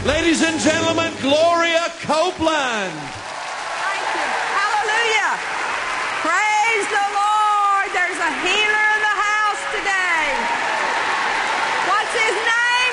Ladies and gentlemen, Gloria Copeland. Thank you. Hallelujah. Praise the Lord. There's a healer in the house today. What's his name?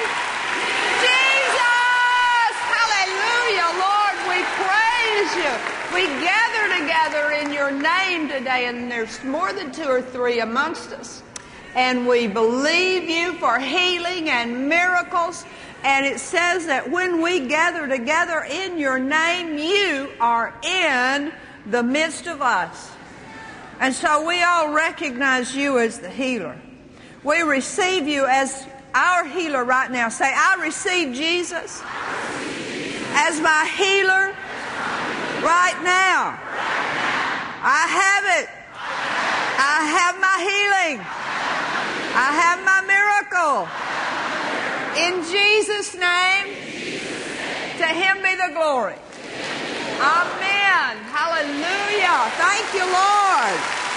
Jesus. Hallelujah. Lord, we praise you. We gather together in your name today, and there's more than 2 or 3 amongst us. And we believe you for healing and miracles. And it says that when we gather together in your name, you are in the midst of us. And so we all recognize you as the healer. We receive you as our healer right now. Say, I receive Jesus as my healer right now. I have it. I have my healing. I have my miracle. In Jesus' name, to him be the glory. Amen. Hallelujah. Thank you, Lord.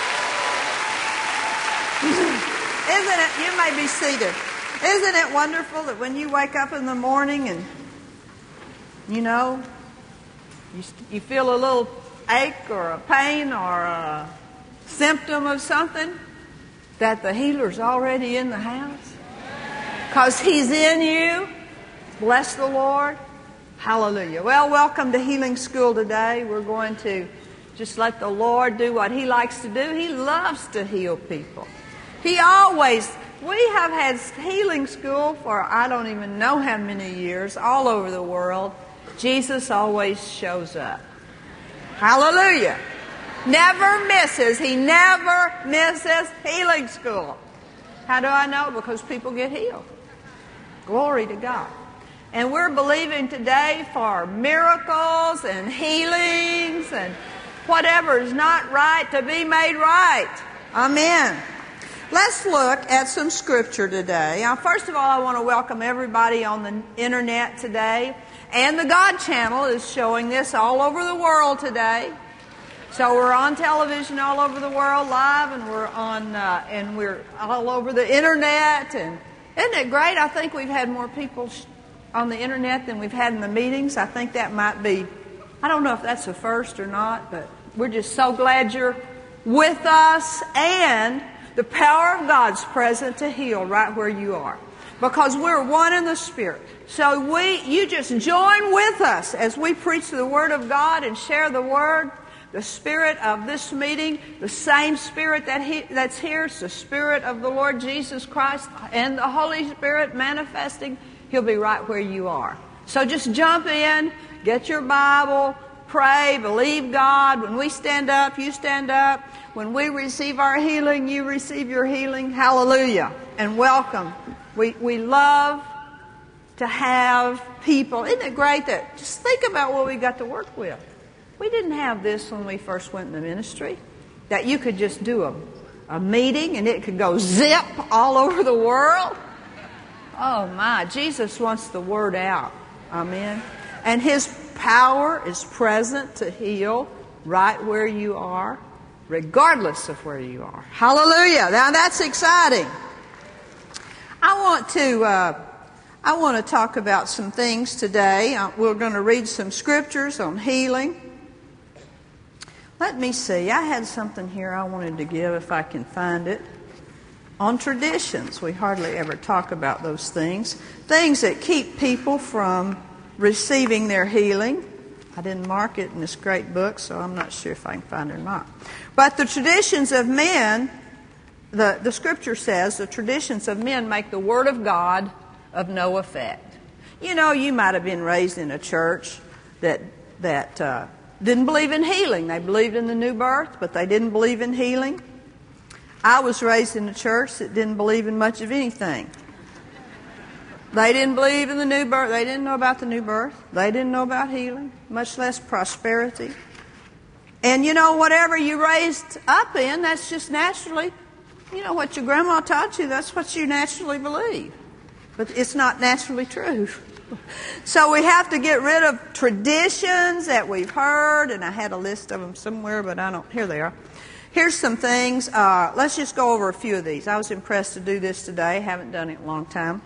Isn't it, you may be seated. Isn't it wonderful that when you wake up in the morning and, you feel a little ache or a pain or a symptom of something, that the healer's already in the house? Because he's in you. Bless the Lord. Hallelujah. Well, welcome to Healing School today. We're going to just let the Lord do what he likes to do. He loves to heal people. We have had healing school for I don't even know how many years, all over the world. Jesus always shows up. Hallelujah. Never misses. He never misses healing school. How do I know? Because people get healed. Glory to God. And we're believing today for miracles and healings and whatever is not right to be made right. Amen. Let's look at some scripture today. Now, first of all, I want to welcome everybody on the internet today. And the God channel is showing this all over the world today. So we're on television all over the world live, and we're all over the internet. And isn't it great? I think we've had more people on the internet than we've had in the meetings. I think that might be, I don't know if that's a first or not, but we're just so glad you're with us. And the power of God's present to heal right where you are, because we're one in the Spirit. So you just join with us as we preach the Word of God and share the Word. The Spirit of this meeting, the same Spirit that's here, is the Spirit of the Lord Jesus Christ, and the Holy Spirit manifesting. He'll be right where you are. So just jump in, get your Bible, pray, believe God. When we stand up, you stand up. When we receive our healing, you receive your healing. Hallelujah. And welcome. We love to have people. Isn't it great that, just think about what we got to work with. We didn't have this when we first went in the ministry, that you could just do a meeting and it could go zip all over the world. Oh my, Jesus wants the word out. Amen. And his power is present to heal right where you are, regardless of where you are. Hallelujah. Now that's exciting. I want to talk about some things today. We're going to read some scriptures on healing. Let me see. I had something here I wanted to give, if I can find it. On traditions. We hardly ever talk about those things. Things that keep people from receiving their healing. I didn't mark it in this great book, so I'm not sure if I can find it or not. But the traditions of men, the scripture says, the traditions of men make the word of God of no effect. You might have been raised in a church that didn't believe in healing. They believed in the new birth, but they didn't believe in healing. I was raised in a church that didn't believe in much of anything. They didn't believe in the new birth. They didn't know about the new birth. They didn't know about healing, much less prosperity. And whatever you raised up in, that's just naturally, what your grandma taught you, that's what you naturally believe. But it's not naturally true. So we have to get rid of traditions that we've heard, and I had a list of them somewhere, but here they are. Here's some things. Let's just go over a few of these. I was impressed to do this today. Haven't done it in a long time.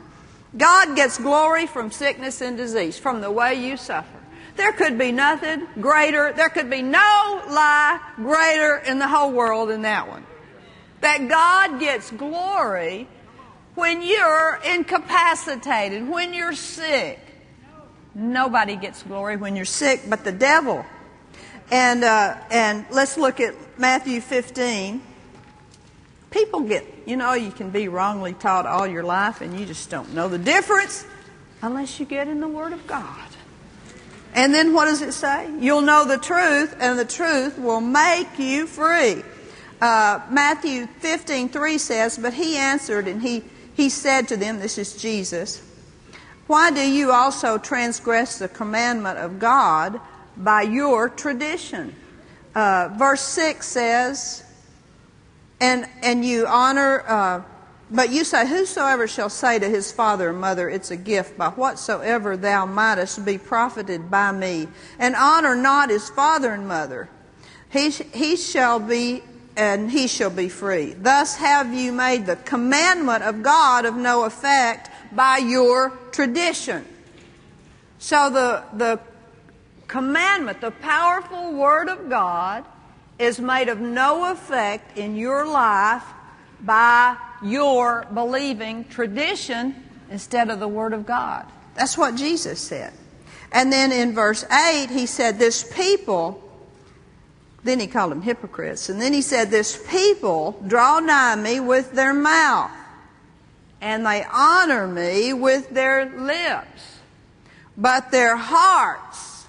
God gets glory from sickness and disease, from the way you suffer. There could be nothing greater, there could be no lie greater in the whole world than that one. That God gets glory when you're incapacitated, when you're sick. Nobody gets glory when you're sick but the devil. And let's look at Matthew 15. People get, you can be wrongly taught all your life and you just don't know the difference unless you get in the Word of God. And then what does it say? You'll know the truth, and the truth will make you free. Matthew 15:3 says, but he answered and he said to them, this is Jesus, why do you also transgress the commandment of God by your tradition? Verse 6 says, and you honor, but you say, whosoever shall say to his father or mother, it's a gift, by whatsoever thou mightest be profited by me, and honor not his father and mother, he shall be free. Thus have you made the commandment of God of no effect by your tradition. So the commandment, the powerful Word of God, is made of no effect in your life by your believing tradition instead of the Word of God. That's what Jesus said. And then in verse 8, he said, this people, then he called them hypocrites, and then he said, this people draw nigh me with their mouth, and they honor me with their lips, but their heart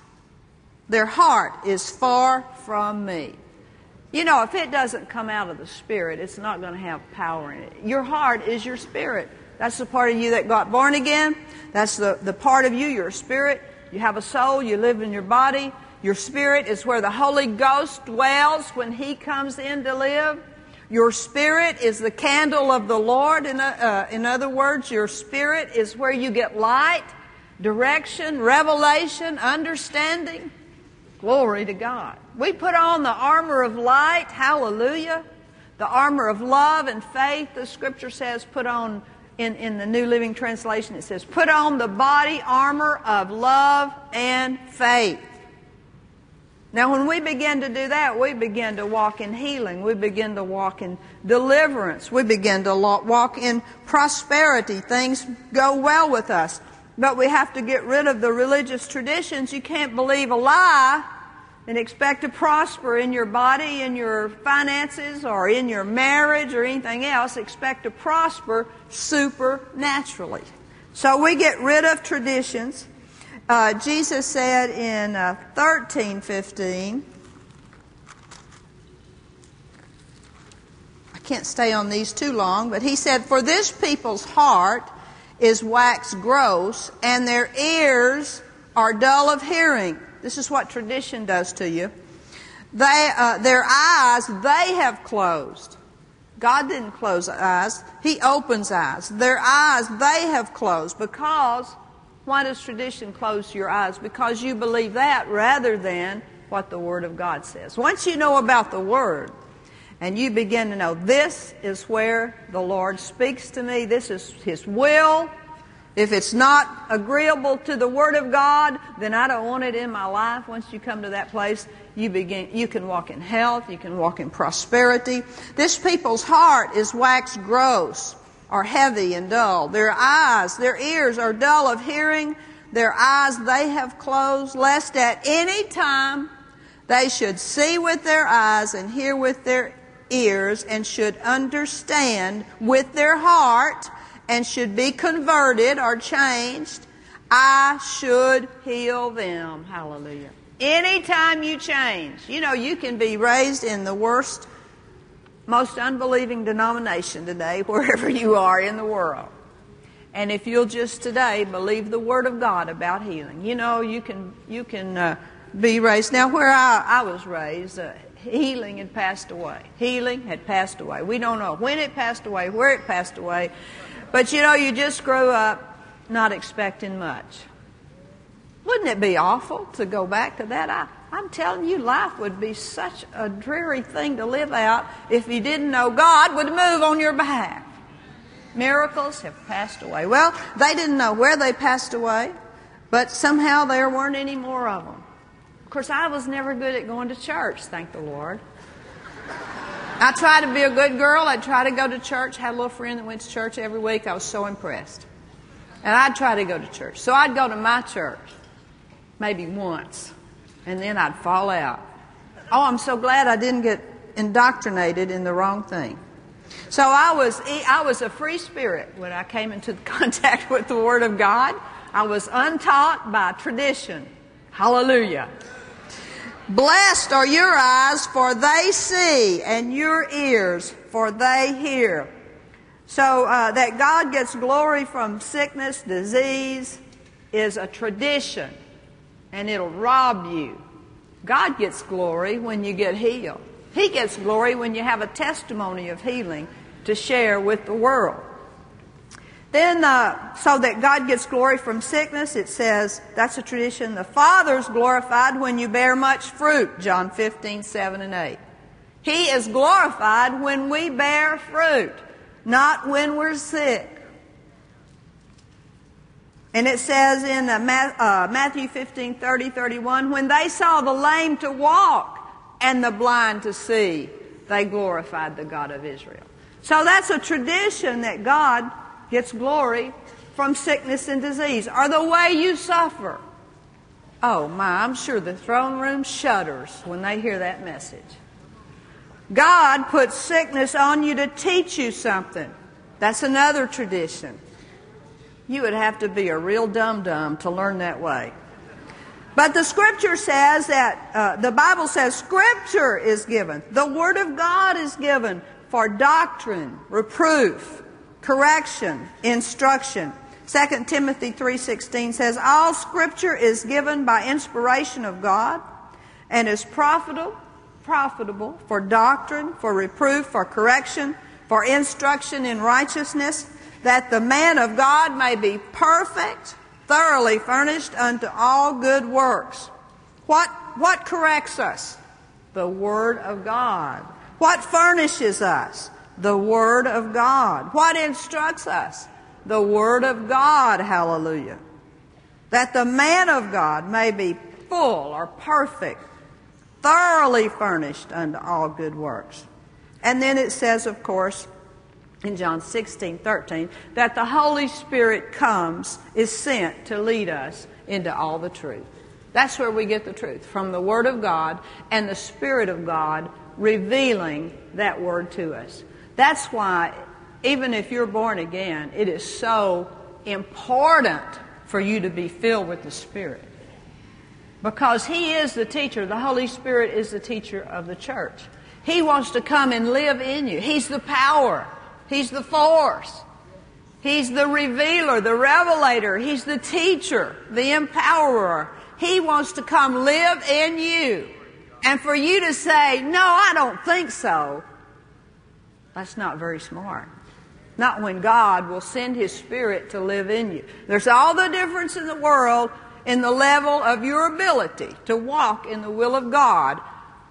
is far from me. If it doesn't come out of the Spirit, it's not going to have power in it. Your heart is your spirit. That's the part of you that got born again. That's the part of you, your spirit. You have a soul, you live in your body. Your spirit is where the Holy Ghost dwells when He comes in to live. Your spirit is the candle of the Lord. In other words, your spirit is where you get light, direction, revelation, understanding. Glory to God. We put on the armor of light, hallelujah. The armor of love and faith, the Scripture says, put on, in the New Living Translation, it says, put on the body armor of love and faith. Now, when we begin to do that, we begin to walk in healing. We begin to walk in deliverance. We begin to walk in prosperity. Things go well with us. But we have to get rid of the religious traditions. You can't believe a lie and expect to prosper in your body, in your finances, or in your marriage, or anything else. Expect to prosper supernaturally. So we get rid of traditions. Jesus said in 13:15, I can't stay on these too long, but he said, for this people's heart is waxed gross, and their ears are dull of hearing. This is what tradition does to you. Their eyes they have closed. God didn't close eyes. He opens eyes. Their eyes they have closed. Because, why does tradition close your eyes? Because you believe that rather than what the Word of God says. Once you know about the Word, and you begin to know, this is where the Lord speaks to me, this is His will. If it's not agreeable to the Word of God, then I don't want it in my life. Once you come to that place, you can walk in health, you can walk in prosperity. This people's heart is waxed gross, or heavy and dull. Their eyes, their ears are dull of hearing. Their eyes they have closed, lest at any time they should see with their eyes and hear with their ears, and should understand with their heart, and should be converted or changed, I should heal them. Hallelujah. Anytime you change, you can be raised in the worst, most unbelieving denomination today, wherever you are in the world. And if you'll just today believe the Word of God about healing, you can be raised. Now, where I was raised, healing had passed away. Healing had passed away. We don't know when it passed away, where it passed away. But you just grew up not expecting much. Wouldn't it be awful to go back to that? I'm telling you, life would be such a dreary thing to live out if you didn't know God would move on your behalf. Miracles have passed away. Well, they didn't know where they passed away, but somehow there weren't any more of them. Of course, I was never good at going to church, thank the Lord. I tried to be a good girl. I'd try to go to church. Had a little friend that went to church every week. I was so impressed. And I'd try to go to church. So I'd go to my church maybe once, and then I'd fall out. Oh, I'm so glad I didn't get indoctrinated in the wrong thing. So I was a free spirit when I came into contact with the Word of God. I was untaught by tradition. Hallelujah. Blessed are your eyes, for they see, and your ears, for they hear. So that God gets glory from sickness, disease, is a tradition, and it'll rob you. God gets glory when you get healed. He gets glory when you have a testimony of healing to share with the world. Then, so that God gets glory from sickness, it says, that's a tradition. The Father's glorified when you bear much fruit, John 15:7 and 8. He is glorified when we bear fruit, not when we're sick. And it says in Matthew 15:30, 31, when they saw the lame to walk and the blind to see, they glorified the God of Israel. So that's a tradition that God gets glory from sickness and disease, or the way you suffer. Oh my, I'm sure the throne room shudders when they hear that message. God puts sickness on you to teach you something. That's another tradition. You would have to be a real dum-dum to learn that way. But the Scripture says that, the Bible says Scripture is given. The Word of God is given for doctrine, reproof, correction, instruction. 2 Timothy 3:16 says, all Scripture is given by inspiration of God and is profitable for doctrine, for reproof, for correction, for instruction in righteousness, that the man of God may be perfect, thoroughly furnished unto all good works. What corrects us? The Word of God. What furnishes us? The Word of God. What instructs us? The Word of God. Hallelujah. That the man of God may be full or perfect, thoroughly furnished unto all good works. And then it says, of course, in John 16:13, that the Holy Spirit is sent to lead us into all the truth. That's where we get the truth, from the Word of God and the Spirit of God revealing that Word to us. That's why, even if you're born again, it is so important for you to be filled with the Spirit. Because He is the teacher. The Holy Spirit is the teacher of the church. He wants to come and live in you. He's the power. He's the force. He's the revealer, the revelator. He's the teacher, the empowerer. He wants to come live in you. And for you to say, no, I don't think so, that's not very smart. Not when God will send His Spirit to live in you. There's all the difference in the world in the level of your ability to walk in the will of God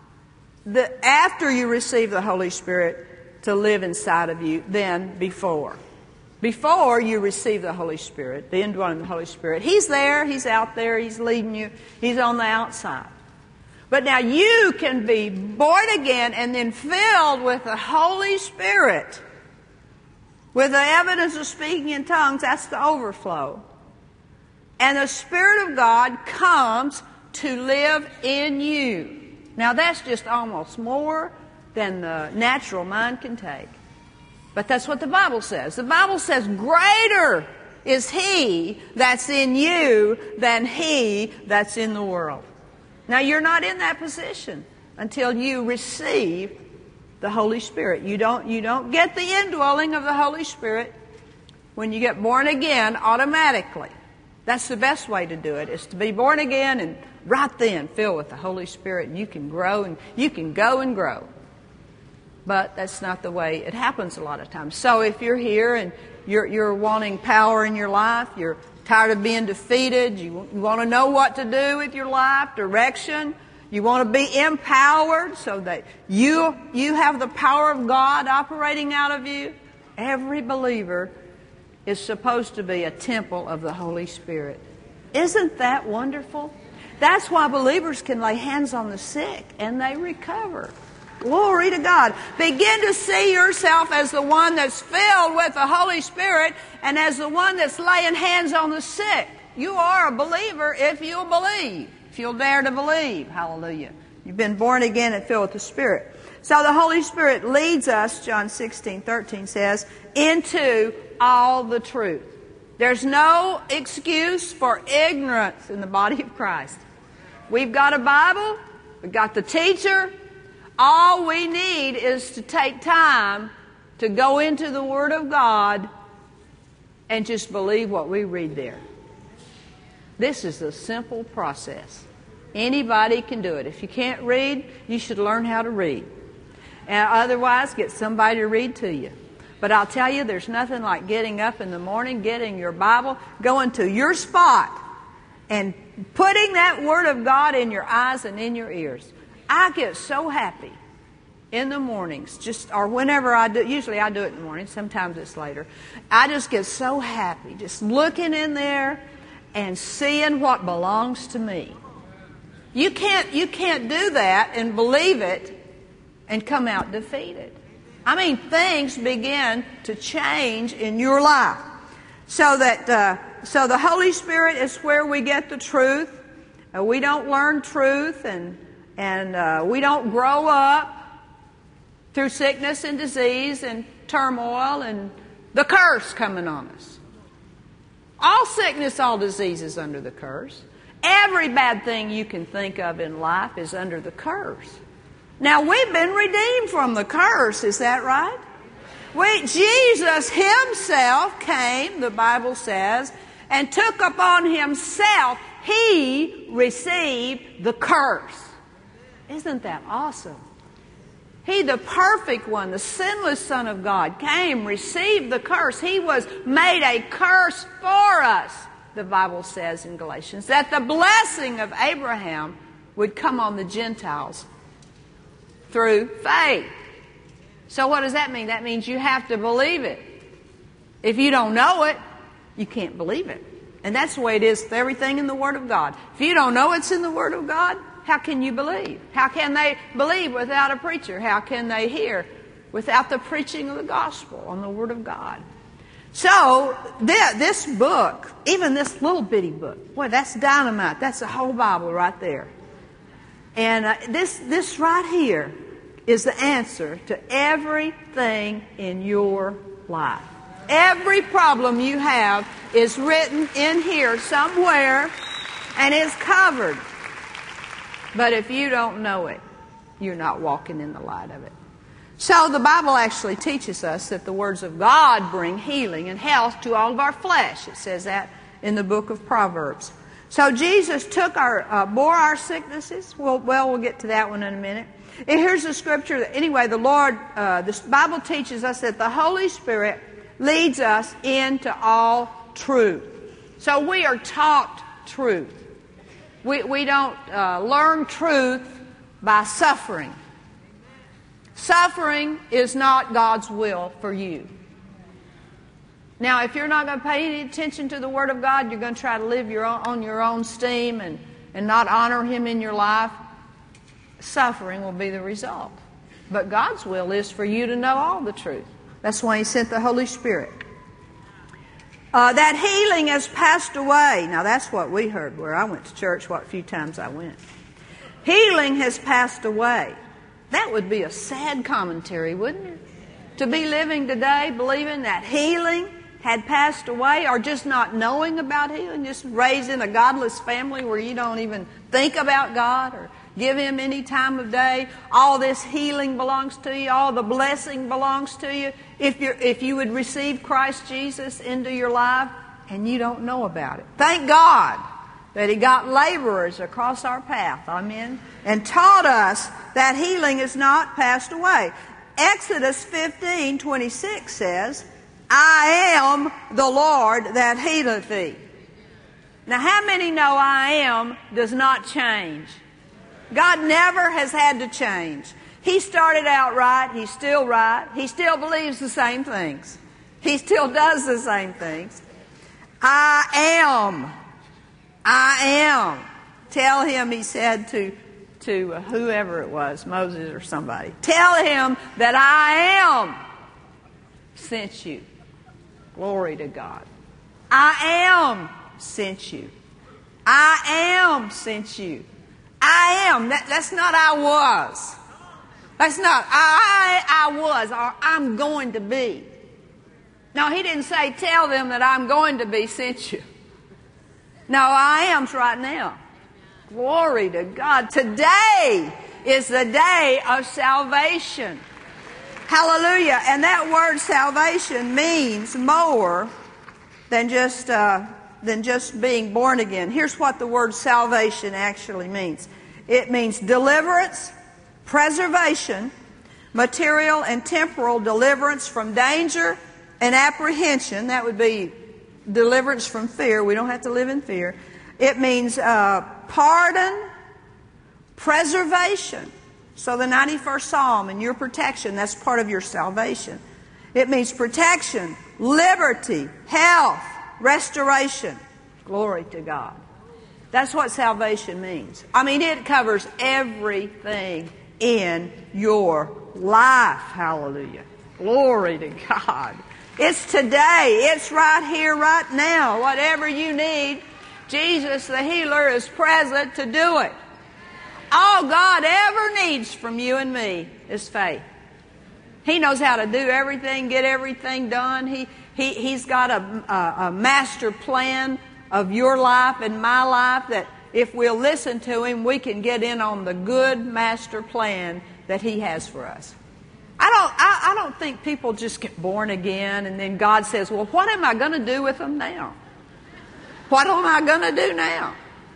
after you receive the Holy Spirit to live inside of you than before. Before you receive the Holy Spirit, the indwelling of the Holy Spirit, He's there, He's out there, He's leading you, He's on the outside. But now you can be born again and then filled with the Holy Spirit, with the evidence of speaking in tongues. That's the overflow. And the Spirit of God comes to live in you. Now that's just almost more than the natural mind can take. But that's what the Bible says. The Bible says, greater is He that's in you than he that's in the world. Now you're not in that position until you receive the Holy Spirit. You don't get the indwelling of the Holy Spirit when you get born again automatically. That's the best way to do it, is to be born again and right then filled with the Holy Spirit, and you can grow and you can go and grow. But that's not the way it happens a lot of times. So if you're here and you're wanting power in your life, you're tired of being defeated, you want to know what to do with your life, direction, you want to be empowered so that you have the power of God operating out of you, Every believer is supposed to be a temple of the Holy Spirit. Isn't that wonderful? That's why believers can lay hands on the sick and they recover. Glory to God. Begin to see yourself as the one that's filled with the Holy Spirit and as the one that's laying hands on the sick. You are a believer if you'll believe, if you'll dare to believe. Hallelujah. You've been born again and filled with the Spirit. So the Holy Spirit leads us, John 16:13 says, into all the truth. There's no excuse for ignorance in the body of Christ. We've got a Bible. We've got the teacher. All we need is to take time to go into the Word of God and just believe what we read there. This is a simple process. Anybody can do it. If you can't read, you should learn how to read. And otherwise, get somebody to read to you. But I'll tell you, there's nothing like getting up in the morning, getting your Bible, going to your spot, and putting that Word of God in your eyes and in your ears. I get so happy in the mornings, or whenever I do. Usually I do it in the morning. Sometimes it's later. I just get so happy just looking in there and seeing what belongs to me. You can't do that and believe it and come out defeated. I mean, things begin to change in your life. So the Holy Spirit is where we get the truth. We don't learn truth and we don't grow up through sickness and disease and turmoil and the curse coming on us. All sickness, all disease is under the curse. Every bad thing you can think of in life is under the curse. Now, we've been redeemed from the curse, is that right? Jesus himself came, the Bible says, and took upon himself, he received the curse. Isn't that awesome? He, the perfect one, the sinless Son of God, came, received the curse. He was made a curse for us, the Bible says in Galatians, that the blessing of Abraham would come on the Gentiles through faith. So what does that mean? That means you have to believe it. If you don't know it, you can't believe it. And that's the way it is with everything in the Word of God. If you don't know it's in the Word of God, how can you believe? How can they believe without a preacher? How can they hear without the preaching of the gospel on the Word of God? So this book, even this little bitty book, boy, that's dynamite. That's the whole Bible right there. And this right here is the answer to everything in your life. Every problem you have is written in here somewhere and is covered. But if you don't know it, you're not walking in the light of it. So the Bible actually teaches us that the words of God bring healing and health to all of our flesh. It says that in the book of Proverbs. So Jesus bore our sicknesses. We'll get to that one in a minute. And here's the scripture. Anyway, the Bible teaches us that the Holy Spirit leads us into all truth. So we are taught truth. We don't learn truth by suffering. Suffering is not God's will for you. Now, if you're not going to pay any attention to the Word of God, you're going to try to live on your own steam and not honor Him in your life, suffering will be the result. But God's will is for you to know all the truth. That's why He sent the Holy Spirit. That healing has passed away. Now, that's what we heard where I went to church, what few times I went. Healing has passed away. That would be a sad commentary, wouldn't it? To be living today believing that healing had passed away, or just not knowing about healing, just raised in a godless family where you don't even think about God or give Him any time of day. All this healing belongs to you. All the blessing belongs to you. If you would receive Christ Jesus into your life and you don't know about it. Thank God that He got laborers across our path, amen, and taught us that healing is not passed away. Exodus 15:26 says, I am the Lord that healeth thee. Now, how many know I am does not change? God never has had to change. He started out right. He's still right. He still believes the same things. He still does the same things. I am. I am. Tell him, he said to whoever it was, Moses or somebody, tell him that I am sent you. Glory to God. I am sent you. I am sent you. I am. That's not I was. That's not I was or I'm going to be. No, he didn't say tell them that I'm going to be sent you. No, I am's right now. Glory to God. Today is the day of salvation. Hallelujah. And that word salvation means more than just being born again. Here's what the word salvation actually means. It means deliverance, preservation, material and temporal deliverance from danger and apprehension. That would be deliverance from fear. We don't have to live in fear. It means pardon, preservation. So the 91st Psalm and your protection, that's part of your salvation. It means protection, liberty, health, restoration. Glory to God. That's what salvation means. I mean, it covers everything in your life. Hallelujah. Glory to God. It's today. It's right here, right now. Whatever you need, Jesus the healer is present to do it. All God ever needs from you and me is faith. He knows how to do everything, get everything done. He's got a master plan of your life and my life that if we'll listen to Him, we can get in on the good master plan that He has for us. I don't think people just get born again and then God says, well, what am I going to do with them now? What am I going to do now?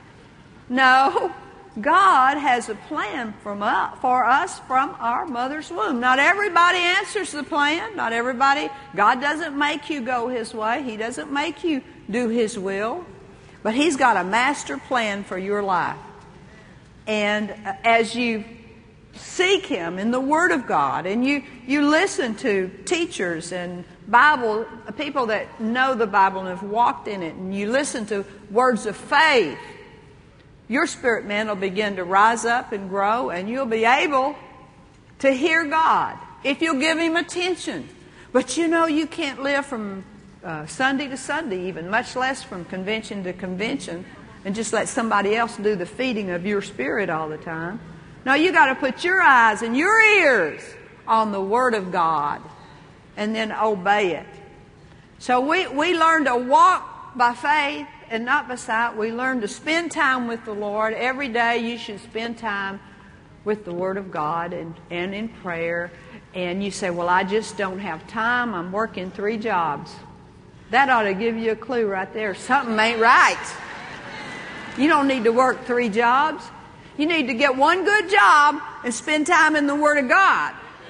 No, God has a plan for us from our mother's womb. Not everybody answers the plan. Not everybody. God doesn't make you go His way. He doesn't make you do His will. But He's got a master plan for your life. And as you seek Him in the Word of God and you listen to teachers and Bible people that know the Bible and have walked in it, and you listen to words of faith, your spirit man will begin to rise up and grow, and you'll be able to hear God if you'll give Him attention. But you know you can't live from Sunday to Sunday, even much less from convention to convention, and just let somebody else do the feeding of your spirit all the time. No, you got to put your eyes and your ears on the Word of God and then obey it. So we learn to walk by faith and not by sight. We learn to spend time with the Lord. Every day you should spend time with the Word of God and in prayer. And you say, well, I just don't have time. I'm working 3 jobs. That ought to give you a clue right there. Something ain't right. You don't need to work 3 jobs. You need to get one good job and spend time in the Word of God.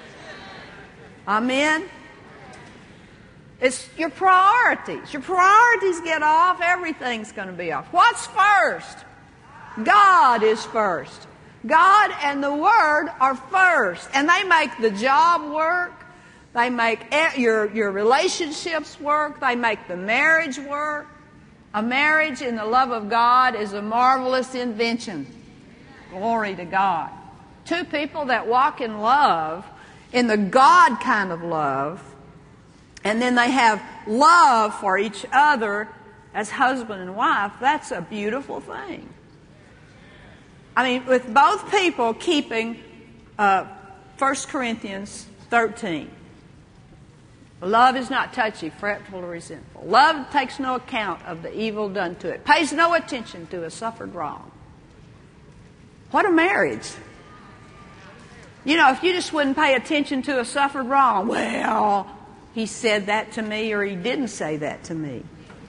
Amen? It's your priorities. Your priorities get off, everything's going to be off. What's first? God is first. God and the Word are first. And they make the job work. They make your relationships work. They make the marriage work. A marriage in the love of God is a marvelous invention. Glory to God. 2 people that walk in love, in the God kind of love, and then they have love for each other as husband and wife, that's a beautiful thing. I mean, with both people keeping 1 Corinthians 13. Love is not touchy, fretful, or resentful. Love takes no account of the evil done to it, pays no attention to a suffered wrong. What a marriage. You know, if you just wouldn't pay attention to a suffered wrong, well, he said that to me or he didn't say that to me.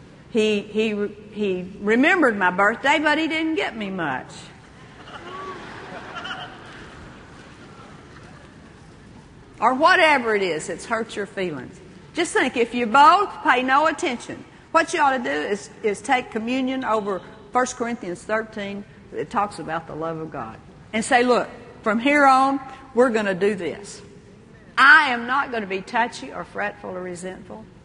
He remembered my birthday, but he didn't get me much. Or whatever it is that's hurt your feelings. Just think, if you both pay no attention, what you ought to do is take communion over 1 Corinthians 13. It talks about the love of God. And say, look, from here on, we're going to do this. I am not going to be touchy or fretful or resentful.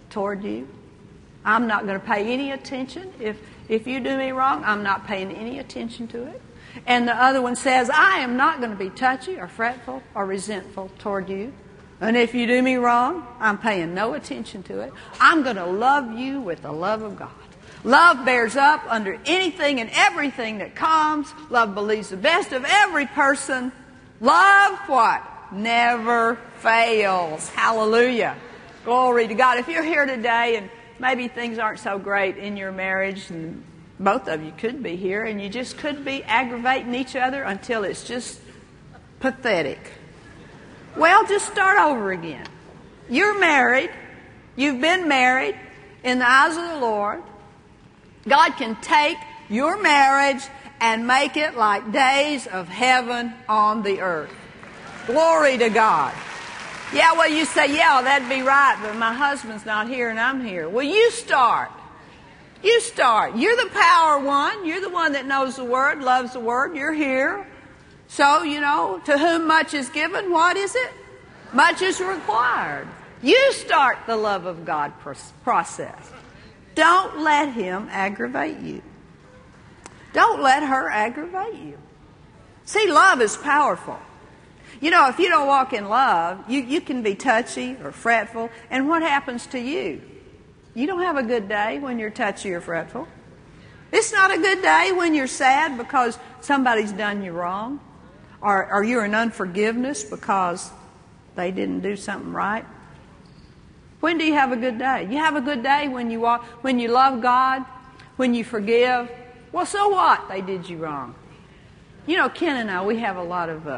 toward you. I'm not going to pay any attention. If you do me wrong, I'm not paying any attention to it. And the other one says, I am not going to be touchy or fretful or resentful toward you. And if you do me wrong, I'm paying no attention to it. I'm going to love you with the love of God. Love bears up under anything and everything that comes. Love believes the best of every person. Love what? Never fails. Hallelujah. Glory to God. If you're here today and maybe things aren't so great in your marriage, and both of you could be here, and you just could be aggravating each other until it's just pathetic. Well, just start over again. You're married. You've been married in the eyes of the Lord. God can take your marriage and make it like days of heaven on the earth. Glory to God. Yeah, well, you say, yeah, that'd be right, but my husband's not here and I'm here. Well, you start. You start. You're the power one. You're the one that knows the Word, loves the Word. You're here. So, to whom much is given, what is it? Much is required. You start the love of God process. Don't let him aggravate you. Don't let her aggravate you. See, love is powerful. If you don't walk in love, you can be touchy or fretful. And what happens to you? You don't have a good day when you're touchy or fretful. It's not a good day when you're sad because somebody's done you wrong. Or you're in unforgiveness because they didn't do something right. When do you have a good day? You have a good day when you love God, when you forgive. Well, so what? They did you wrong. Ken and I, we have a lot of,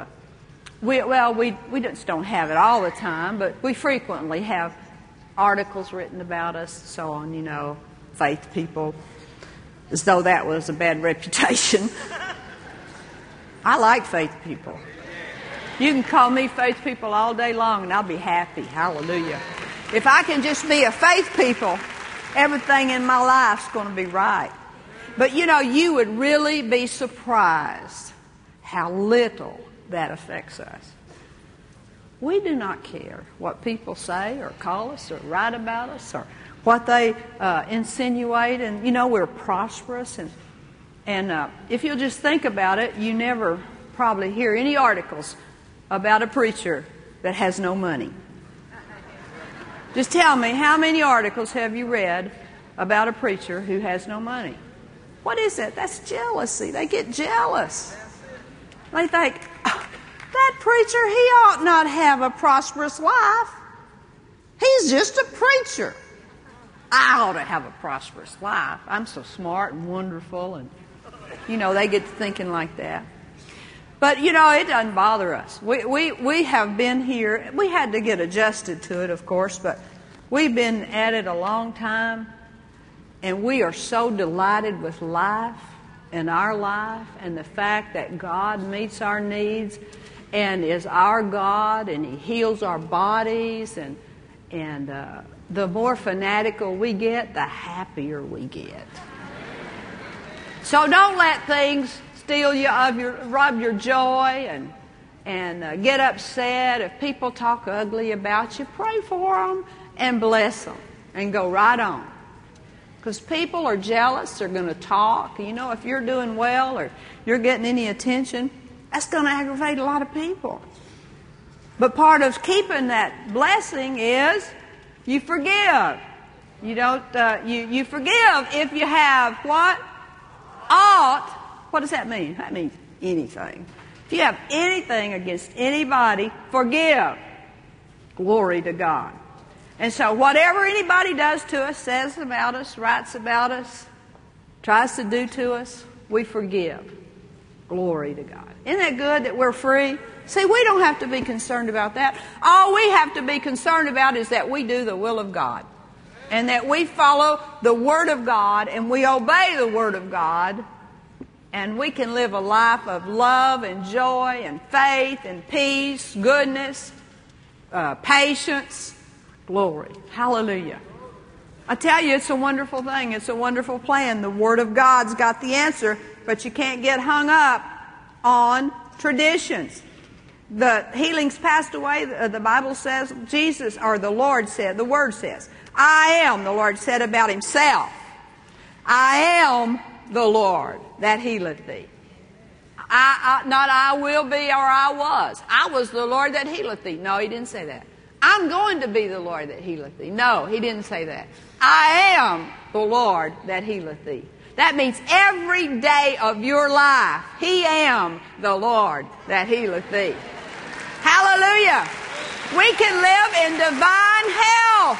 we just don't have it all the time, but we frequently have articles written about us, so on, faith people, as though that was a bad reputation. I like faith people. You can call me faith people all day long and I'll be happy. Hallelujah. If I can just be a faith people, everything in my life's going to be right. But you would really be surprised how little that affects us. We do not care what people say or call us or write about us or what they insinuate. And, we're prosperous. And if you'll just think about it, you never probably hear any articles about a preacher that has no money. Just tell me, how many articles have you read about a preacher who has no money? What is that? That's jealousy. They get jealous. They think, that preacher, he ought not have a prosperous life. He's just a preacher. I ought to have a prosperous life. I'm so smart and wonderful. And, they get to thinking like that. But, it doesn't bother us. We have been here. We had to get adjusted to it, of course, but we've been at it a long time. And we are so delighted with life and our life and the fact that God meets our needs and is our God and He heals our bodies. And the more fanatical we get, the happier we get. So don't let things steal you rob your joy and get upset. If people talk ugly about you, pray for them and bless them and go right on. Because people are jealous, they're going to talk. If you're doing well or you're getting any attention, that's going to aggravate a lot of people. But part of keeping that blessing is you forgive. You don't. You forgive if you have what? Ought. What does that mean? That means anything. If you have anything against anybody, forgive. Glory to God. And so whatever anybody does to us, says about us, writes about us, tries to do to us, we forgive. Glory to God. Isn't that good that we're free? See, we don't have to be concerned about that. All we have to be concerned about is that we do the will of God. And that we follow the Word of God and we obey the Word of God. And we can live a life of love and joy and faith and peace, goodness, patience. Glory. Hallelujah. I tell you, it's a wonderful thing. It's a wonderful plan. The Word of God's got the answer, but you can't get hung up on traditions. the healings passed away, the Bible says, Jesus, or the Lord said, the Word says, I am, the Lord said about Himself, I am the Lord that healeth thee. Not I will be or I was. I was the Lord that healeth thee. No, He didn't say that. I'm going to be the Lord that healeth thee. No, He didn't say that. I am the Lord that healeth thee. That means every day of your life, He am the Lord that healeth thee. Hallelujah. We can live in divine health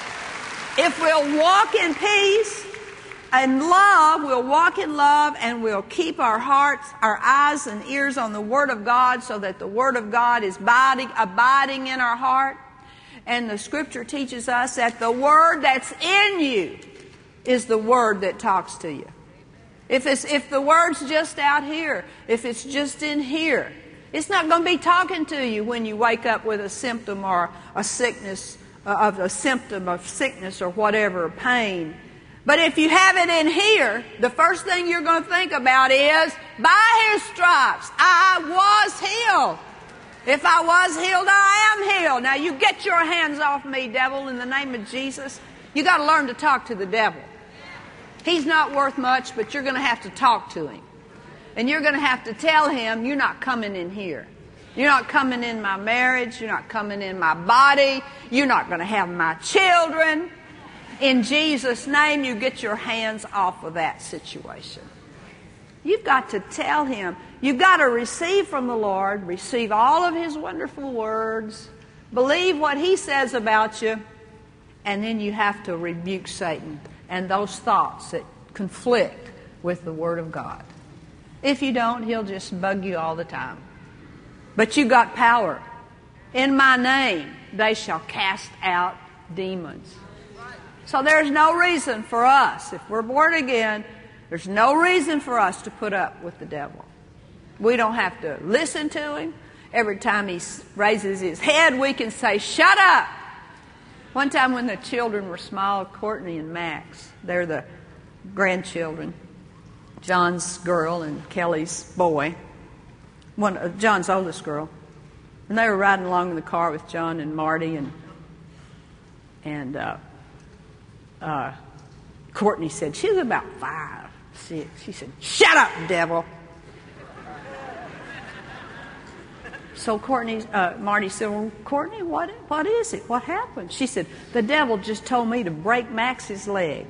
if we'll walk in peace and love. We'll walk in love, and we'll keep our hearts, our eyes and ears on the Word of God, so that the Word of God is abiding in our heart. And the Scripture teaches us that the Word that's in you is the Word that talks to you. If the Word's just out here, if it's just in here, it's not going to be talking to you when you wake up with a symptom or a sickness, a symptom of sickness or whatever, pain. But if you have it in here, the first thing you're going to think about is, by His stripes, I was healed. If I was healed, I am healed. Now you get your hands off me, devil, in the name of Jesus. You got to learn to talk to the devil. He's not worth much, but you're going to have to talk to him. And you're going to have to tell him, you're not coming in here. You're not coming in my marriage. You're not coming in my body. You're not going to have my children. In Jesus' name, you get your hands off of that situation. You've got to tell him. You've got to receive from the Lord, receive all of His wonderful words, believe what He says about you, and then you have to rebuke Satan and those thoughts that conflict with the Word of God. If you don't, he'll just bug you all the time. But you got power. In my name, they shall cast out demons. So there's no reason for us, if we're born again, there's no reason for us to put up with the devil. We don't have to listen to him. Every time he raises his head, we can say, shut up. One time when the children were small, Courtney and Max, they're the grandchildren, John's girl and Kelly's boy, John's oldest girl. And they were riding along in the car with John and Marty, and Courtney said, she's about 5, 6. She said, shut up, devil. So Marty said, well, Courtney, what is it? What happened? She said, the devil just told me to break Max's leg.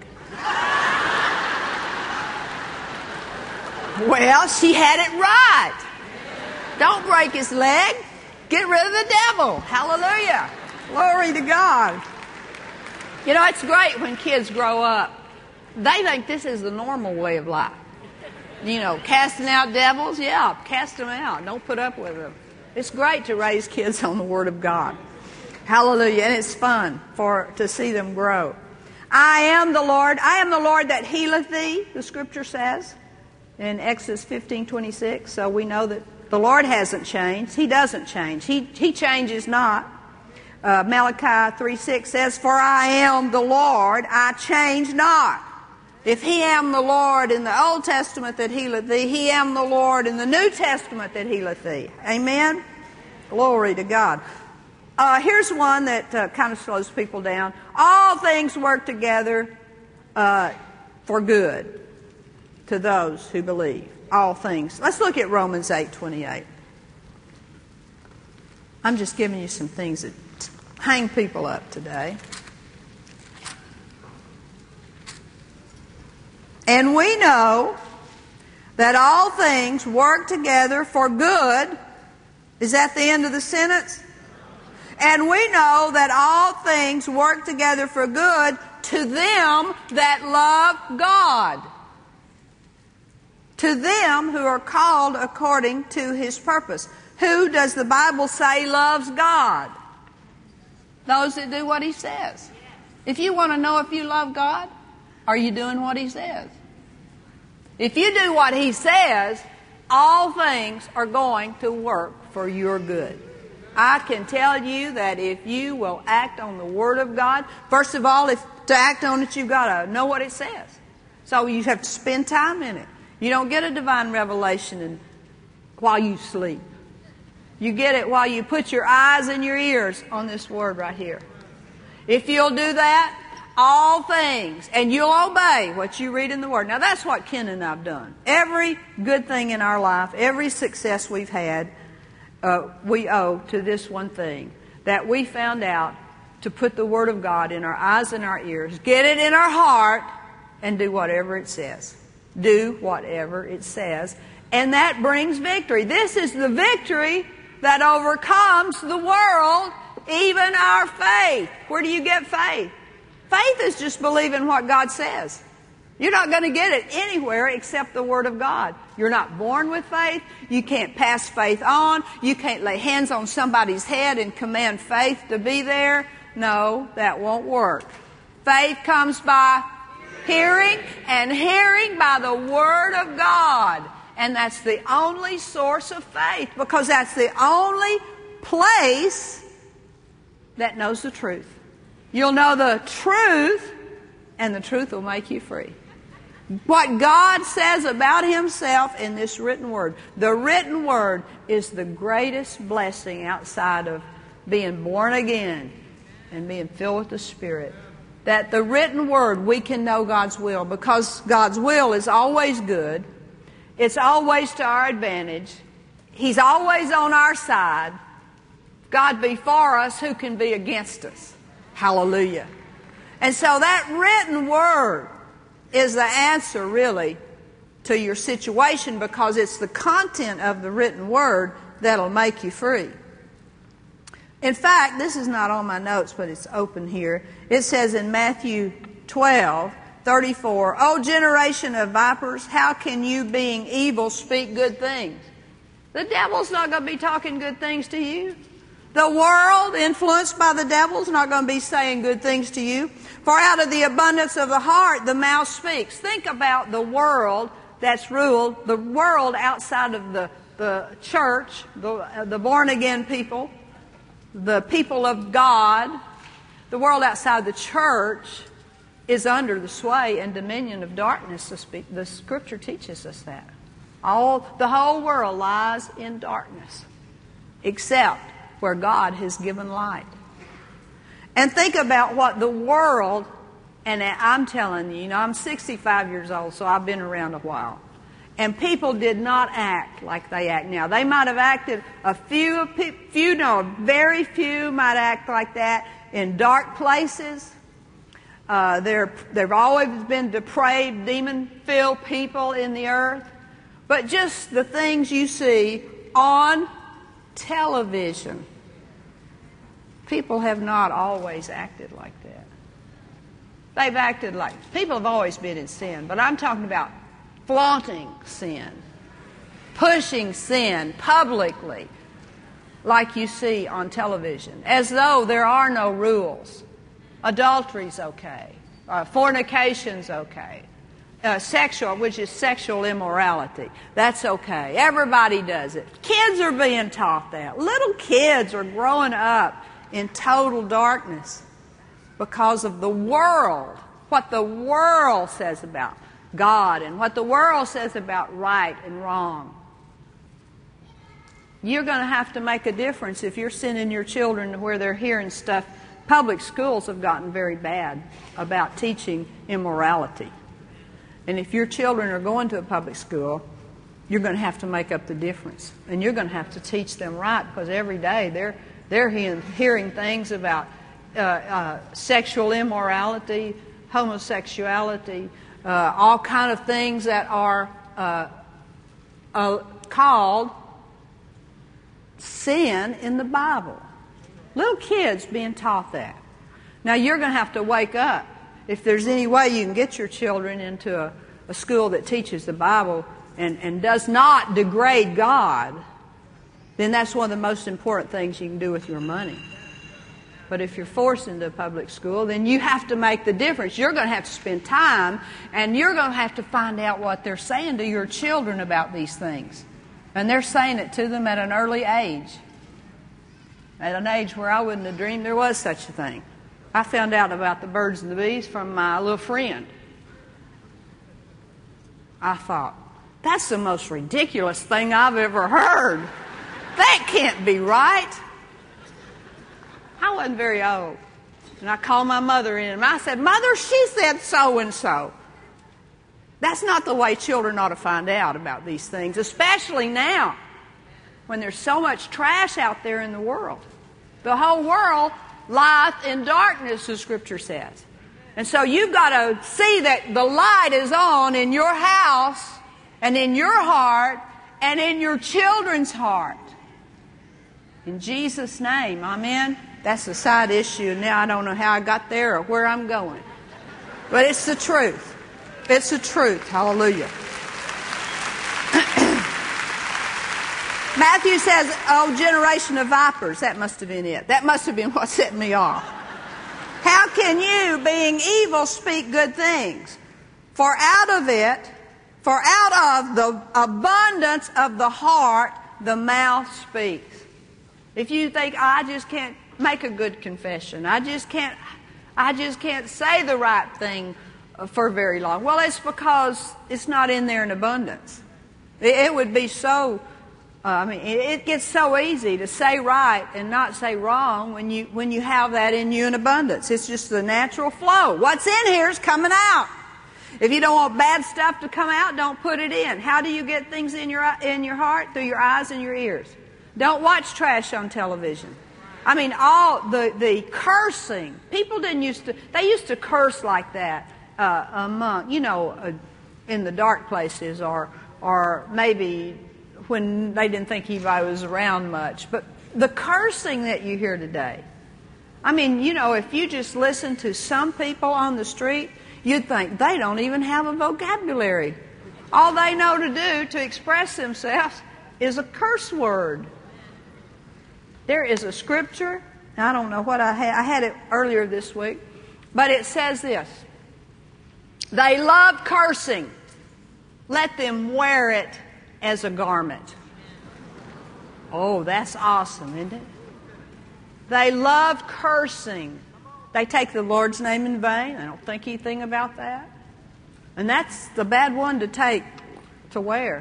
Well, she had it right. Don't break his leg. Get rid of the devil. Hallelujah. Glory to God. You know, it's great when kids grow up. They think this is the normal way of life. You know, casting out devils, yeah, cast them out. Don't put up with them. It's great to raise kids on the Word of God. Hallelujah. And it's fun to see them grow. I am the Lord that healeth thee, the Scripture says in Exodus 15:26. So we know that the Lord hasn't changed. He doesn't change. He changes not. Malachi 3:6 says, for I am the Lord, I change not. If He am the Lord in the Old Testament that healeth thee, He am the Lord in the New Testament that healeth thee. Amen? Glory to God. Here's one that kind of slows people down. All things work together for good to those who believe. All things. Let's look at Romans 8:28. I'm just giving you some things that hang people up today. And we know that all things work together for good. Is that the end of the sentence? And we know that all things work together for good to them that love God. To them who are called according to His purpose. Who does the Bible say loves God? Those that do what He says. If you want to know if you love God, are you doing what He says? If you do what He says, all things are going to work for your good. I can tell you that if you will act on the Word of God, first of all, to act on it, you've got to know what it says. So you have to spend time in it. You don't get a divine revelation while you sleep. You get it while you put your eyes and your ears on this word right here. If you'll do that, all things, and you'll obey what you read in the Word. Now that's what Ken and I have done. Every good thing in our life, every success we've had, we owe to this one thing, that we found out to put the Word of God in our eyes and our ears, get it in our heart, and do whatever it says. Do whatever it says. And that brings victory. This is the victory that overcomes the world, even our faith. Where do you get faith? Faith is just believing what God says. You're not going to get it anywhere except the Word of God. You're not born with faith. You can't pass faith on. You can't lay hands on somebody's head and command faith to be there. No, that won't work. Faith comes by hearing, and hearing by the Word of God. And that's the only source of faith, because that's the only place that knows the truth. You'll know the truth, and the truth will make you free. What God says about Himself in this written Word. The written Word is the greatest blessing outside of being born again and being filled with the Spirit. That the written Word, we can know God's will, because God's will is always good. It's always to our advantage. He's always on our side. If God be for us, who can be against us? Hallelujah. And so that written Word is the answer, really, to your situation, because it's the content of the written Word that'll make you free. In fact, this is not on my notes, but it's open here. It says in Matthew 12:34, "O generation of vipers, how can you, being evil, speak good things?" The devil's not going to be talking good things to you. The world, influenced by the devil, is not going to be saying good things to you. For out of the abundance of the heart, the mouth speaks. Think about the world that's ruled, the world outside of the church, the born-again people, the people of God. The world outside the church is under the sway and dominion of darkness. The Scripture teaches us that. The whole world lies in darkness, except where God has given light. And think about what the world, and I'm telling you, I'm 65 years old, so I've been around a while. And people did not act like they act now. They might have acted, very few might act like that in dark places. There've always been depraved, demon-filled people in the earth. But just the things you see on television, people have not always acted like that. They've acted like, people have always been in sin, but I'm talking about flaunting sin, pushing sin publicly, like you see on television, as though there are no rules. Adultery's okay, fornication's okay, which is sexual immorality, that's okay. Everybody does it. Kids are being taught that. Little kids are growing up in total darkness because of the world, what the world says about God and what the world says about right and wrong. You're going to have to make a difference if you're sending your children to where they're hearing stuff. Public schools have gotten very bad about teaching immorality. And if your children are going to a public school, you're going to have to make up the difference. And you're going to have to teach them right, because every day they're hearing things about sexual immorality, homosexuality, all kind of things that are called sin in the Bible. Little kids being taught that. Now you're going to have to wake up. If there's any way you can get your children into a school that teaches the Bible and does not degrade God, then that's one of the most important things you can do with your money. But if you're forced into a public school, then you have to make the difference. You're going to have to spend time, and you're going to have to find out what they're saying to your children about these things. And they're saying it to them at an early age. At an age where I wouldn't have dreamed there was such a thing. I found out about the birds and the bees from my little friend. I thought, that's the most ridiculous thing I've ever heard. That can't be right. I wasn't very old. And I called my mother in, and I said, Mother, she said so-and-so. That's not the way children ought to find out about these things, especially now when there's so much trash out there in the world. The whole world lieth in darkness, the Scripture says. And so you've got to see that the light is on in your house and in your heart and in your children's heart. In Jesus' name, amen. That's a side issue. Now I don't know how I got there or where I'm going. But it's the truth. It's the truth. Hallelujah. Matthew says, oh, generation of vipers. That must have been it. That must have been what set me off. How can you, being evil, speak good things? For out of the abundance of the heart, the mouth speaks. If you think, I just can't make a good confession, I just can't say the right thing for very long. Well, it's because it's not in there in abundance. It would be so, it gets so easy to say right and not say wrong when you have that in you in abundance. It's just the natural flow. What's in here is coming out. If you don't want bad stuff to come out, don't put it in. How do you get things in your heart? Through your eyes and your ears. Don't watch trash on television. I mean, all the cursing. People used to curse like that among, in the dark places or maybe when they didn't think anybody was around much. But the cursing that you hear today, I mean, if you just listen to some people on the street, you'd think they don't even have a vocabulary. All they know to do to express themselves is a curse word. There is a scripture, I don't know what I had it earlier this week, but it says this: they love cursing. Let them wear it as a garment. Oh, that's awesome, isn't it? They love cursing. They take the Lord's name in vain. They don't think anything about that. And that's the bad one to wear.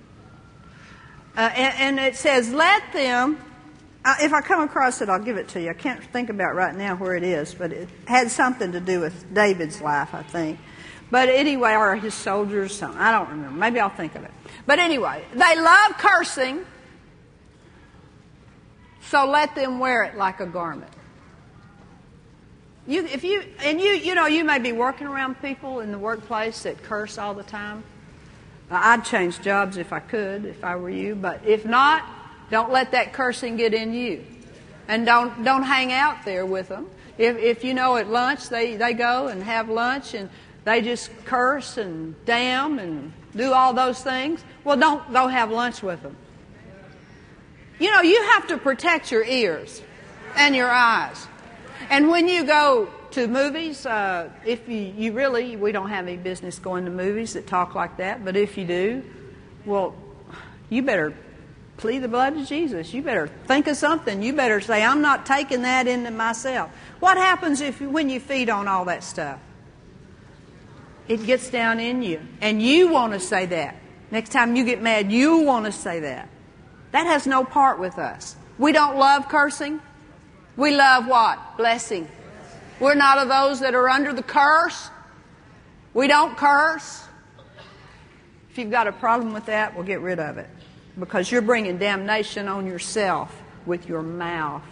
And it says, let them... if I come across it, I'll give it to you. I can't think about right now where it is, but it had something to do with David's life, I think. But anyway, or his soldiers, something. I don't remember. Maybe I'll think of it. But anyway, they love cursing, so let them wear it like a garment. You may be working around people in the workplace that curse all the time. I'd change jobs if I could, if I were you. But if not, don't let that cursing get in you. And don't hang out there with them. If at lunch they go and have lunch and they just curse and damn and do all those things, well, don't go have lunch with them. You have to protect your ears and your eyes. And when you go to movies, if we don't have any business going to movies that talk like that, but if you do, well, you better plead the blood of Jesus. You better think of something. You better say, I'm not taking that into myself. What happens when you feed on all that stuff? It gets down in you. And you want to say that. Next time you get mad, you want to say that. That has no part with us. We don't love cursing. We love what? Blessing. We're not of those that are under the curse. We don't curse. If you've got a problem with that, we'll get rid of it. Because you're bringing damnation on yourself with your mouth.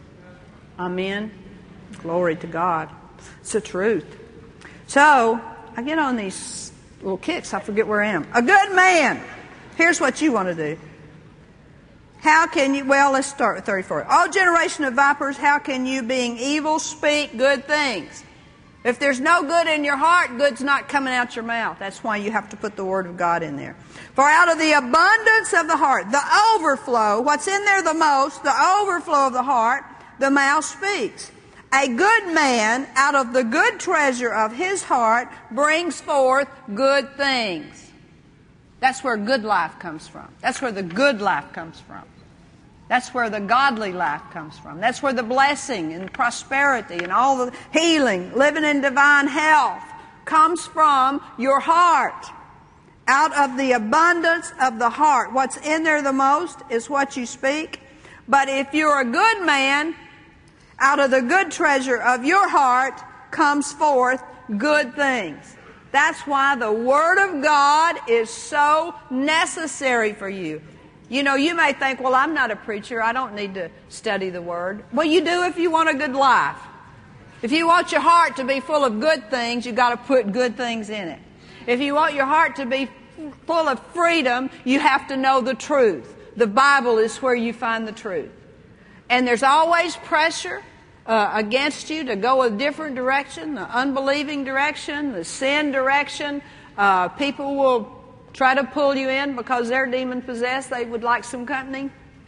Amen? Glory to God. It's the truth. So, I get on these little kicks. I forget where I am. A good man. Here's what you want to do. How can you, let's start with 34. Oh, generation of vipers, how can you, being evil, speak good things? If there's no good in your heart, good's not coming out your mouth. That's why you have to put the Word of God in there. For out of the abundance of the heart, the overflow, what's in there the most, the overflow of the heart, the mouth speaks. A good man, out of the good treasure of his heart, brings forth good things. That's where good life comes from. That's where the good life comes from. That's where the godly life comes from. That's where the blessing and prosperity and all the healing, living in divine health, comes from your heart. Out of the abundance of the heart. What's in there the most is what you speak. But if you're a good man, out of the good treasure of your heart comes forth good things. That's why the Word of God is so necessary for you. You know, you may think, well, I'm not a preacher. I don't need to study the Word. Well, you do if you want a good life. If you want your heart to be full of good things, you've got to put good things in it. If you want your heart to be full of freedom, you have to know the truth. The Bible is where you find the truth. And there's always pressure against you to go a different direction, the unbelieving direction, the sin direction. People will try to pull you in because they're demon-possessed. They would like some company.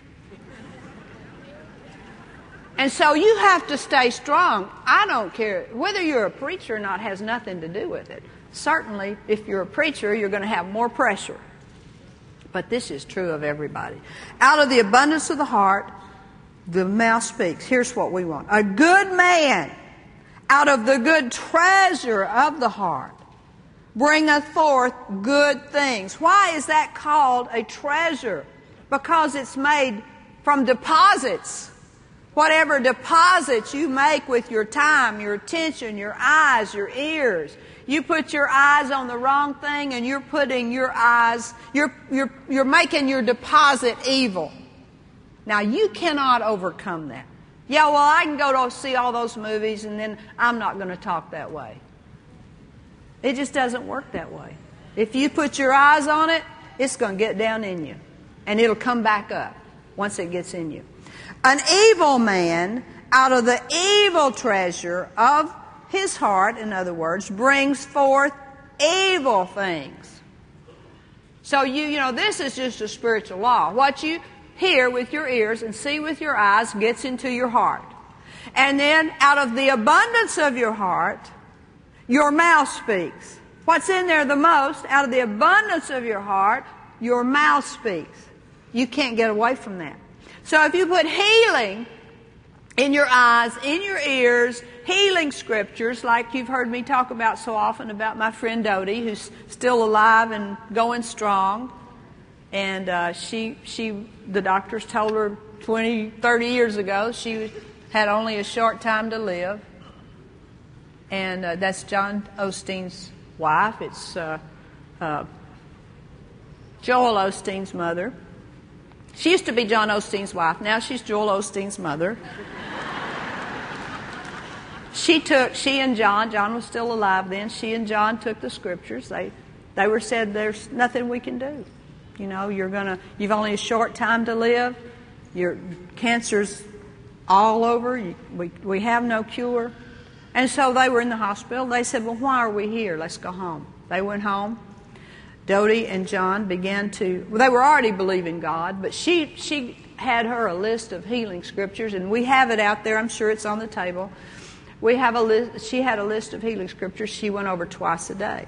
And so you have to stay strong. I don't care. Whether you're a preacher or not has nothing to do with it. Certainly, if you're a preacher, you're going to have more pressure. But this is true of everybody. Out of the abundance of the heart, the mouth speaks. Here's what we want. A good man, out of the good treasure of the heart, bringeth forth good things. Why is that called a treasure? Because it's made from deposits. Whatever deposits you make with your time, your attention, your eyes, your ears. You put your eyes on the wrong thing and you're putting your eyes, you're making your deposit evil. Now, you cannot overcome that. Yeah, well, I can go to see all those movies and then I'm not going to talk that way. It just doesn't work that way. If you put your eyes on it, it's going to get down in you. And it'll come back up once it gets in you. An evil man, out of the evil treasure of his heart, in other words, brings forth evil things. So you know, this is just a spiritual law. What you hear with your ears and see with your eyes gets into your heart. And then out of the abundance of your heart, your mouth speaks. What's in there the most, out of the abundance of your heart, your mouth speaks. You can't get away from that. So if you put healing in your eyes, in your ears, healing scriptures, like you've heard me talk about so often about my friend Dodie, who's still alive and going strong. And the doctors told her 20, 30 years ago she had only a short time to live. And that's John Osteen's wife. It's Joel Osteen's mother. She used to be John Osteen's wife. Now she's Joel Osteen's mother. She and John was still alive then. She and John took the scriptures. They were said, there's nothing we can do. You know, you've only a short time to live. Your cancer's all over. We have no cure. And so they were in the hospital. They said, well, why are we here? Let's go home. They went home. Dodie and John began to, well, they were already believing God, but she had her a list of healing scriptures, and we have it out there. I'm sure it's on the table. We have a list. She had a list of healing scriptures she went over twice a day.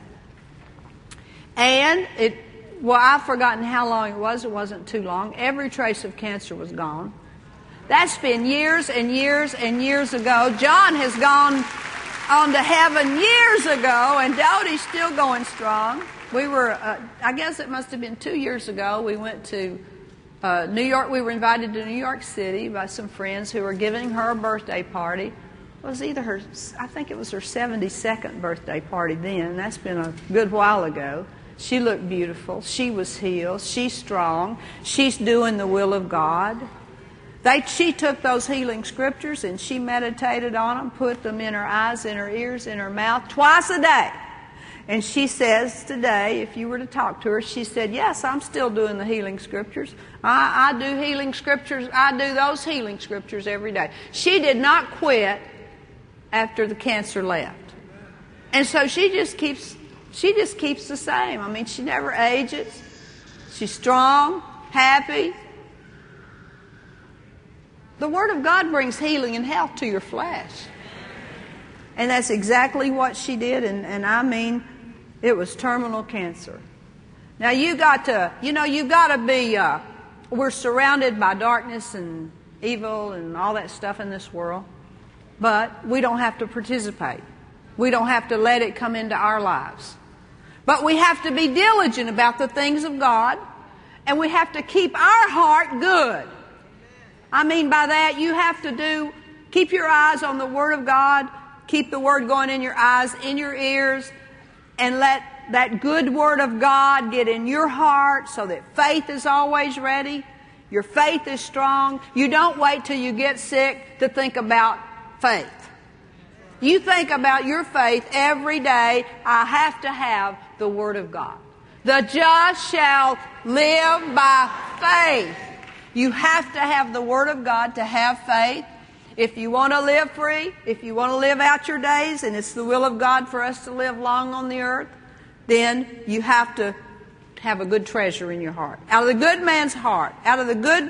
And I've forgotten how long it was. It wasn't too long. Every trace of cancer was gone. That's been years and years and years ago. John has gone on to heaven years ago, and Dodie's still going strong. We were, I guess it must have been 2 years ago, we went to New York. We were invited to New York City by some friends who were giving her a birthday party. It was I think it was her 72nd birthday party then, and that's been a good while ago. She looked beautiful. She was healed. She's strong. She's doing the will of God. She took those healing scriptures and she meditated on them, put them in her eyes, in her ears, in her mouth twice a day. And she says today, if you were to talk to her, she said, yes, I'm still doing the healing scriptures. I do healing scriptures. I do those healing scriptures every day. She did not quit after the cancer left. And so she just keeps the same. I mean, she never ages. She's strong, happy. The Word of God brings healing and health to your flesh. And that's exactly what she did. And I mean, it was terminal cancer. Now you've got to be, we're surrounded by darkness and evil and all that stuff in this world. But we don't have to participate. We don't have to let it come into our lives. But we have to be diligent about the things of God, and we have to keep our heart good. I mean by that, you have to keep your eyes on the Word of God, keep the Word going in your eyes, in your ears, and let that good Word of God get in your heart so that faith is always ready. Your faith is strong. You don't wait till you get sick to think about faith. You think about your faith every day. I have to have the Word of God. The just shall live by faith. You have to have the Word of God to have faith. If you want to live free, if you want to live out your days, and it's the will of God for us to live long on the earth, then you have to have a good treasure in your heart. Out of the good man's heart, a good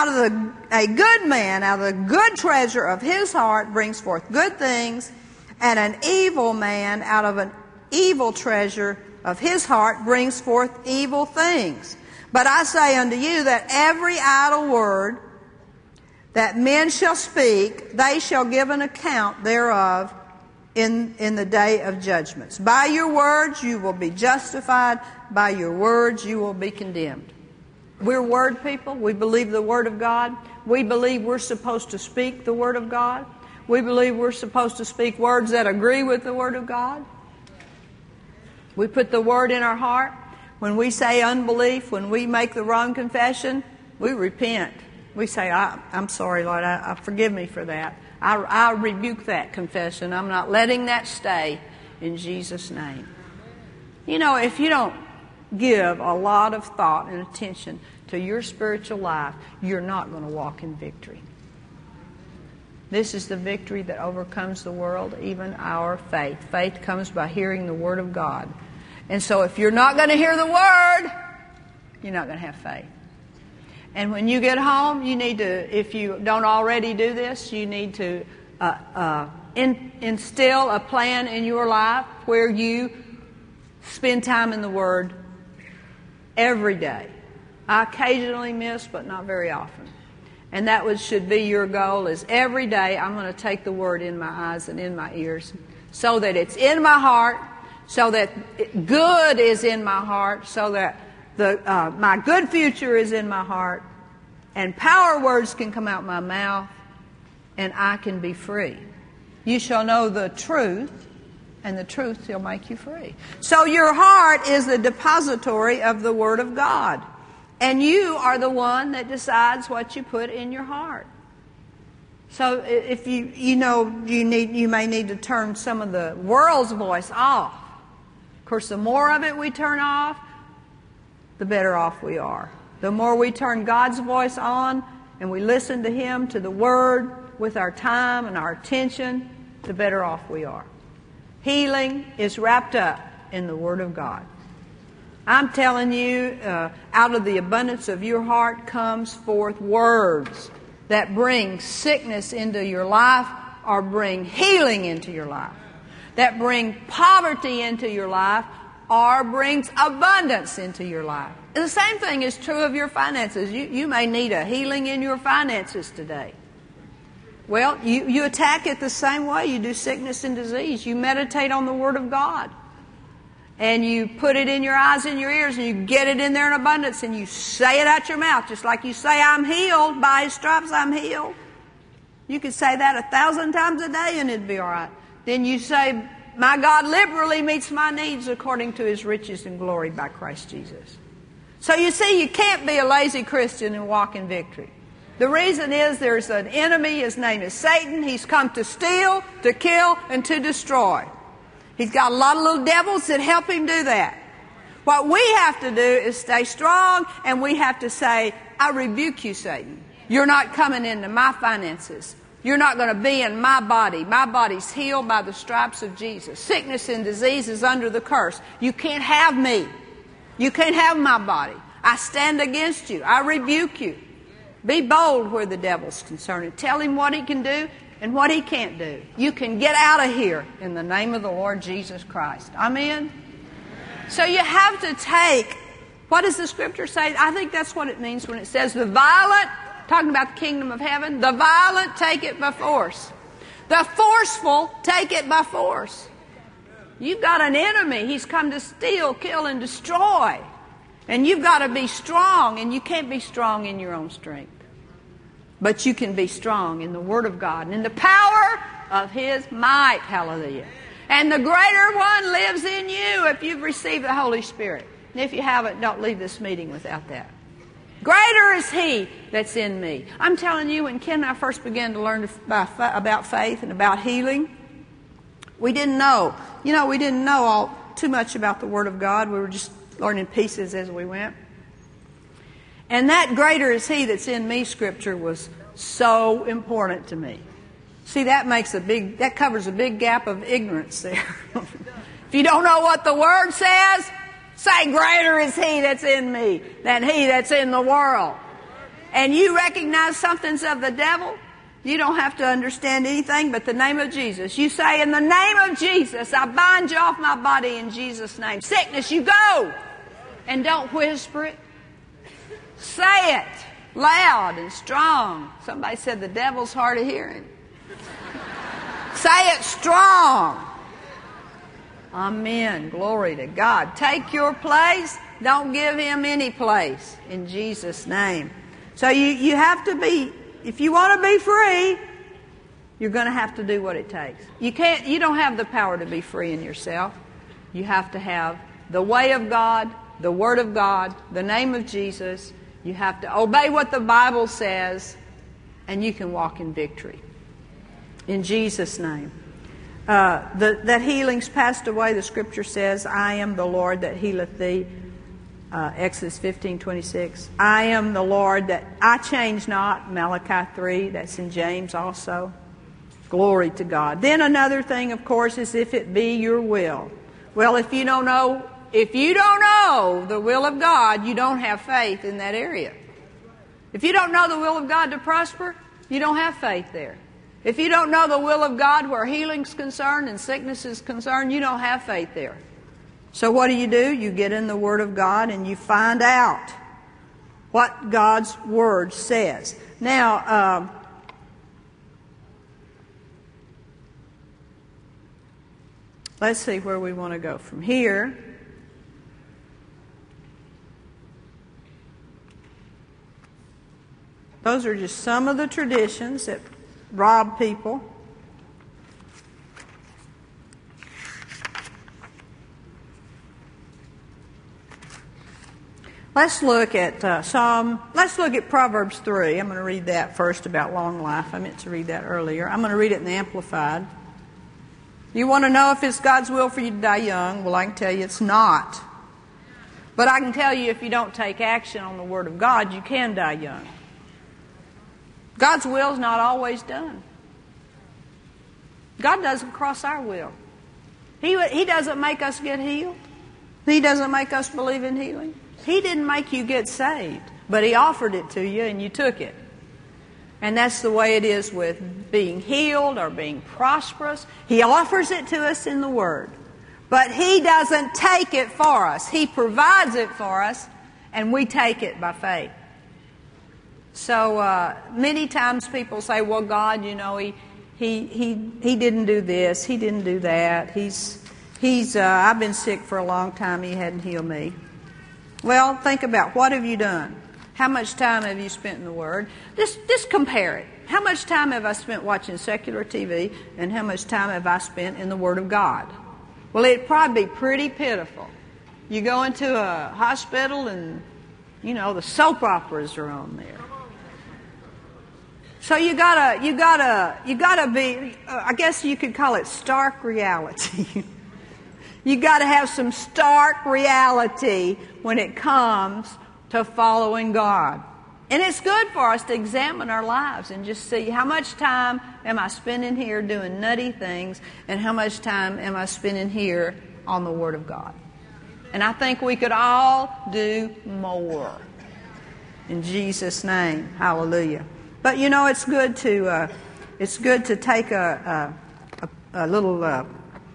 man, out of the good treasure of his heart brings forth good things, and an evil man out of an evil treasure of his heart brings forth evil things. But I say unto you that every idle word that men shall speak, they shall give an account thereof in the day of judgments. By your words you will be justified, by your words you will be condemned. We're word people. We believe the Word of God. We believe we're supposed to speak the Word of God. We believe we're supposed to speak words that agree with the Word of God. We put the Word in our heart. When we say unbelief, when we make the wrong confession, we repent. We say, I'm sorry, Lord, forgive me for that. I rebuke that confession. I'm not letting that stay in Jesus' name. You know, if you don't give a lot of thought and attention to your spiritual life, you're not going to walk in victory. This is the victory that overcomes the world, even our faith. Faith comes by hearing the Word of God. And so if you're not going to hear the Word, you're not going to have faith. And when you get home, you need to, if you don't already do this, you need to instill a plan in your life where you spend time in the Word every day. I occasionally miss, but not very often. And that should be your goal, is every day I'm going to take the Word in my eyes and in my ears so that it's in my heart, so that good is in my heart, so that my good future is in my heart, and power words can come out my mouth, and I can be free. You shall know the truth, and the truth shall make you free. So your heart is the depository of the Word of God, and you are the one that decides what you put in your heart. So if you may need to turn some of the world's voice off. Of course, the more of it we turn off, the better off we are. The more we turn God's voice on and we listen to Him, to the Word, with our time and our attention, the better off we are. Healing is wrapped up in the Word of God. I'm telling you, out of the abundance of your heart comes forth words that bring sickness into your life or bring healing into your life, that bring poverty into your life or brings abundance into your life. The same thing is true of your finances. You may need a healing in your finances today. Well, you attack it the same way you do sickness and disease. You meditate on the Word of God. And you put it in your eyes and your ears, and you get it in there in abundance, and you say it out your mouth, just like you say, I'm healed, by His stripes I'm healed. You could say that 1,000 times a day and it'd be all right. Then you say, my God liberally meets my needs according to His riches and glory by Christ Jesus. So you see, you can't be a lazy Christian and walk in victory. The reason is there's an enemy, his name is Satan. He's come to steal, to kill, and to destroy. He's got a lot of little devils that help him do that. What we have to do is stay strong, and we have to say, I rebuke you, Satan. You're not coming into my finances. You're not going to be in my body. My body's healed by the stripes of Jesus. Sickness and disease is under the curse. You can't have me. You can't have my body. I stand against you. I rebuke you. Be bold where the devil's concerned and tell him what he can do and what he can't do. You can get out of here in the name of the Lord Jesus Christ. Amen? So you have to take, what does the Scripture say? I think that's what it means when it says the violent, talking about the kingdom of heaven, the violent take it by force. The forceful take it by force. You've got an enemy. He's come to steal, kill, and destroy. And you've got to be strong, and you can't be strong in your own strength. But you can be strong in the Word of God and in the power of His might. Hallelujah. And the greater one lives in you if you've received the Holy Spirit. And if you haven't, don't leave this meeting without that. Greater is He that's in me. I'm telling you, when Ken and I first began to learn about faith and about healing, we didn't know. We didn't know too much about the Word of God. We were just learning pieces as we went. And that greater is He that's in me scripture was so important to me. See, that covers a big gap of ignorance there. If you don't know what the Word says, say, greater is He that's in me than he that's in the world. And you recognize something's of the devil, you don't have to understand anything but the name of Jesus. You say, in the name of Jesus, I bind you off my body in Jesus' name. Sickness, you go. And don't whisper it. Say it loud and strong. Somebody said the devil's hard of hearing. Say it strong. Amen. Glory to God. Take your place. Don't give him any place. In Jesus' name. So you have to be, if you want to be free, you're going to have to do what it takes. You don't have the power to be free in yourself. You have to have the way of God, the Word of God, the name of Jesus. You have to obey what the Bible says, and you can walk in victory. In Jesus' name. That healing's passed away, the Scripture says, I am the Lord that healeth thee. Exodus 15:26. I am the Lord that I change not. Malachi 3, that's in James also. Glory to God. Then another thing, of course, is if it be your will. Well, if you don't know the will of God, you don't have faith in that area. If you don't know the will of God to prosper, you don't have faith there. If you don't know the will of God where healing's concerned and sickness is concerned, you don't have faith there. So what do? You get in the Word of God and you find out what God's Word says. Now, let's see where we want to go from here. Those are just some of the traditions that rob people. Let's look at Proverbs 3. I'm going to read that first about long life. I meant to read that earlier. I'm going to read it in the Amplified. You want to know if it's God's will for you to die young? Well, I can tell you it's not. But I can tell you if you don't take action on the Word of God, you can die young. God's will is not always done. God doesn't cross our will. He doesn't make us get healed. He doesn't make us believe in healing. He didn't make you get saved, but He offered it to you and you took it. And that's the way it is with being healed or being prosperous. He offers it to us in the Word, but He doesn't take it for us. He provides it for us, and we take it by faith. So many times people say, well, God, He didn't do this, He didn't do that. I've been sick for a long time, He hadn't healed me. Well, think about, what have you done? How much time have you spent in the Word? Just compare it. How much time have I spent watching secular TV, and how much time have I spent in the Word of God? Well, it'd probably be pretty pitiful. You go into a hospital and, the soap operas are on there. So you gotta be, I guess you could call it stark reality. You gotta have some stark reality when it comes to following God. And it's good for us to examine our lives and just see how much time am I spending here doing nutty things and how much time am I spending here on the Word of God. And I think we could all do more. In Jesus' name, hallelujah. But it's good to take a little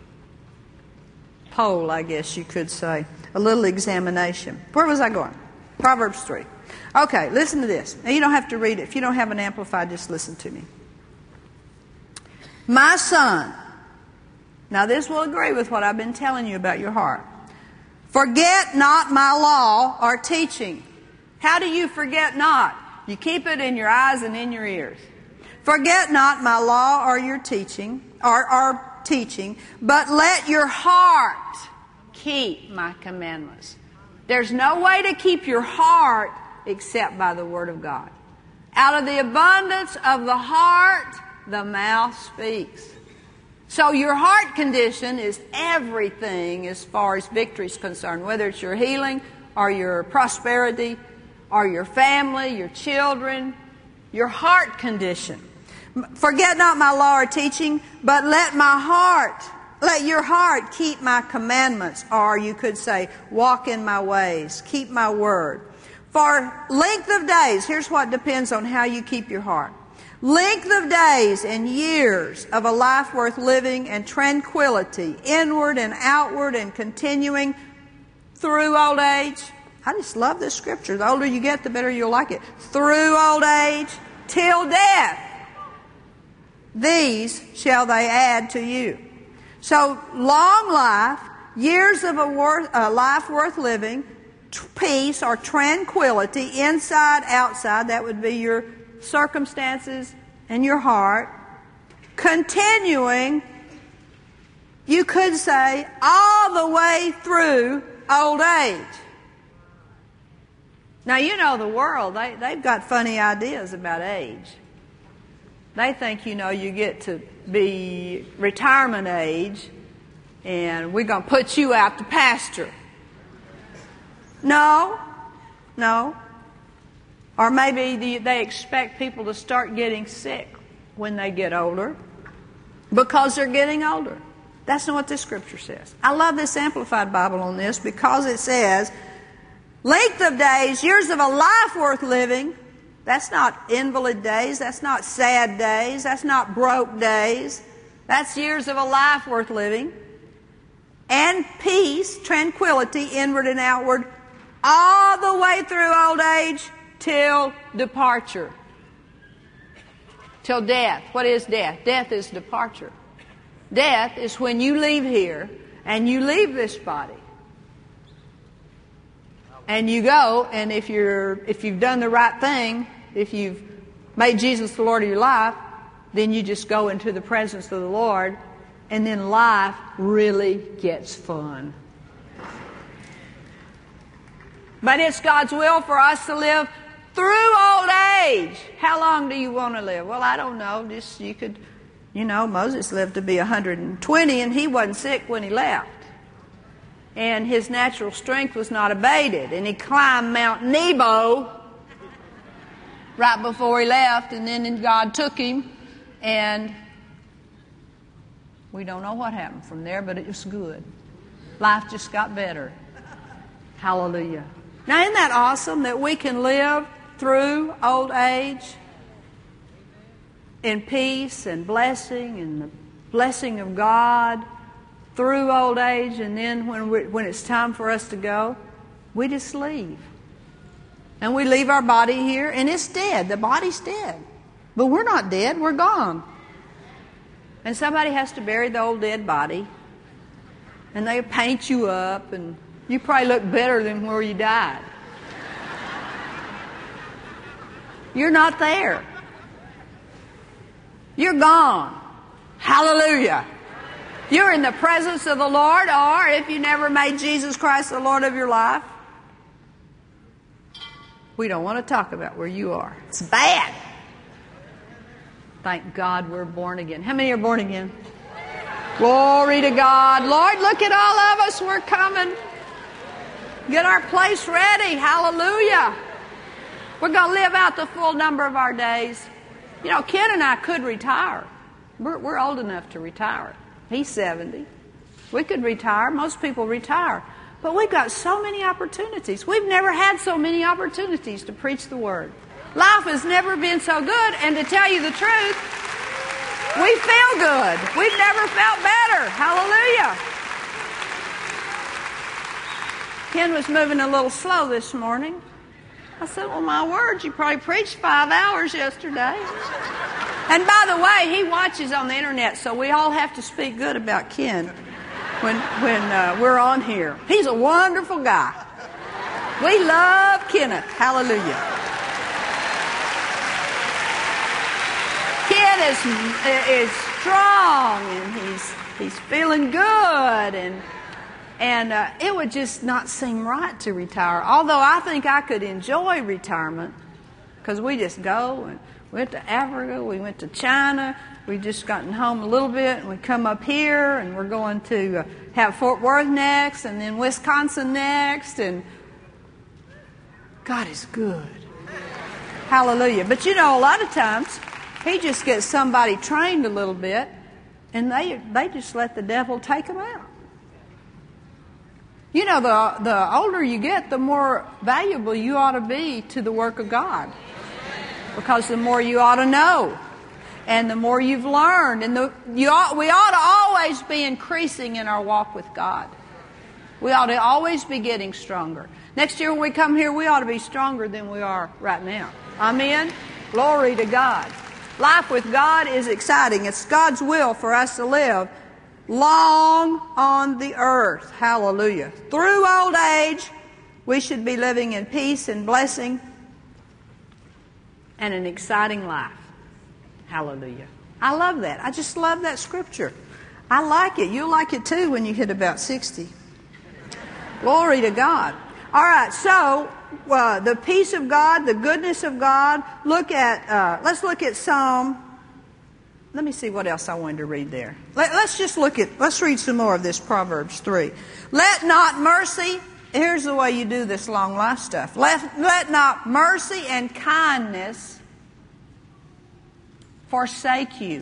poll, I guess you could say, a little examination. Where was I going? Proverbs 3. Okay, listen to this. Now, you don't have to read it. If you don't have an Amplified, just listen to me. My son, Now this will agree with what I've been telling you about your heart. Forget not my law or teaching. How do you forget not? You keep it in your eyes and in your ears. Forget not my law or your teaching, or teaching, but let your heart keep my commandments. There's no way to keep your heart except by the Word of God. Out of the abundance of the heart, the mouth speaks. So your heart condition is everything as far as victory is concerned, whether it's your healing or your prosperity or your family, your children, your heart condition. Forget not my law or teaching, but let your heart keep my commandments, or you could say, walk in my ways, keep my word. For length of days, here's what depends on how you keep your heart. Length of days and years of a life worth living, and tranquility, inward and outward and continuing through old age. I just love this scripture. The older you get, the better you'll like it. Through old age, till death. These shall they add to you. So long life, years of a life worth living, peace or tranquility, inside, outside, that would be your circumstances and your heart, continuing, you could say, all the way through old age. Now, you know the world, they've got funny ideas about age. They think, you get to be retirement age and we're going to put you out to pasture. No. Or maybe they expect people to start getting sick when they get older because they're getting older. That's not what this scripture says. I love this Amplified Bible on this because it says, length of days, years of a life worth living. That's not invalid days. That's not sad days. That's not broke days. That's years of a life worth living. And peace, tranquility, inward and outward, all the way through old age till departure. Till death. What is death? Death is departure. Death is when you leave here and you leave this body. And you go, and if you've done the right thing, if you've made Jesus the Lord of your life, then you just go into the presence of the Lord, and then life really gets fun. But it's God's will for us to live through old age. How long do you want to live? Well, I don't know. Moses lived to be 120, and he wasn't sick when he left. And his natural strength was not abated. And he climbed Mount Nebo right before he left, and then God took him, and we don't know what happened from there, but it was good. Life just got better. Hallelujah. Now, isn't that awesome that we can live through old age in peace and blessing and the blessing of God through old age, and then when it's time for us to go, we just leave. And we leave our body here, and it's dead. The body's dead. But we're not dead. We're gone. And somebody has to bury the old dead body, and they paint you up, and you probably look better than where you died. You're not there. You're gone. Hallelujah. You're in the presence of the Lord, or if you never made Jesus Christ the Lord of your life, we don't want to talk about where you are. It's bad. Thank God we're born again. How many are born again? Glory to God. Lord, look at all of us. We're coming. Get our place ready. Hallelujah. We're going to live out the full number of our days. Ken and I could retire. We're old enough to retire. He's 70. We could retire. Most people retire. But we've got so many opportunities. We've never had so many opportunities to preach the Word. Life has never been so good, and to tell you the truth, we feel good. We've never felt better. Hallelujah. Ken was moving a little slow this morning. I said, well, my word, you probably preached 5 hours yesterday. And by the way, he watches on the internet, so we all have to speak good about Ken when we're on here. He's a wonderful guy. We love Kenneth. Hallelujah. Ken is strong, and he's feeling good, and it would just not seem right to retire. Although I think I could enjoy retirement, because we just go and we went to Africa, we went to China, we just gotten home a little bit, and we come up here, and we're going to have Fort Worth next, and then Wisconsin next, and God is good. Hallelujah. But you know, a lot of times, he just gets somebody trained a little bit, and they just let the devil take them out. You know, the older you get, the more valuable you ought to be to the work of God. Because the more you ought to know, and the more you've learned, and we ought to always be increasing in our walk with God. We ought to always be getting stronger. Next year when we come here, we ought to be stronger than we are right now. Amen? Glory to God. Life with God is exciting. It's God's will for us to live long on the earth. Hallelujah. Through old age, we should be living in peace and blessing and an exciting life. Hallelujah. I love that. I just love that scripture. I like it. You'll like it too when you hit about 60. Glory to God. All right, so the peace of God, the goodness of God. Let's look at Psalm. Let me see what else I wanted to read there. Let's read some more of this Proverbs 3. Let not mercy, here's the way you do this long life stuff. Let not mercy and kindness forsake you.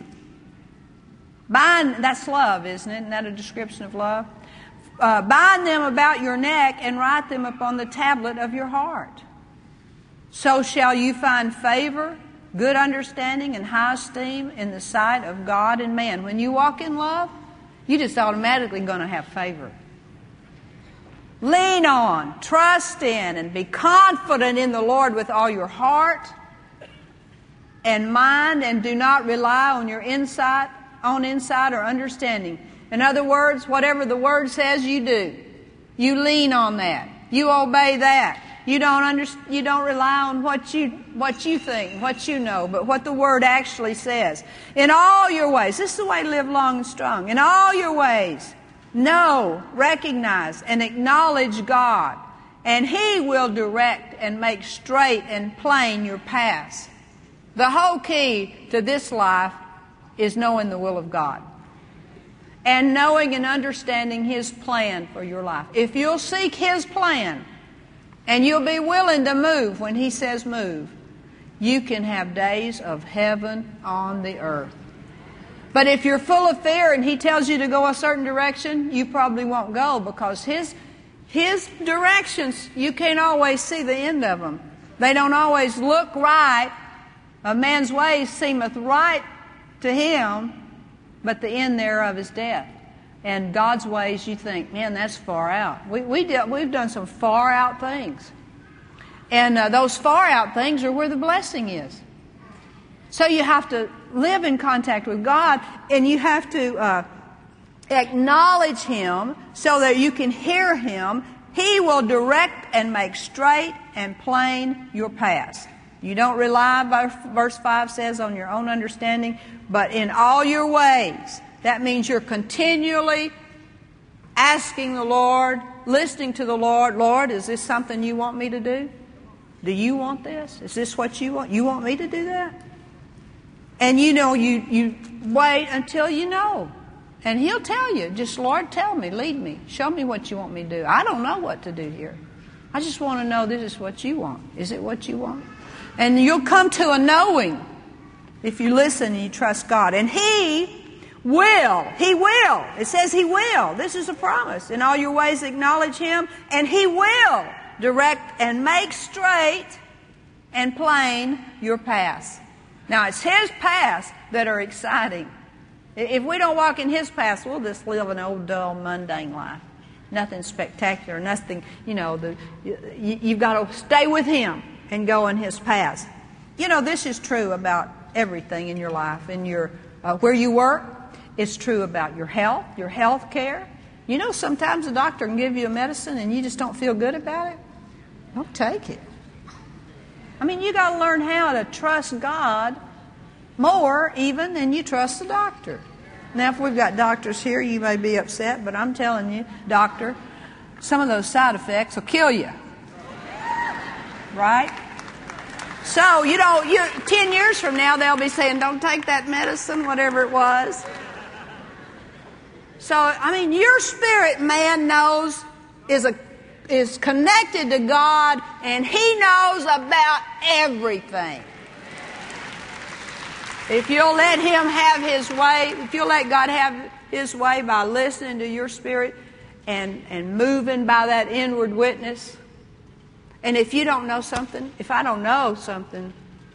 That's love, isn't it? Isn't that a description of love? Bind them about your neck and write them upon the tablet of your heart. So shall you find favor, good understanding, and high esteem in the sight of God and man. When you walk in love, you're just automatically going to have favor. Lean on, trust in, and be confident in the Lord with all your heart and mind, and do not rely on your insight or understanding. In other words, whatever the Word says, you do. You lean on that. You obey that. You don't rely on what you think, what you know, but what the Word actually says. In all your ways, this is the way to live long and strong. In all your ways, know, recognize, and acknowledge God, and He will direct and make straight and plain your paths. The whole key to this life is knowing the will of God and knowing and understanding His plan for your life. If you'll seek His plan and you'll be willing to move when He says move, you can have days of heaven on the earth. But if you're full of fear and He tells you to go a certain direction, you probably won't go, because His directions, you can't always see the end of them. They don't always look right. A man's ways seemeth right to him, but the end thereof is death. And God's ways, you think, man, that's far out. We've done some far out things. And those far out things are where the blessing is. So you have to live in contact with God, and you have to acknowledge Him so that you can hear Him. He will direct and make straight and plain your paths. You don't rely, verse 5 says, on your own understanding, but in all your ways. That means you're continually asking the Lord, listening to the Lord. Lord, is this something you want me to do? Do you want this? Is this what you want? You want me to do that? And you know, you wait until you know. And He'll tell you, just, Lord, tell me, lead me, show me what you want me to do. I don't know what to do here. I just want to know this is what you want. Is it what you want? And you'll come to a knowing if you listen and you trust God. And He will. It says He will. This is a promise. In all your ways acknowledge Him, and He will direct and make straight and plain your paths. Now, it's His paths that are exciting. If we don't walk in His paths, we'll just live an old, dull, mundane life. Nothing spectacular, nothing, you've got to stay with Him and go in His paths. You know, this is true about everything in your life, in your where you work. It's true about your health care. You know, sometimes a doctor can give you a medicine and you just don't feel good about it. Don't take it. I mean, you got to learn how to trust God more even than you trust the doctor. Now, if we've got doctors here, you may be upset, but I'm telling you, doctor, some of those side effects will kill you. Right? So, 10 years from now, they'll be saying, don't take that medicine, whatever it was. So, I mean, your spirit man knows, is connected to God, and He knows about everything. If you'll let Him have His way, if you'll let God have His way by listening to your spirit and moving by that inward witness. And if you don't know something, if I don't know something,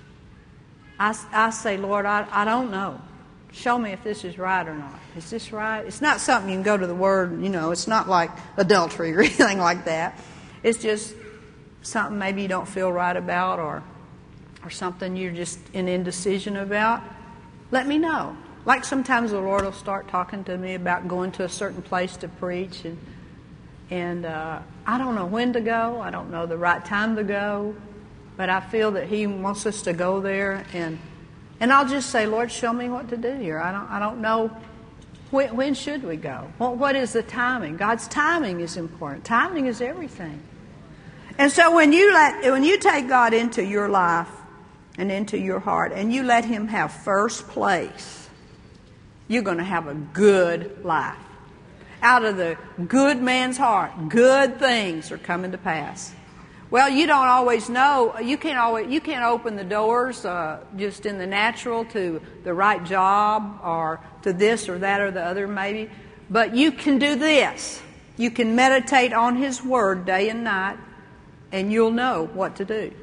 I say, Lord, I don't know. Show me if this is right or not. Is this right? It's not something you can go to the Word, it's not like adultery or anything like that. It's just something maybe you don't feel right about or something you're just in indecision about. Let me know. Like sometimes the Lord will start talking to me about going to a certain place to preach, and I don't know when to go. I don't know the right time to go, but I feel that He wants us to go there, and I'll just say, Lord, show me what to do here. I don't know when should we go. Well, what is the timing? God's timing is important. Timing is everything. And so when you take God into your life and into your heart, and you let Him have first place, you're going to have a good life. Out of the good man's heart, good things are coming to pass. Well, you don't always know. You can't open the doors just in the natural to the right job or to this or that or the other maybe. But you can do this. You can meditate on His Word day and night, and you'll know what to do.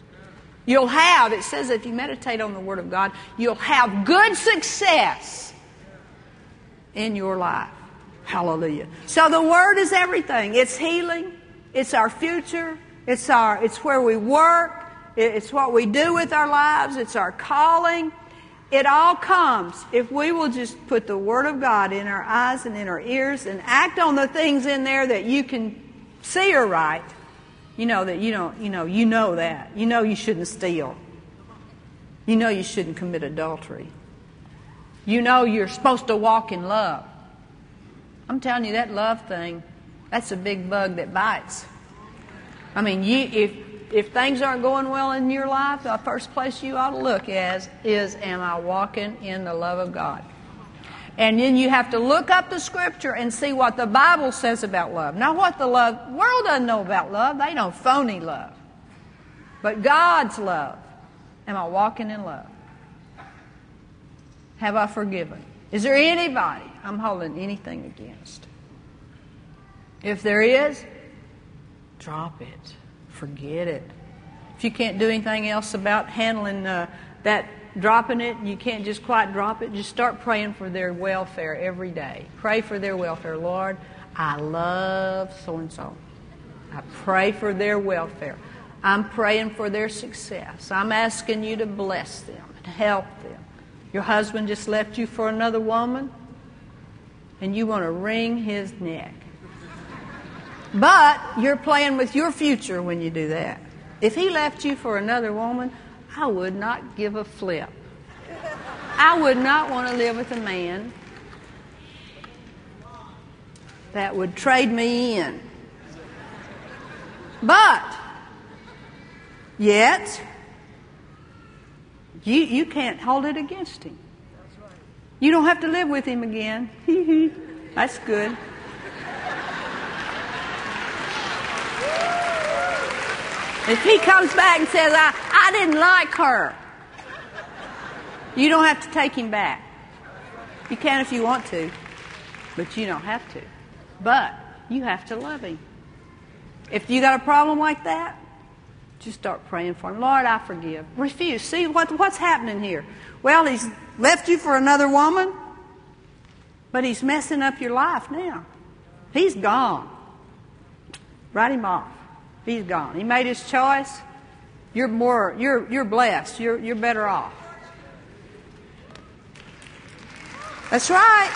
It says if you meditate on the Word of God, you'll have good success in your life. Hallelujah. So the Word is everything. It's healing. It's our future. It's where we work. It's what we do with our lives. It's our calling. It all comes if we will just put the Word of God in our eyes and in our ears and act on the things in there that you can see are right. You know that you know that. You know you shouldn't steal. You know you shouldn't commit adultery. You know you're supposed to walk in love. I'm telling you, that love thing, that's a big bug that bites. I mean, if things aren't going well in your life, the first place you ought to look is am I walking in the love of God? And then you have to look up the Scripture and see what the Bible says about love. Not what the world doesn't know about love. They know phony love. But God's love. Am I walking in love? Have I forgiven? Is there anybody I'm holding anything against? If there is, drop it. Forget it. If you can't do anything else about handling that, dropping it, you can't just quite drop it, just start praying for their welfare every day. Pray for their welfare. Lord, I love so-and-so. I pray for their welfare. I'm praying for their success. I'm asking you to bless them and help them. Your husband just left you for another woman, and you want to wring his neck. But you're playing with your future when you do that. If he left you for another woman, I would not give a flip. I would not want to live with a man that would trade me in. But yet, you can't hold it against him. You don't have to live with him again. That's good. If he comes back and says, I didn't like her, you don't have to take him back. You can if you want to, but you don't have to. But you have to love him. If you got a problem like that, just start praying for him. Lord, I forgive. Refuse. See what's happening here. Well, he's left you for another woman, but he's messing up your life now. He's gone. Write him off. He's gone. He made his choice. You're blessed. You're better off. That's right.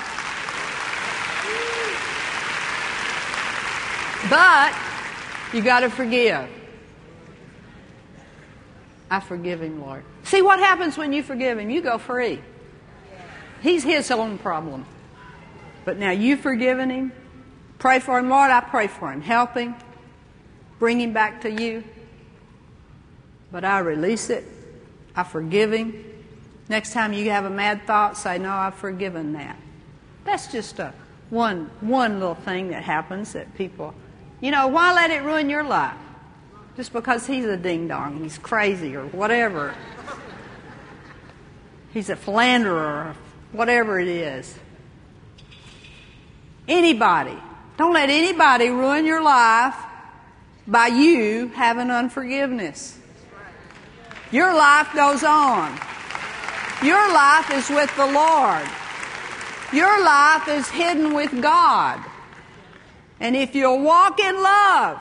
But you got to forgive. I forgive him, Lord. See what happens when you forgive him? You go free. He's his own problem. But now you've forgiven him. Pray for him. Lord, I pray for him. Help him. Bring him back to you. But I release it. I forgive him. Next time you have a mad thought, say, no, I've forgiven that. That's just one little thing that happens that people, why let it ruin your life? Just because he's a ding-dong, he's crazy or whatever. He's a philanderer or whatever it is. Anybody. Don't let anybody ruin your life by you having unforgiveness. Your life goes on. Your life is with the Lord. Your life is hidden with God. And if you'll walk in love,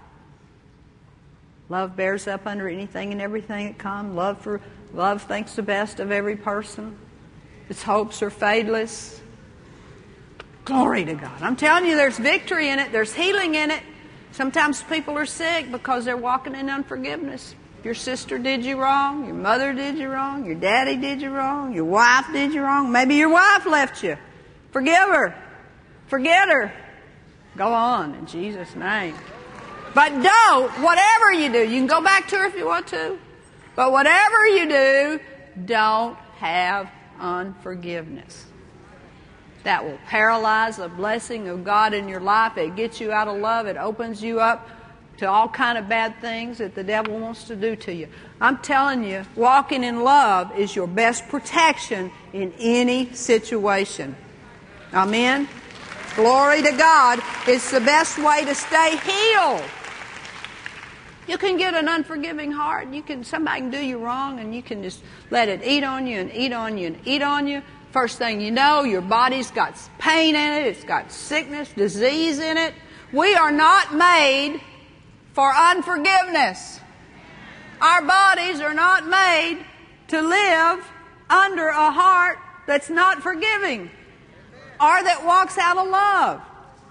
love bears up under anything and everything that comes. Love thinks the best of every person. Its hopes are fadeless. Glory to God. I'm telling you, there's victory in it. There's healing in it. Sometimes people are sick because they're walking in unforgiveness. Your sister did you wrong. Your mother did you wrong. Your daddy did you wrong. Your wife did you wrong. Maybe your wife left you. Forgive her. Forget her. Go on in Jesus' name. But don't, whatever you do, you can go back to her if you want to, but whatever you do, don't have unforgiveness. That will paralyze the blessing of God in your life. It gets you out of love. It opens you up to all kind of bad things that the devil wants to do to you. I'm telling you, walking in love is your best protection in any situation. Amen? Glory to God. It's the best way to stay healed. You can get an unforgiving heart. Somebody can do you wrong and you can just let it eat on you and eat on you and eat on you. First thing you know, your body's got pain in it. It's got sickness, disease in it. We are not made for unforgiveness. Our bodies are not made to live under a heart that's not forgiving or that walks out of love.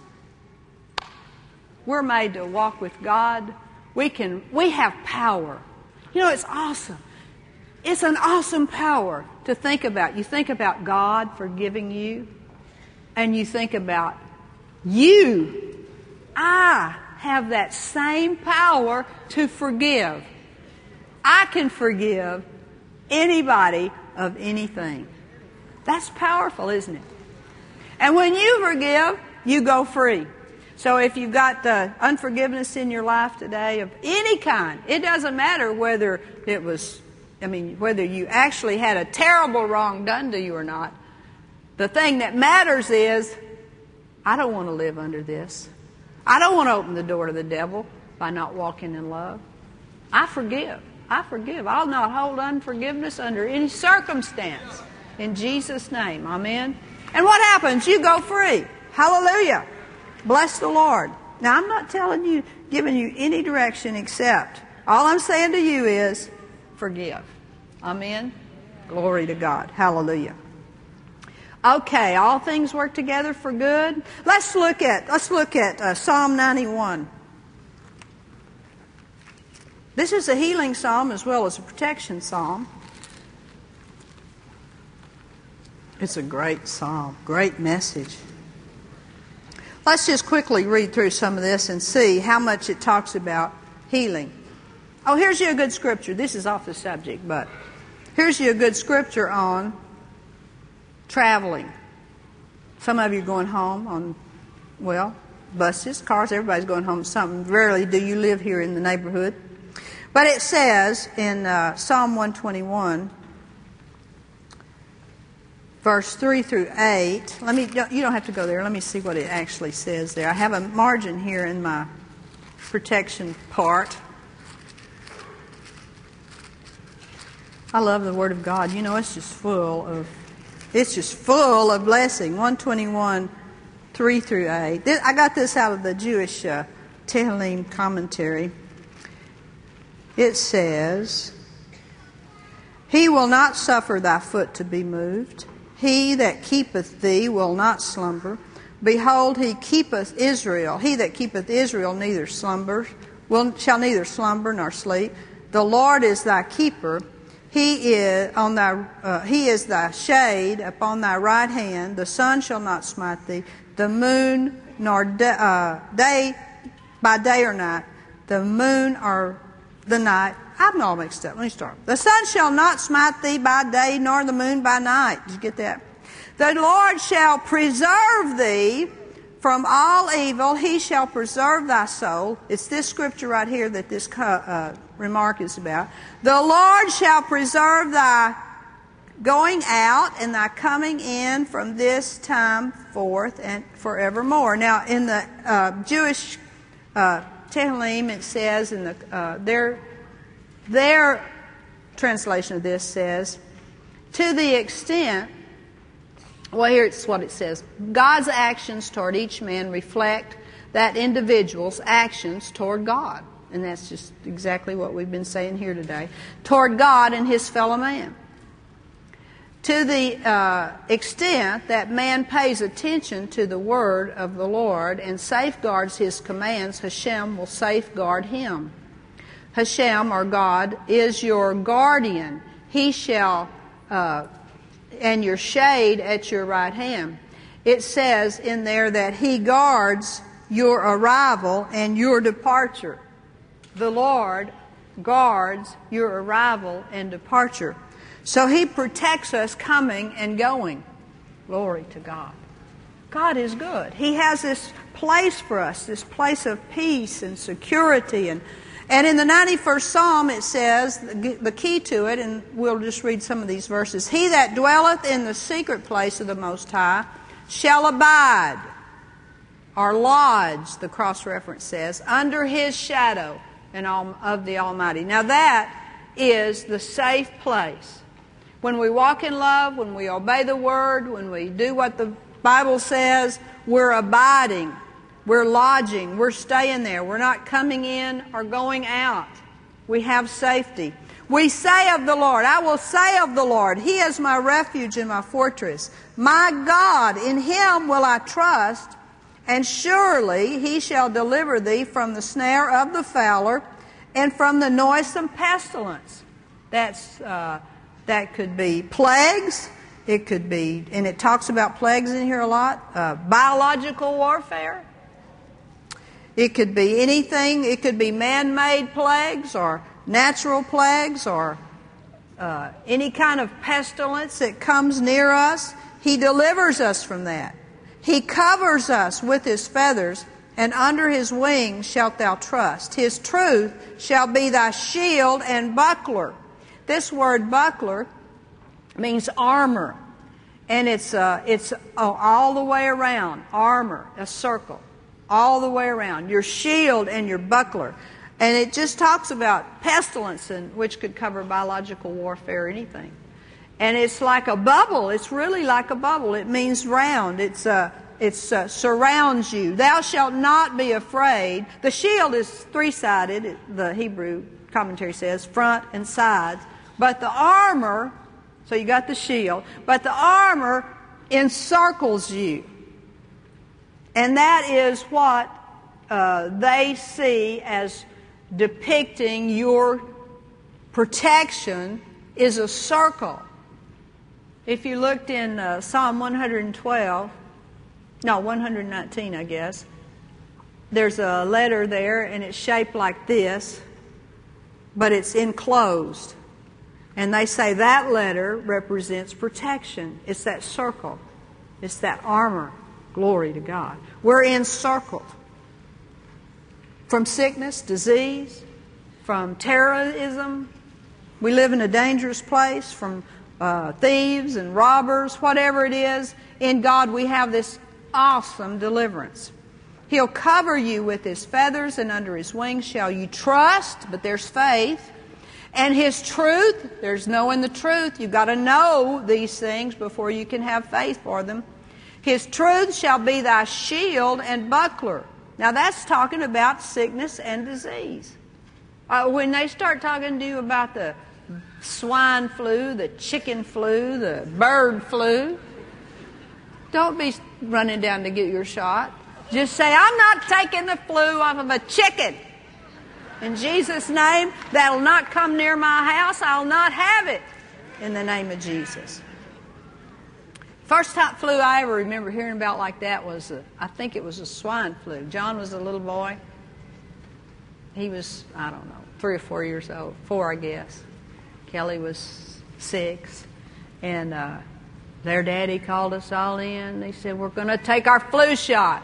We're made to walk with God. We have power. It's awesome. It's an awesome power to think about. You think about God forgiving you, and you think about you. I have that same power to forgive. I can forgive anybody of anything. That's powerful, isn't it? And when you forgive, you go free. So if you've got unforgiveness in your life today of any kind, it doesn't matter whether whether you actually had a terrible wrong done to you or not. The thing that matters is, I don't want to live under this. I don't want to open the door to the devil by not walking in love. I forgive. I'll not hold unforgiveness under any circumstance. In Jesus' name. Amen. And what happens? You go free. Hallelujah. Bless the Lord. Now, I'm not giving you any direction except, all I'm saying to you is, forgive. Amen. Glory to God. Hallelujah. Okay, all things work together for good. Let's look at Psalm 91. This is a healing psalm as well as a protection psalm. It's a great psalm, great message. Let's just quickly read through some of this and see how much it talks about healing. Oh, here's you a good scripture. This is off the subject, but here's you a good scripture on traveling. Some of you are going home on, buses, cars. Everybody's going home something. Rarely do you live here in the neighborhood. But it says in Psalm 121, verse 3 through 8. You don't have to go there. Let me see what it actually says there. I have a margin here in my protection part. I love the Word of God. It's just full of blessing. 121, 3 through 8. I got this out of the Jewish Tehillim commentary. It says, He will not suffer thy foot to be moved. He that keepeth thee will not slumber. Behold, he keepeth Israel. He that keepeth Israel shall neither slumber nor sleep. The Lord is thy keeper. He is thy shade upon thy right hand. The sun shall not smite thee. The moon nor day by day or night. The moon or the night. I'm all mixed up. Let me start. The sun shall not smite thee by day, nor the moon by night. Did you get that? The Lord shall preserve thee from all evil. He shall preserve thy soul. It's this scripture right here that this remark is about. The Lord shall preserve thy going out and thy coming in from this time forth and forevermore. Now, in the Jewish Tehillim, it says in their translation of this says, to the extent, well, here's what it says. God's actions toward each man reflect that individual's actions toward God. And that's just exactly what we've been saying here today. Toward God and his fellow man. To the extent that man pays attention to the word of the Lord and safeguards his commands, Hashem will safeguard him. Hashem, or God, is your guardian. He shall, and your shade at your right hand. It says in there that he guards your arrival and your departure. The Lord guards your arrival and departure. So he protects us coming and going. Glory to God. God is good. He has this place for us, this place of peace and security. And in the 91st Psalm it says, the key to it, and we'll just read some of these verses. He that dwelleth in the secret place of the Most High shall abide, or lodge, the cross-reference says, under his shadow of the Almighty. Now that is the safe place. When we walk in love, when we obey the Word, when we do what the Bible says, we're abiding. We're lodging. We're staying there. We're not coming in or going out. We have safety. We say of the Lord, I will say of the Lord, He is my refuge and my fortress. My God, in Him will I trust, and surely He shall deliver thee from the snare of the fowler and from the noisome pestilence. That could be plagues. It could be, and it talks about plagues in here a lot, biological warfare. It could be anything. It could be man-made plagues or natural plagues or any kind of pestilence that comes near us. He delivers us from that. He covers us with His feathers, and under His wings shalt thou trust. His truth shall be thy shield and buckler. This word buckler means armor, and it's all the way around. Armor, a circle, all the way around. Your shield and your buckler. And it just talks about pestilence, which could cover biological warfare or anything. And it's like a bubble. It's really like a bubble. It means round. It surrounds you. Thou shalt not be afraid. The shield is three-sided, the Hebrew commentary says, front and sides. But the armor, so you got the shield, but the armor encircles you. And that is what they see as depicting your protection is a circle. If you looked in Psalm 119, I guess, there's a letter there, and it's shaped like this, but it's enclosed. And they say that letter represents protection. It's that circle. It's that armor. Glory to God. We're encircled from sickness, disease, from terrorism. We live in a dangerous place, from thieves and robbers, whatever it is. In God we have this awesome deliverance. He'll cover you with His feathers, and under His wings shall you trust, but there's faith. And His truth, there's knowing the truth. You've got to know these things before you can have faith for them. His truth shall be thy shield and buckler. Now that's talking about sickness and disease. When they start talking to you about the swine flu, the chicken flu, the bird flu, Don't be running down to get your shot. Just say, I'm not taking the flu off of a chicken. In Jesus' name, that'll not come near my house. I'll not have it. In the name of Jesus. First type flu I ever remember hearing about like that was, I think it was a swine flu. John was a little boy. He was, 3 or 4 years old. 4, I guess. Kelly was 6. And their daddy called us all in. They said, we're going to take our flu shot.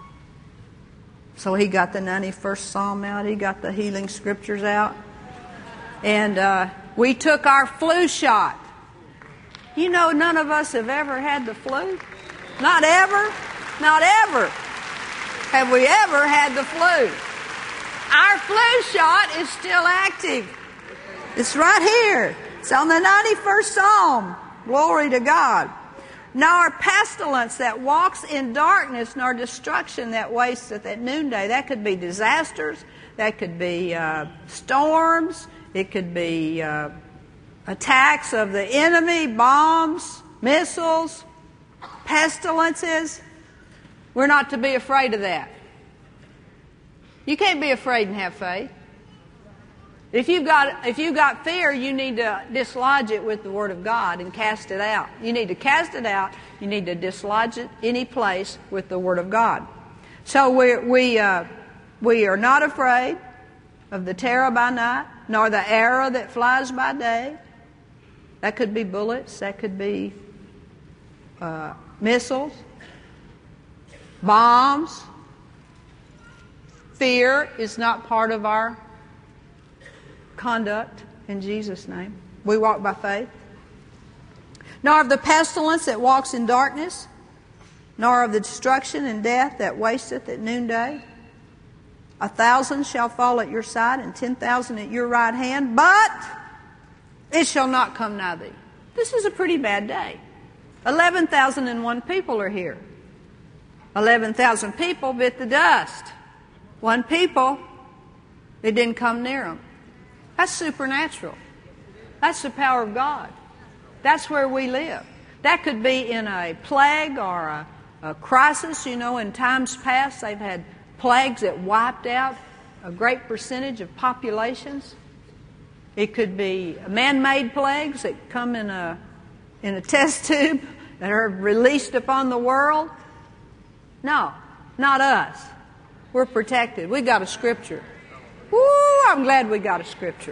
So he got the 91st Psalm out. He got the healing scriptures out. And we took our flu shot. You know, none of us have ever had the flu. Not ever. Not ever have we ever had the flu. Our flu shot is still active. It's right here. It's on the 91st Psalm. Glory to God. Nor pestilence that walks in darkness, nor destruction that wasteth at noonday. That could be disasters. That could be storms. It could be attacks of the enemy, bombs, missiles, pestilences. We're not to be afraid of that. You can't be afraid and have faith. If you've got fear, you need to dislodge it with the Word of God and cast it out. You need to cast it out. You need to dislodge it any place with the Word of God. So we are not afraid of the terror by night, nor the arrow that flies by day. That could be bullets. That could be missiles, bombs. Fear is not part of our conduct in Jesus' name. We walk by faith. Nor of the pestilence that walks in darkness, nor of the destruction and death that wasteth at noonday. 1,000 shall fall at your side, and 10,000 at your right hand, but it shall not come nigh thee. This is a pretty bad day. 11,001 people are here. 11,000 people bit the dust. 1 people, it didn't come near them. That's supernatural. That's the power of God. That's where we live. That could be in a plague or a crisis. You know, in times past, they've had plagues that wiped out a great percentage of populations. It could be man-made plagues that come in a test tube that are released upon the world. No, not us. We're protected. We got a scripture. Woo, I'm glad we got a scripture.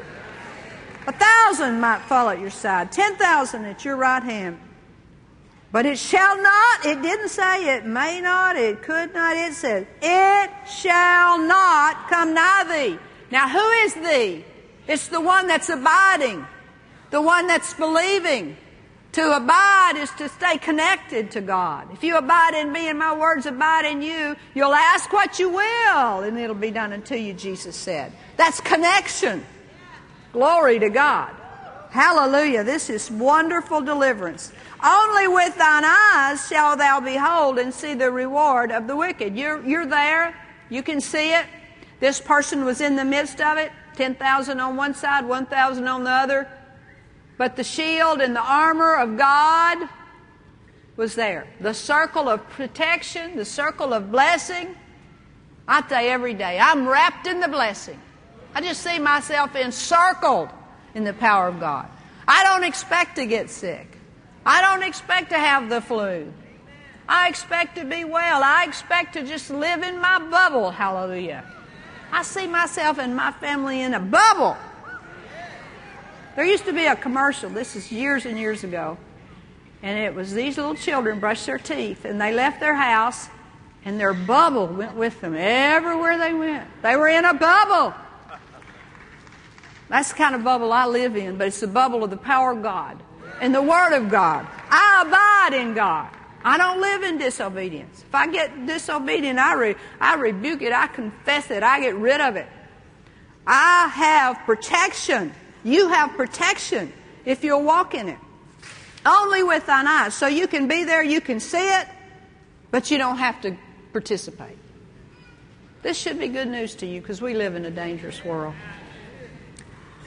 1,000 might fall at your side, 10,000 at your right hand. But it shall not, it didn't say it may not, it could not, it says, it shall not come nigh thee. Now who is thee? It's the one that's abiding, the one that's believing. To abide is to stay connected to God. If you abide in me and my words abide in you, you'll ask what you will, and it'll be done unto you, Jesus said. That's connection. Glory to God. Hallelujah. This is wonderful deliverance. Only with thine eyes shalt thou behold and see the reward of the wicked. You're there. You can see it. This person was in the midst of it. 10,000 on one side, 1,000 on the other. But the shield and the armor of God was there. The circle of protection, the circle of blessing. I tell you every day, I'm wrapped in the blessing. I just see myself encircled in the power of God. I don't expect to get sick. I don't expect to have the flu. I expect to be well. I expect to just live in my bubble. Hallelujah. I see myself and my family in a bubble. There used to be a commercial, this is years and years ago, and it was these little children brushed their teeth, and they left their house, and their bubble went with them everywhere they went. They were in a bubble. That's the kind of bubble I live in, but it's the bubble of the power of God and the Word of God. I abide in God. I don't live in disobedience. If I get disobedient, I rebuke it, I confess it, I get rid of it. I have protection. You have protection if you'll walk in it. Only with thine eyes. So you can be there, you can see it, but you don't have to participate. This should be good news to you because we live in a dangerous world.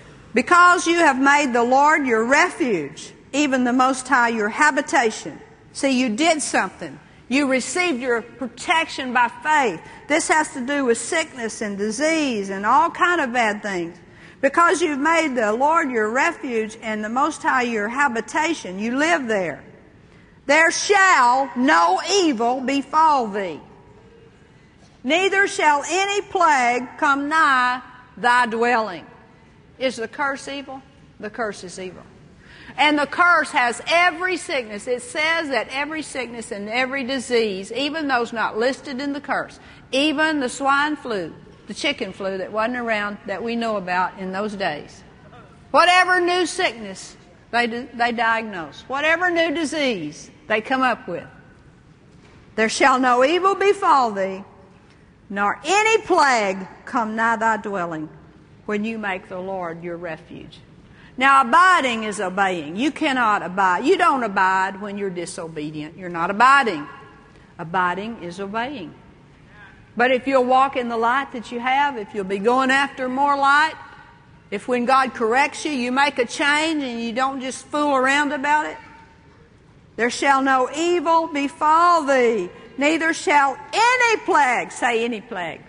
Because you have made the Lord your refuge, even the Most High your habitation. See, you did something. You received your protection by faith. This has to do with sickness and disease and all kind of bad things. Because you've made the Lord your refuge and the Most High your habitation, you live there. There shall no evil befall thee. Neither shall any plague come nigh thy dwelling. Is the curse evil? The curse is evil. And the curse has every sickness. It says that every sickness and every disease, even those not listed in the curse, even the swine flu, the chicken flu that wasn't around that we know about in those days. Whatever new sickness they diagnose, whatever new disease they come up with, there shall no evil befall thee, nor any plague come nigh thy dwelling, when you make the Lord your refuge. Now, abiding is obeying. You cannot abide. You don't abide when you're disobedient. You're not abiding. Abiding is obeying. But if you'll walk in the light that you have, if you'll be going after more light, if when God corrects you, you make a change and you don't just fool around about it, there shall no evil befall thee, neither shall any plague, say any plague,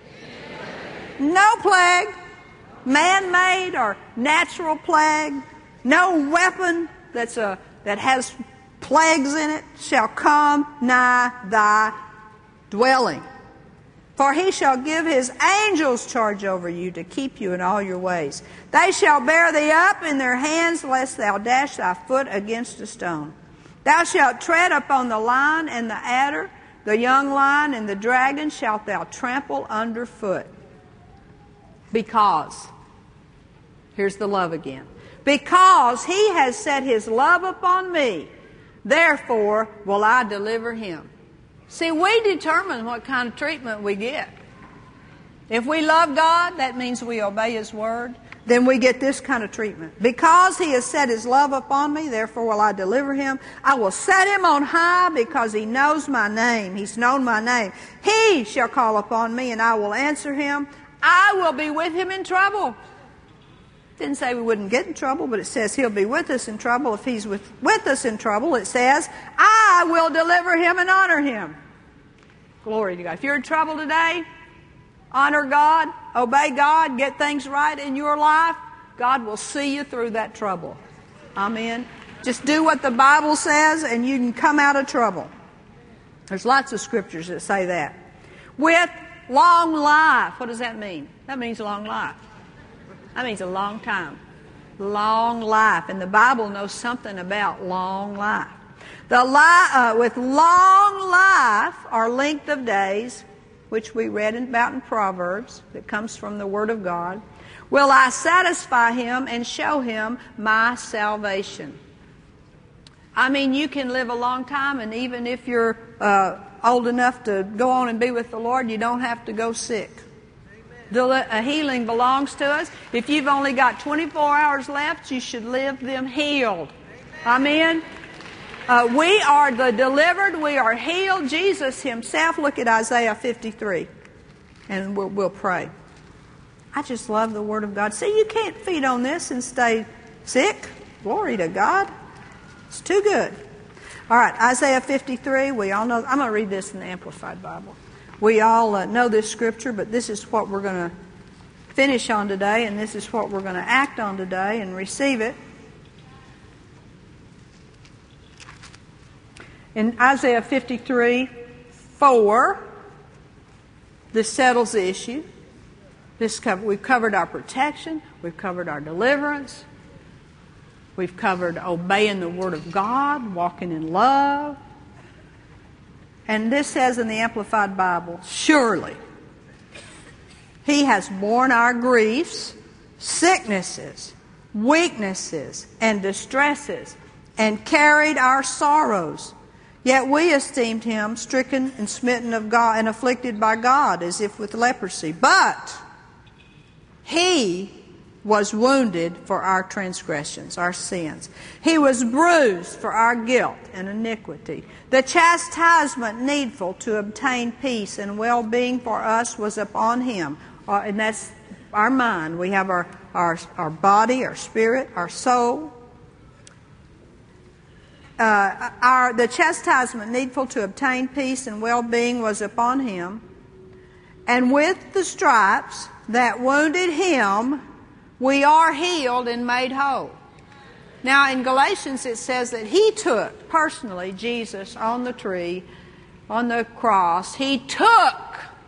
no plague, man-made or natural plague, no weapon that has plagues in it shall come nigh thy dwelling. For he shall give his angels charge over you to keep you in all your ways. They shall bear thee up in their hands, lest thou dash thy foot against a stone. Thou shalt tread upon the lion and the adder, the young lion and the dragon shalt thou trample underfoot. Because, here's the love again. Because he has set his love upon me, therefore will I deliver him. See, we determine what kind of treatment we get. If we love God, that means we obey His Word, then we get this kind of treatment. Because He has set His love upon me, therefore will I deliver him. I will set him on high because he knows my name. He's known my name. He shall call upon me and I will answer him. I will be with him in trouble. Didn't say we wouldn't get in trouble, but it says He'll be with us in trouble. If He's with us in trouble, it says, I will deliver him and honor him. Glory to God. If you're in trouble today, honor God, obey God, get things right in your life, God will see you through that trouble. Amen. Just do what the Bible says and you can come out of trouble. There's lots of scriptures that say that. With long life. What does that mean? That means long life. That means a long time. Long life. And the Bible knows something about long life. With long life or length of days, which we read about in Proverbs, that comes from the Word of God, will I satisfy him and show him my salvation. I mean, you can live a long time, and even if you're old enough to go on and be with the Lord, you don't have to go sick. Healing belongs to us. If you've only got 24 hours left, you should live them healed. Amen. We are the delivered. We are healed. Jesus Himself. Look at Isaiah 53. And we'll pray. I just love the Word of God. See, you can't feed on this and stay sick. Glory to God. It's too good. All right, Isaiah 53. We all know. I'm going to read this in the Amplified Bible. We all know this scripture, but this is what we're going to finish on today, and this is what we're going to act on today and receive it. In Isaiah 53:4, this settles the issue. We've covered our protection. We've covered our deliverance. We've covered obeying the Word of God, walking in love. And this says in the Amplified Bible, surely He has borne our griefs, sicknesses, weaknesses, and distresses, and carried our sorrows. Yet we esteemed Him stricken and smitten of God and afflicted by God, as if with leprosy. But He was wounded for our transgressions, our sins. He was bruised for our guilt and iniquity. The chastisement needful to obtain peace and well-being for us was upon Him. And that's our mind. We have our body, our spirit, our soul. the chastisement needful to obtain peace and well-being was upon him, and with the stripes that wounded him, we are healed and made whole. Now in Galatians it says that he took, personally, Jesus on the tree, on the cross, he took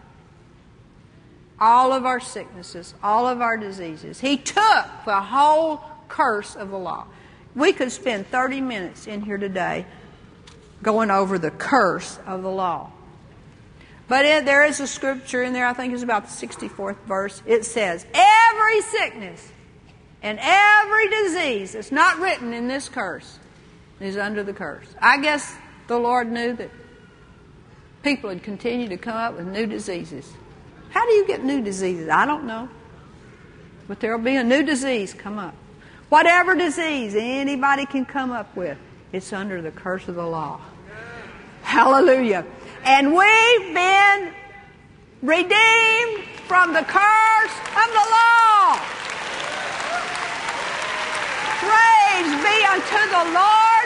all of our sicknesses, all of our diseases. He took the whole curse of the law. We could spend 30 minutes in here today going over the curse of the law. But there is a scripture in there, I think it's about the 64th verse. It says, every sickness and every disease that's not written in this curse is under the curse. I guess the Lord knew that people would continue to come up with new diseases. How do you get new diseases? I don't know. But there will be a new disease come up. Whatever disease anybody can come up with, it's under the curse of the law. Hallelujah. And we've been redeemed from the curse of the law. Praise be unto the Lord.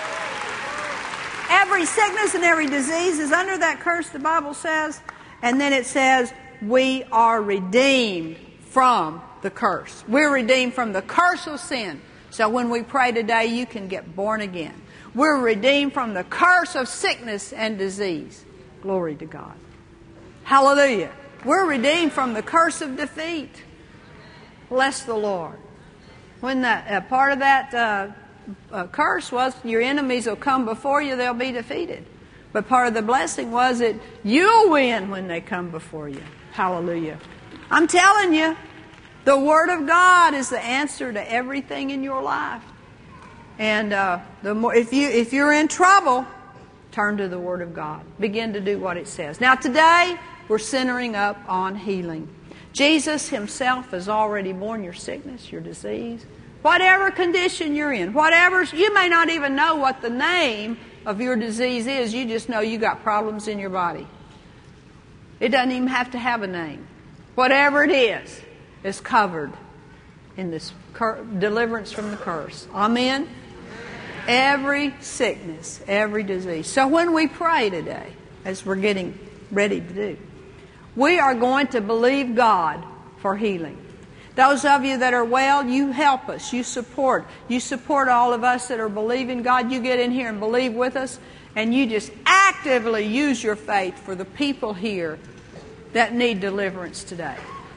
Every sickness and every disease is under that curse, the Bible says. And then it says, we are redeemed from the curse. We're redeemed from the curse of sin. So when we pray today, you can get born again. We're redeemed from the curse of sickness and disease. Glory to God. Hallelujah. We're redeemed from the curse of defeat. Bless the Lord. When that part of that curse was, your enemies will come before you, they'll be defeated. But part of the blessing was that you'll win when they come before you. Hallelujah. I'm telling you, the Word of God is the answer to everything in your life. And if you're in trouble, turn to the Word of God. Begin to do what it says. Now today, we're centering up on healing. Jesus Himself has already borne your sickness, your disease. Whatever condition you're in, you may not even know what the name of your disease is. You just know you got problems in your body. It doesn't even have to have a name. Whatever it is covered in this deliverance from the curse. Amen? Every sickness, every disease. So when we pray today, as we're getting ready to do, we are going to believe God for healing. Those of you that are well, you help us. You support all of us that are believing God. You get in here and believe with us, and you just actively use your faith for the people here that need deliverance today.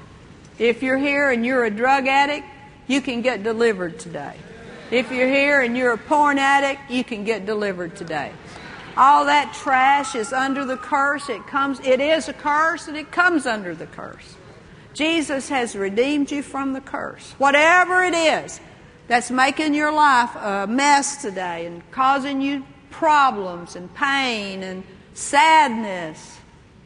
If you're here and you're a drug addict, you can get delivered today. If you're here and you're a porn addict, you can get delivered today. All that trash is under the curse. It is a curse, and it comes under the curse. Jesus has redeemed you from the curse. Whatever it is that's making your life a mess today and causing you problems and pain and sadness.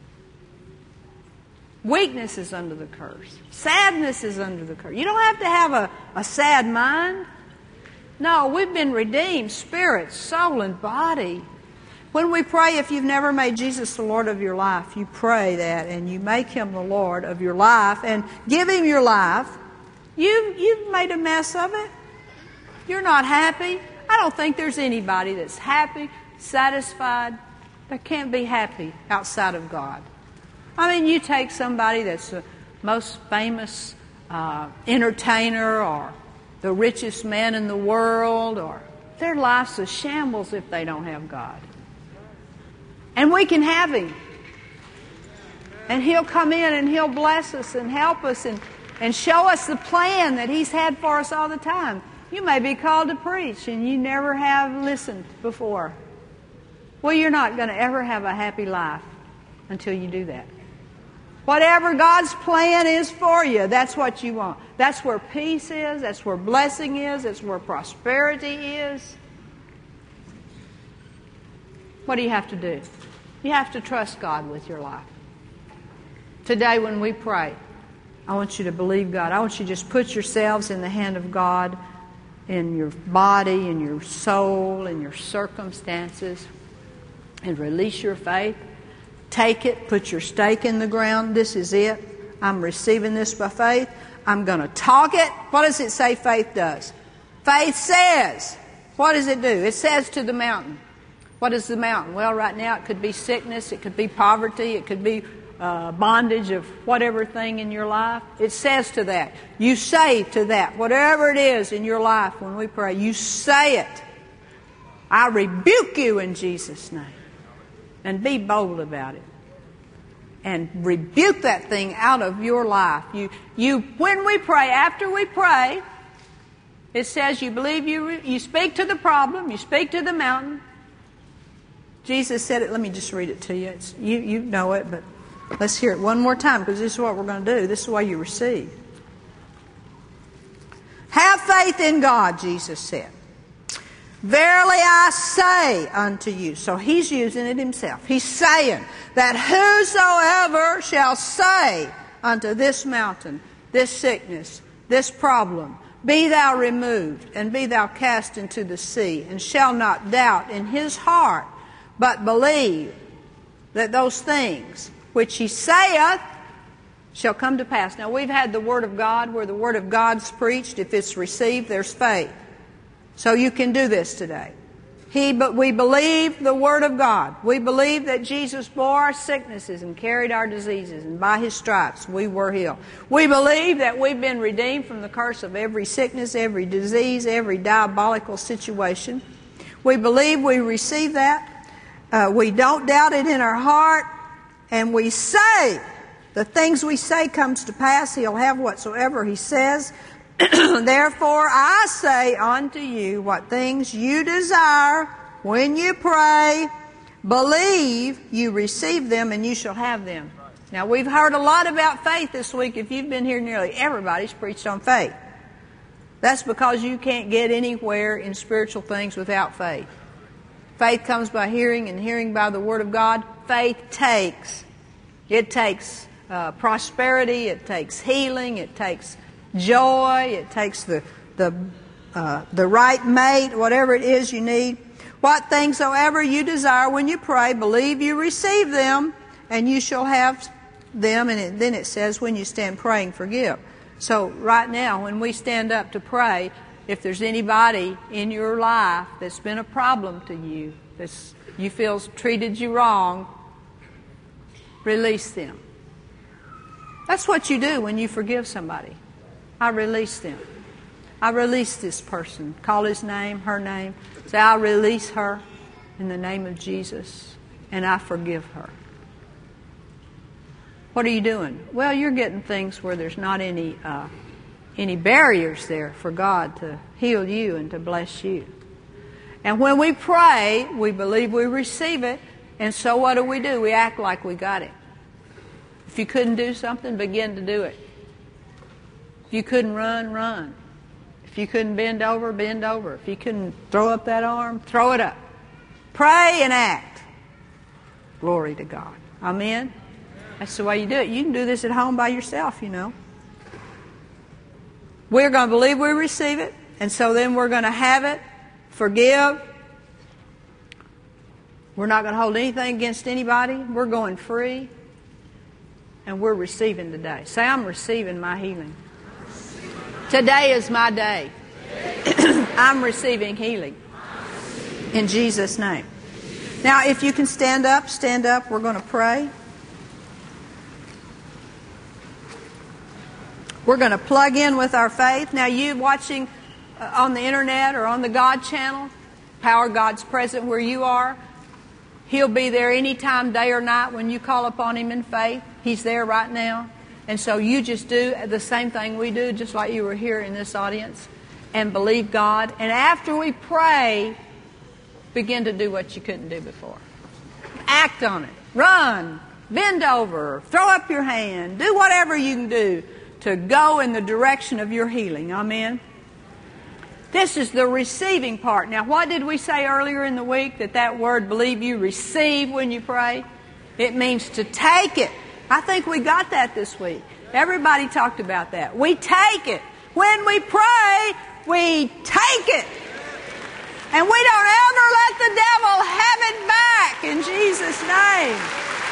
Weakness is under the curse. Sadness is under the curse. You don't have to have a sad mind. No, we've been redeemed, spirit, soul, and body. When we pray, if you've never made Jesus the Lord of your life, you pray that and you make Him the Lord of your life and give Him your life. You've made a mess of it. You're not happy. I don't think there's anybody that's happy, satisfied, that can't be happy outside of God. I mean, you take somebody that's the most famous entertainer or the richest man in the world, or their life's a shambles if they don't have God. And we can have Him. And He'll come in and He'll bless us and help us and show us the plan that He's had for us all the time. You may be called to preach and you never have listened before. Well, you're not going to ever have a happy life until you do that. Whatever God's plan is for you, that's what you want. That's where peace is. That's where blessing is. That's where prosperity is. What do you have to do? You have to trust God with your life. Today when we pray, I want you to believe God. I want you to just put yourselves in the hand of God, in your body, in your soul, in your circumstances, and release your faith. Take it, put your stake in the ground. This is it. I'm receiving this by faith. I'm going to talk it. What does it say faith does? Faith says What does it do? It says to the mountain. What is the mountain? Well, right now it could be sickness, it could be poverty, it could be bondage of whatever thing in your life. It says to that. You say to that, whatever it is in your life when we pray, you say it. I rebuke you in Jesus' name. And be bold about it. And rebuke that thing out of your life. When we pray, after we pray, it says you believe you speak to the problem, you speak to the mountain. Jesus said it. Let me just read it to you. You know it, but let's hear it one more time, because this is what we're going to do. This is why you receive. Have faith in God, Jesus said. Verily I say unto you. So he's using it himself. He's saying that whosoever shall say unto this mountain, this sickness, this problem, be thou removed, and be thou cast into the sea, and shall not doubt in his heart, but believe that those things which he saith shall come to pass. Now, we've had the Word of God, where the Word of God's preached. If it's received, there's faith. So you can do this today. But we believe the Word of God. We believe that Jesus bore our sicknesses and carried our diseases, and by His stripes we were healed. We believe that we've been redeemed from the curse of every sickness, every disease, every diabolical situation. We believe we receive that. We don't doubt it in our heart. And we say, the things we say comes to pass. He'll have whatsoever He says. Therefore I say unto you, what things you desire when you pray, believe you receive them, and you shall have them. Now, we've heard a lot about faith this week. If you've been here, nearly everybody's preached on faith. That's because you can't get anywhere in spiritual things without faith. Faith comes by hearing, and hearing by the Word of God. Faith takes. It takes prosperity. It takes healing. It takes joy. It takes the right mate, whatever it is you need. What things soever you desire when you pray, believe you receive them, and you shall have them. And then it says, when you stand praying, forgive. So right now, when we stand up to pray, if there's anybody in your life that's been a problem to you, that you feel treated you wrong, release them. That's what you do when you forgive somebody. I release them. I release this person. Call his name, her name. Say, I release her in the name of Jesus, and I forgive her. What are you doing? Well, you're getting things where there's not any barriers there for God to heal you and to bless you. And when we pray, we believe we receive it. And so what do? We act like we got it. If you couldn't do something, begin to do it. If you couldn't run, run. If you couldn't bend over, bend over. If you couldn't throw up that arm, throw it up. Pray and act. Glory to God. Amen? That's the way you do it. You can do this at home by yourself, you know. We're going to believe we receive it, and so then we're going to have it, forgive. We're not going to hold anything against anybody. We're going free, and we're receiving today. Say, I'm receiving my healing. Today is my day. I'm receiving healing. In Jesus' name. Now, if you can stand up. We're going to pray. We're going to plug in with our faith. Now, you watching on the internet or on the God channel, Power God's present where you are. He'll be there anytime, day or night, when you call upon Him in faith. He's there right now. And so you just do the same thing we do, just like you were here in this audience, and believe God. And after we pray, begin to do what you couldn't do before. Act on it. Run. Bend over. Throw up your hand. Do whatever you can do to go in the direction of your healing. Amen? This is the receiving part. Now, what did we say earlier in the week? That word, believe you receive when you pray? It means to take it. I think we got that this week. Everybody talked about that. We take it. When we pray, we take it. And we don't ever let the devil have it back in Jesus' name.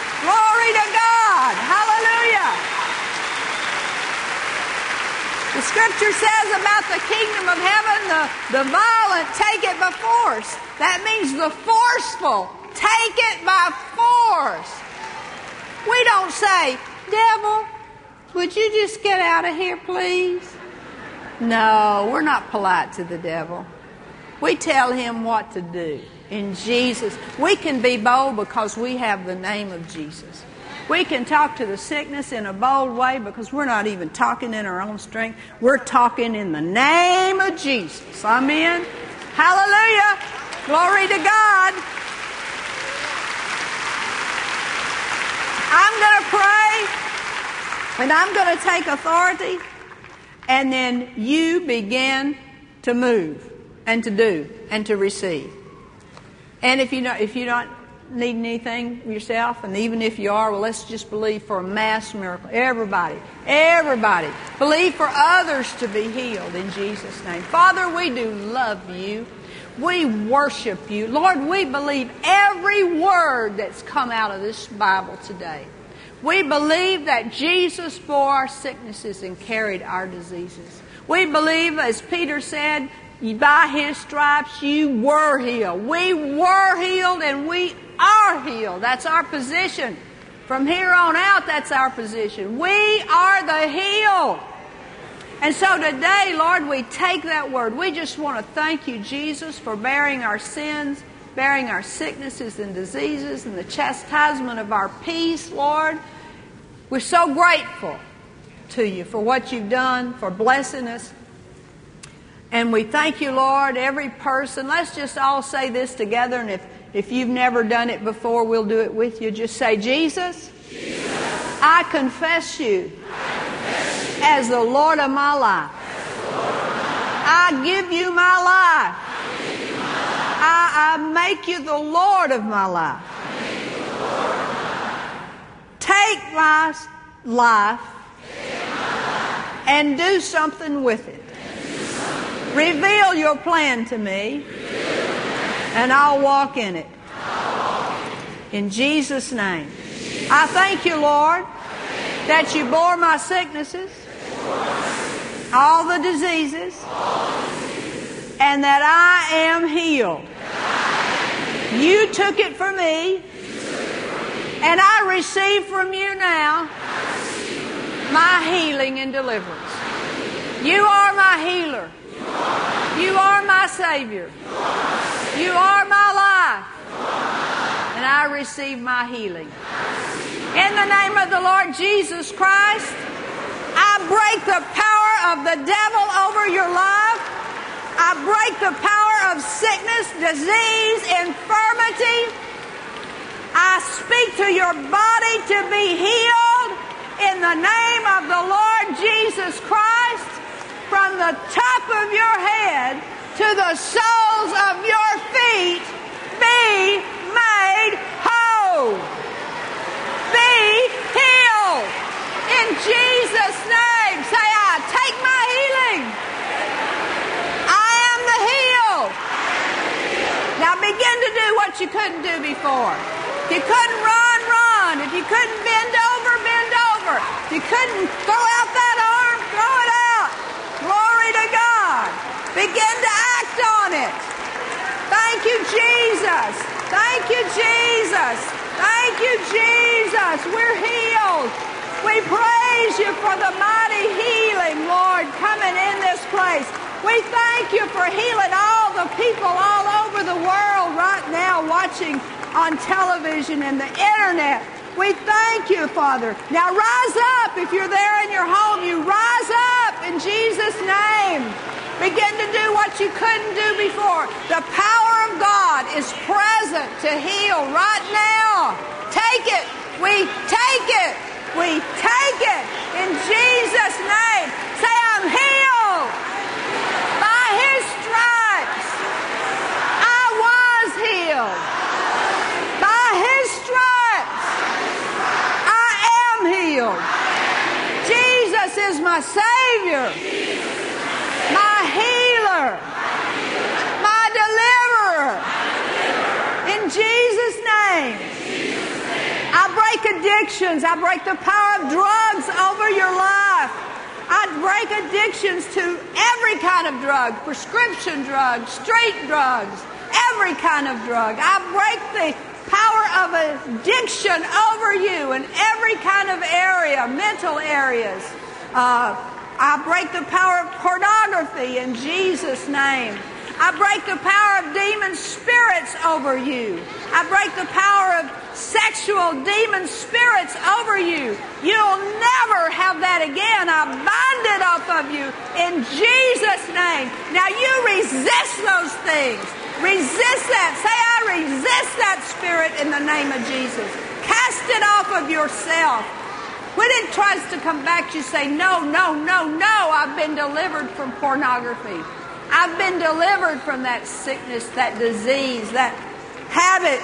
Glory to God. Hallelujah. The Scripture says about the kingdom of heaven, the violent take it by force. That means the forceful take it by force. We don't say, devil, would you just get out of here, please? No, we're not polite to the devil. We tell him what to do. In Jesus, we can be bold because we have the name of Jesus. We can talk to the sickness in a bold way because we're not even talking in our own strength. We're talking in the name of Jesus. Amen. Hallelujah. Glory to God. I'm going to pray, and I'm going to take authority, and then you begin to move and to do and to receive. And if you don't need anything yourself, and even if you are, well, let's just believe for a mass miracle. Everybody, believe for others to be healed in Jesus' name. Father, we do love you. We worship you. Lord, we believe every word that's come out of this Bible today. We believe that Jesus bore our sicknesses and carried our diseases. We believe, as Peter said, by his stripes you were healed. We were healed and we are healed. That's our position. From here on out, that's our position. We are the healed. And so today, Lord, we take that word. We just want to thank you, Jesus, for bearing our sins, bearing our sicknesses and diseases, and the chastisement of our peace, Lord. We're so grateful to you for what you've done, for blessing us. And we thank you, Lord, every person. Let's just all say this together, and if you've never done it before, we'll do it with you. Just say, Jesus, I confess you as the Lord of my life. I give you my life. I make you the Lord of my life. Take my life and do something with it. Reveal your plan to me, and I'll walk in it. In Jesus' name. I thank you, Lord, that you bore my sicknesses, all the diseases, and that I am healed. You took it for me, and I receive from you now my healing and deliverance. You are my healer. You are my Savior. You are my life. And I receive my healing. In the name of the Lord Jesus Christ, I break the power of the devil over your life. I break the power of sickness, disease, infirmity. I speak to your body to be healed in the name of the Lord Jesus Christ. From the top of your head to the soles of your feet, be made whole. Be healed. In Jesus' name, say, I take my healing. I am the healed. Now begin to do what you couldn't do before. If you couldn't run, run. If you couldn't bend over, bend over. If you couldn't throw out that arm, throw it out. Glory to God. Begin to act on it. Thank you, Jesus. Thank you, Jesus. Thank you, Jesus. We're healed. We praise you for the mighty healing, Lord, coming in this place. We thank you for healing all the people all over the world right now watching on television and the internet. We thank you, Father. Now rise up. If you're there in your home, you rise up in Jesus' name. Begin to do what you couldn't do before. The power of God is present to heal right now. Take it. We take it. We take it in Jesus' name. Say, I'm healed. By his stripes, I was healed. By his stripes, I am healed. Jesus is my Savior, my healer, my deliverer. In Jesus' name. I break addictions. I break the power of drugs over your life. I break addictions to every kind of drug, prescription drugs, street drugs, every kind of drug. I break the power of addiction over you in every kind of area, mental areas. I break the power of pornography in Jesus' name. I break the power of demon spirits over you. I break the power of sexual demon spirits over you. You'll never have that again. I bind it off of you in Jesus' name. Now you resist those things. Resist that. Say, I resist that spirit in the name of Jesus. Cast it off of yourself. When it tries to come back, you say, no, no, no, no. I've been delivered from pornography. I've been delivered from that sickness, that disease, that habit.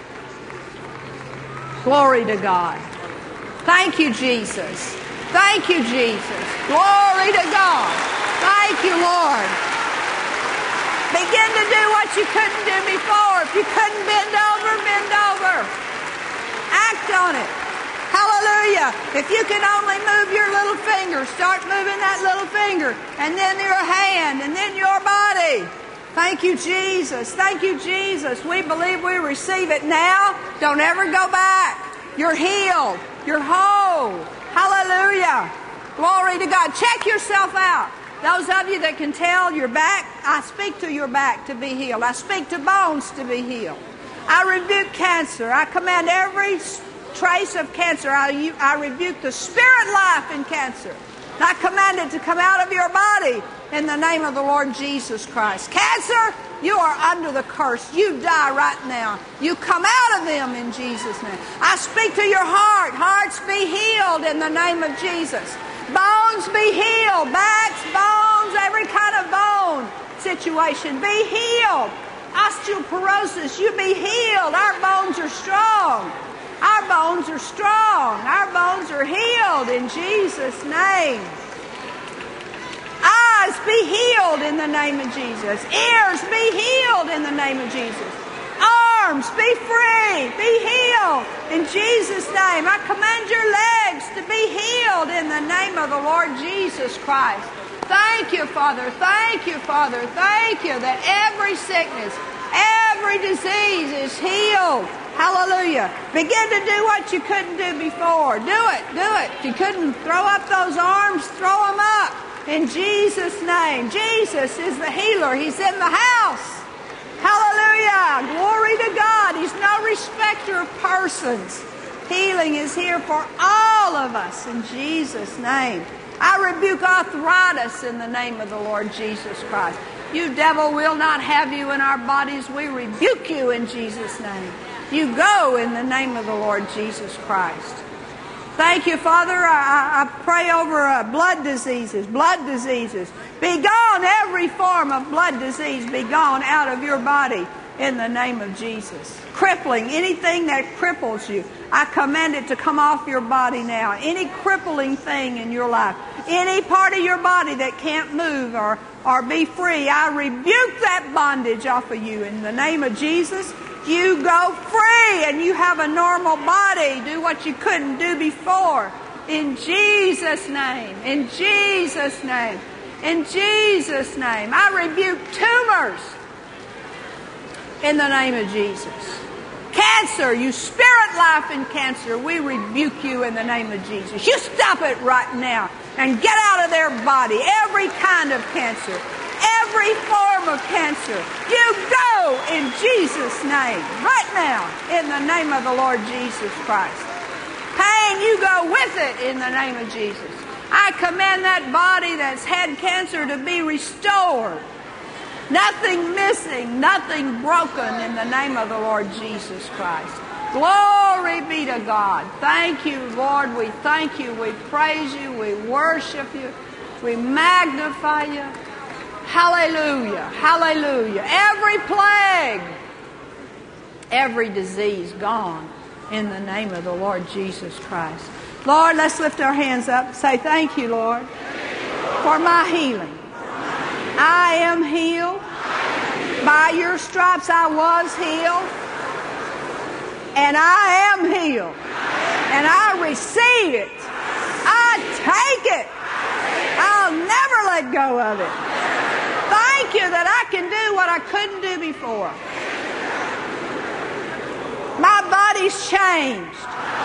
Glory to God. Thank you, Jesus. Thank you, Jesus. Glory to God. Thank you, Lord. Begin to do what you couldn't do before. If you couldn't bend over, bend over. Act on it. Hallelujah. If you can only move your little finger, start moving that little finger, and then your hand, and then your body. Thank you, Jesus. Thank you, Jesus. We believe we receive it now. Don't ever go back. You're healed. You're whole. Hallelujah. Glory to God. Check yourself out. Those of you that can tell your back, I speak to your back to be healed. I speak to bones to be healed. I rebuke cancer. I command every trace of cancer. I rebuke the spirit life in cancer. I command it to come out of your body in the name of the Lord Jesus Christ. Cancer, you are under the curse. You die right now. You come out of them in Jesus' name. I speak to your heart. Hearts be healed in the name of Jesus. Bones be healed. Backs, bones, every kind of bone situation be healed. Osteoporosis, you be healed. Our bones are strong. Our bones are strong. Our bones are healed in Jesus' name. Eyes be healed in the name of Jesus. Ears be healed in the name of Jesus. Arms be free. Be healed in Jesus' name. I command your legs to be healed in the name of the Lord Jesus Christ. Thank you, Father. Thank you, Father. Thank you that every sickness, every disease is healed. Hallelujah. Begin to do what you couldn't do before. Do it. Do it. If you couldn't throw up those arms, throw them up. In Jesus' name. Jesus is the healer. He's in the house. Hallelujah. Glory to God. He's no respecter of persons. Healing is here for all of us in Jesus' name. I rebuke arthritis in the name of the Lord Jesus Christ. You devil will not have you in our bodies. We rebuke you in Jesus' name. You go in the name of the Lord Jesus Christ. Thank you, Father. I pray over blood diseases. Blood diseases. Be gone. Every form of blood disease be gone out of your body in the name of Jesus. Crippling. Anything that cripples you, I command it to come off your body now. Any crippling thing in your life. Any part of your body that can't move or be free, I rebuke that bondage off of you in the name of Jesus. You go free and you have a normal body. Do what you couldn't do before. In Jesus' name. In Jesus' name. In Jesus' name. I rebuke tumors in the name of Jesus. Cancer, you spirit life in cancer, we rebuke you in the name of Jesus. You stop it right now and get out of their body. Every kind of cancer. Every form of cancer, you go in Jesus' name, right now, in the name of the Lord Jesus Christ. Pain, you go with it in the name of Jesus. I command that body that's had cancer to be restored. Nothing missing, nothing broken in the name of the Lord Jesus Christ. Glory be to God. Thank you, Lord. We thank you. We praise you. We worship you. We magnify you. Hallelujah. Hallelujah. Every plague, every disease gone in the name of the Lord Jesus Christ. Lord, let's lift our hands up and say, thank you, Lord, for my healing. I am healed. By your stripes I was healed. And I am healed. And I receive it. I take it. never let go of it. Thank you that I can do what I couldn't do before. My body's changed.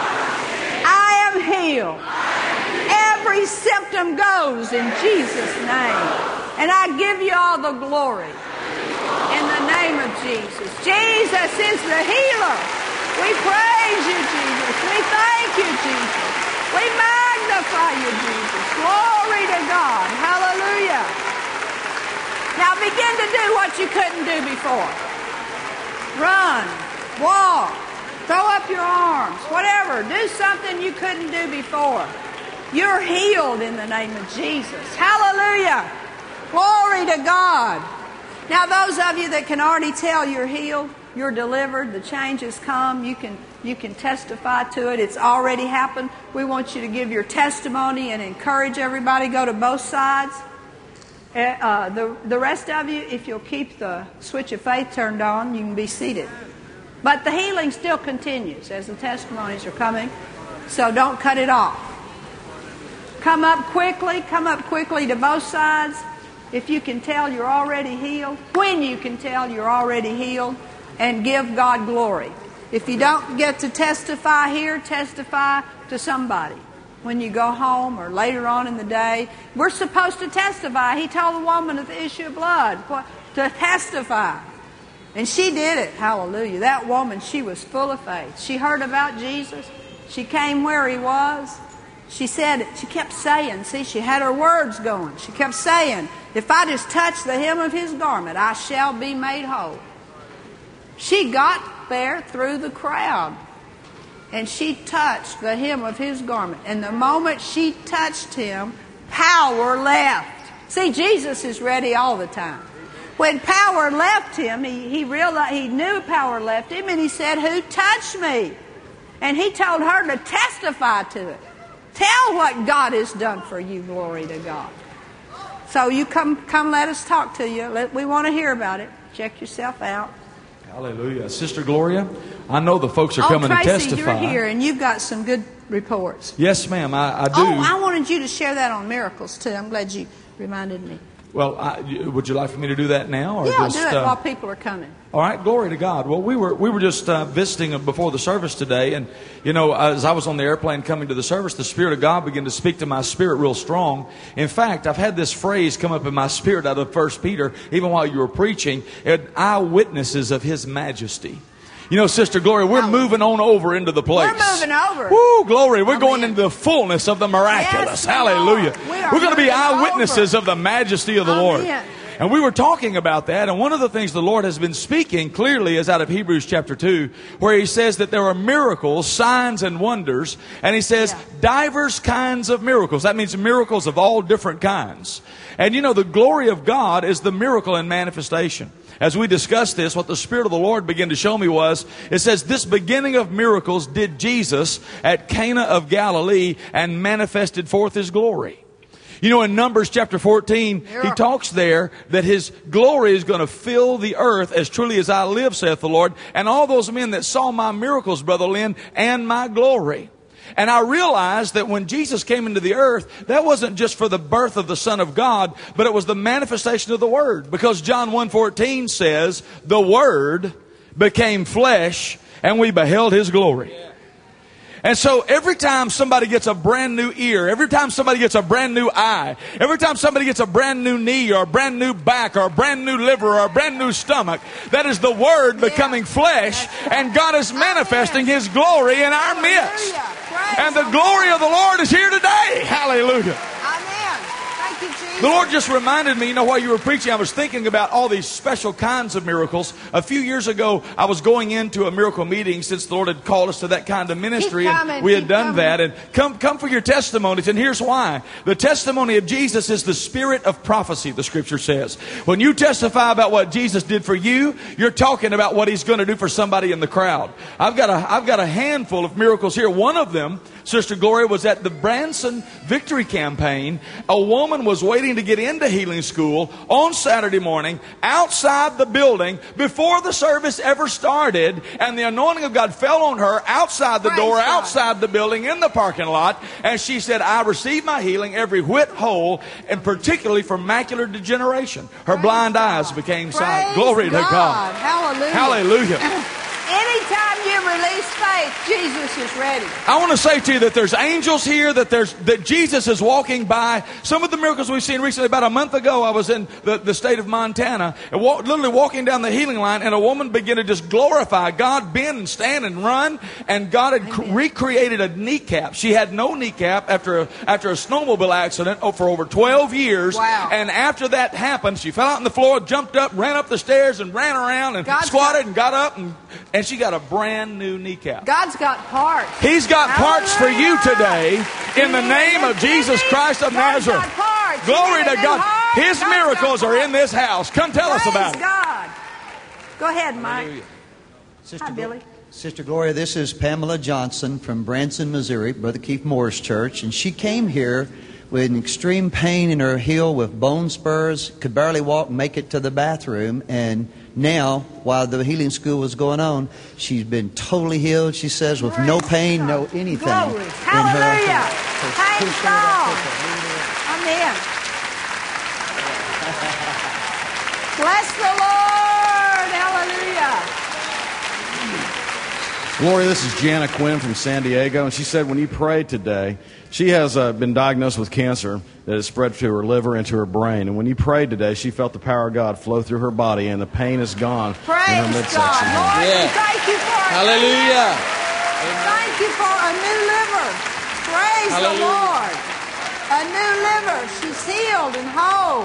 I am healed. Every symptom goes in Jesus' name. And I give you all the glory in the name of Jesus. Jesus is the healer. We praise you, Jesus. We thank you, Jesus. We magnify you, Jesus. Glory to God. Hallelujah. Now begin to do what you couldn't do before. Run, walk, throw up your arms, whatever. Do something you couldn't do before. You're healed in the name of Jesus. Hallelujah. Glory to God. Now those of you that can already tell you're healed, you're delivered, the change has come, you can testify to it. It's already happened. We want you to give your testimony and encourage everybody. Go to both sides. The rest of you, if you'll keep the switch of faith turned on, you can be seated. But the healing still continues as the testimonies are coming, so don't cut it off. Come up quickly to both sides. If you can tell you're already healed, when you can tell you're already healed, and give God glory. If you don't get to testify here, testify to somebody. When you go home or later on in the day, we're supposed to testify. He told the woman of the issue of blood to testify. And she did it. Hallelujah. That woman, she was full of faith. She heard about Jesus. She came where he was. She said, she kept saying, see, she had her words going. She kept saying, if I just touch the hem of his garment, I shall be made whole. She got there through the crowd. And she touched the hem of his garment. And the moment she touched him, power left. See, Jesus is ready all the time. When power left him, he realized, he knew power left him, and he said, who touched me? And he told her to testify to it. Tell what God has done for you, glory to God. So you come let us talk to you. We want to hear about it. Check yourself out. Hallelujah. Sister Gloria, I know the folks are coming Tracy, to testify. You're here, and you've got some good reports. Yes, ma'am, I do. Oh, I wanted you to share that on miracles, too. I'm glad you reminded me. Well, would you like for me to do that now? Or yeah, just, do it while people are coming. All right, glory to God. Well, we were just visiting before the service today, and you know, as I was on the airplane coming to the service, the Spirit of God began to speak to my spirit real strong. In fact, I've had this phrase come up in my spirit out of 1 Peter, even while you were preaching, eyewitnesses of His majesty. You know, Sister Gloria, we're moving on over into the place. We're moving over. Woo, glory. We're going into the fullness of the miraculous. Yes, Hallelujah. we're going to be moving eyewitnesses of the majesty of the Lord. Amen. And we were talking about that, and one of the things the Lord has been speaking clearly is out of Hebrews chapter 2, where He says that there are miracles, signs, and wonders, and He says divers kinds of miracles. That means miracles of all different kinds. And you know, the glory of God is the miracle in manifestation. As we discussed this, what the Spirit of the Lord began to show me was, it says, this beginning of miracles did Jesus at Cana of Galilee and manifested forth His glory. You know, in Numbers chapter 14, He talks there that His glory is going to fill the earth as truly as I live, saith the Lord. And all those men that saw my miracles, Brother Lynn, and my glory. And I realized that when Jesus came into the earth, that wasn't just for the birth of the Son of God, but it was the manifestation of the Word. Because John 1:14 says, the Word became flesh and we beheld His glory. And so every time somebody gets a brand new ear, every time somebody gets a brand new eye, every time somebody gets a brand new knee or a brand new back or a brand new liver or a brand new stomach, that is the Word becoming flesh, and God is manifesting His glory in our midst. And the glory of the Lord is here today. Hallelujah. Thank you, Jesus. The Lord just reminded me, you know, while you were preaching, I was thinking about all these special kinds of miracles. A few years ago, I was going into a miracle meeting since the Lord had called us to that kind of ministry. And we had done that. And come for your testimonies. And here's why. The testimony of Jesus is the spirit of prophecy, the Scripture says. When you testify about what Jesus did for you, you're talking about what He's going to do for somebody in the crowd. I've got a handful of miracles here. One of them, Sister Gloria, was at the Branson Victory Campaign. A woman was waiting waiting to get into healing school on Saturday morning outside the building before the service ever started, and the anointing of God fell on her outside the door, outside the building, in the parking lot, and she said, I received my healing, every whit whole, and particularly from macular degeneration. Her blind eyes became sight. Glory to God. Hallelujah. Hallelujah. Anytime you release faith, Jesus is ready. I want to say to you that there's angels here, that Jesus is walking by. Some of the miracles we've seen recently, about a month ago, I was in the state of Montana, and literally walking down the healing line, and a woman began to just glorify God, bend and stand and run, and God had recreated a kneecap. She had no kneecap after a snowmobile accident for over 12 years. Wow. And after that happened, she fell out on the floor, jumped up, ran up the stairs, and ran around, and squatted and got up, and she got a brand new kneecap. God's got parts. He's got parts for you today in the name of Jesus Christ of Nazareth. Glory to God. His miracles are in this house. Come tell us about it. God. Go ahead, Mike. Hi, Billy. Sister Gloria, this is Pamela Johnson from Branson, Missouri, Brother Keith Moore's church, and she came here with an extreme pain in her heel with bone spurs, could barely walk and make it to the bathroom, and now, while the healing school was going on, she's been totally healed, she says, with no pain, no anything. Glory. Hallelujah. Thank God. Amen. Bless the Lord. Hallelujah. Gloria, this is Jana Quinn from San Diego, and she said when you prayed today, she has been diagnosed with cancer that has spread to her liver and to her brain. And when you prayed today, she felt the power of God flow through her body, and the pain is gone in her midsection. Lord, thank you for Hallelujah. Thank you for a new liver. Praise the Lord. A new liver. She's healed and whole.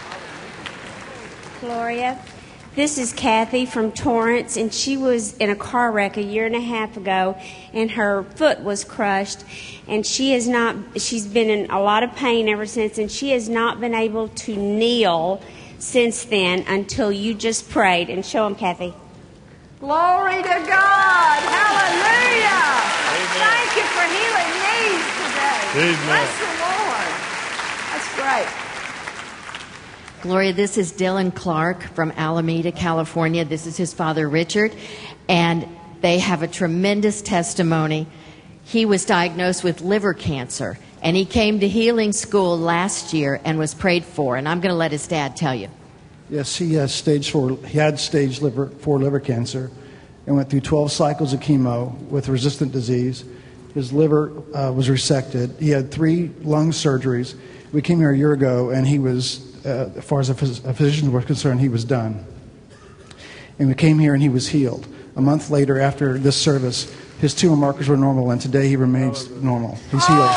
Gloria, this is Kathy from Torrance, and she was in a car wreck a year and a half ago, and her foot was crushed, and she's been in a lot of pain ever since, and she has not been able to kneel since then until you just prayed. And show them, Kathy. Glory to God. Hallelujah. Amen. Thank you for healing knees today. Amen. Bless the Lord. That's great. Gloria, this is Dylan Clark from Alameda, California. This is his father, Richard, and they have a tremendous testimony. He was diagnosed with liver cancer, and he came to healing school last year and was prayed for, and I'm going to let his dad tell you. Yes, he has stage 4 liver cancer and went through 12 cycles of chemo with resistant disease. His liver was resected. He had 3 lung surgeries. We came here a year ago, and he was, as far as a physician was concerned, he was done. And we came here, and he was healed. A month later, after this service, his tumor markers were normal, and today he remains normal. He's healed.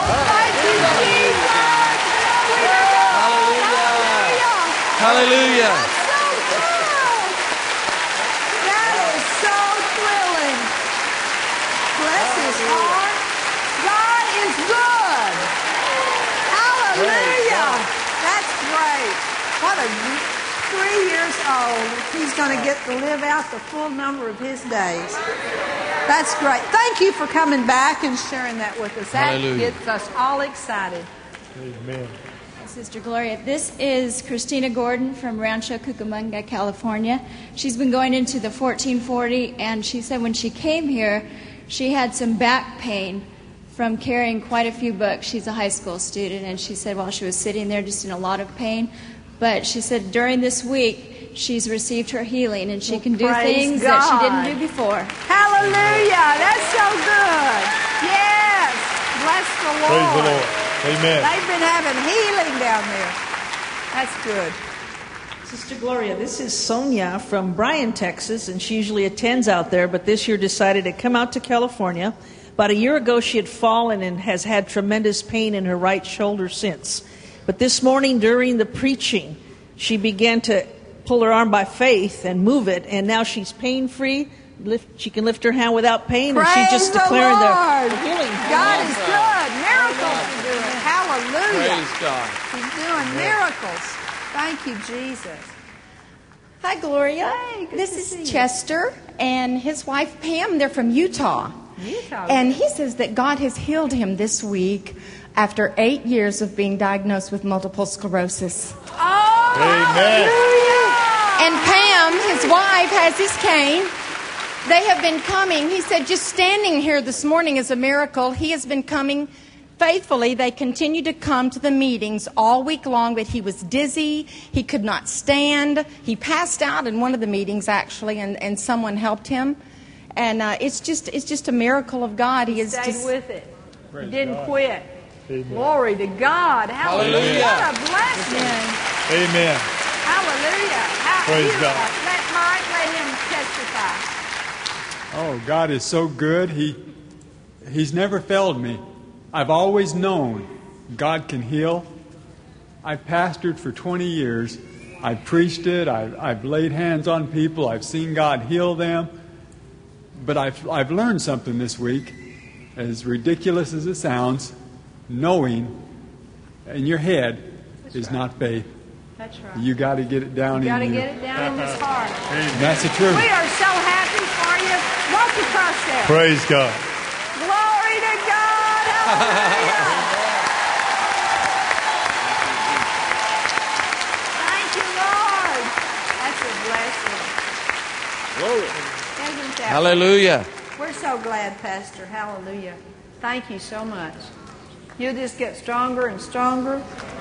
Hallelujah. That is so thrilling. Bless his heart. God is good. Hallelujah. That's great. What a 3 years old. He's going to get to live out the full number of his days. That's great. Thank you for coming back and sharing that with us. That gets us all excited. Amen. Sister Gloria, this is Christina Gordon from Rancho Cucamonga, California. She's been going into the 1440, and she said when she came here, she had some back pain from carrying quite a few books. She's a high school student, and she said while she was sitting there just in a lot of pain. But she said during this week, she's received her healing, and she can do things that she didn't do before. Hallelujah. That's so good. Yes. Bless the Lord. Praise the Lord. Amen. They've been having healing down there. That's good. Sister Gloria, this is Sonia from Bryan, Texas, and she usually attends out there, but this year decided to come out to California. About a year ago, she had fallen and has had tremendous pain in her right shoulder since. But this morning during the preaching, she began to pull her arm by faith and move it, and now she's pain-free. She can lift her hand without pain, and she's just declaring the healing. God is good. Miracles He's doing. Hallelujah. Praise God. He's doing miracles. Thank you, Jesus. Hi, Gloria. Hey, this is Chester and his wife, Pam. They're from Utah. Utah. And he says that God has healed him this week after 8 years of being diagnosed with multiple sclerosis. Amen. And Pam, his wife, has his cane. They have been coming. He said just standing here this morning is a miracle. He has been coming faithfully. They continue to come to the meetings all week long, but he was dizzy. He could not stand. He passed out in one of the meetings, actually, and someone helped him. And it's just a miracle of God. He stayed with it. Praise He didn't God. quit. Amen. Glory to God. Hallelujah. What a blessing. Amen. Hallelujah. Praise God. Let Mike, let him testify. Oh, God is so good. He's never failed me. I've always known God can heal. I've pastored for 20 years. I've preached it. I've laid hands on people. I've seen God heal them. But I've learned something this week, as ridiculous as it sounds. Knowing in your head is not faith. That's right. You got to get it down You got to in you. get it down in his heart. That's the truth. We are so happy for you. Walk across there. Praise God. Glory to God. Hallelujah. Thank you, Lord. That's a blessing. Isn't that Hallelujah. We're so glad, Pastor. Hallelujah. Thank you so much. You'll just get stronger and stronger.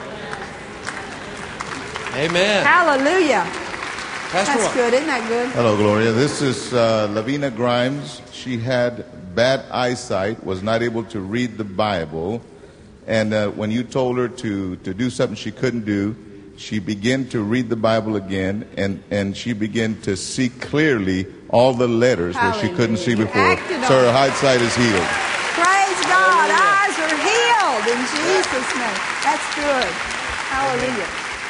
Amen. Hallelujah. Pastor That's Juan. good. Isn't that good? Hello, Gloria. This is Lavina Grimes. She had bad eyesight, was not able to read the Bible. And when you told her to do something she couldn't do, she began to read the Bible again, and she began to see clearly all the letters where she couldn't see before. Acted So on her it. eyesight is healed. Praise God. Eyes are healed in Jesus' name. That's good. Hallelujah.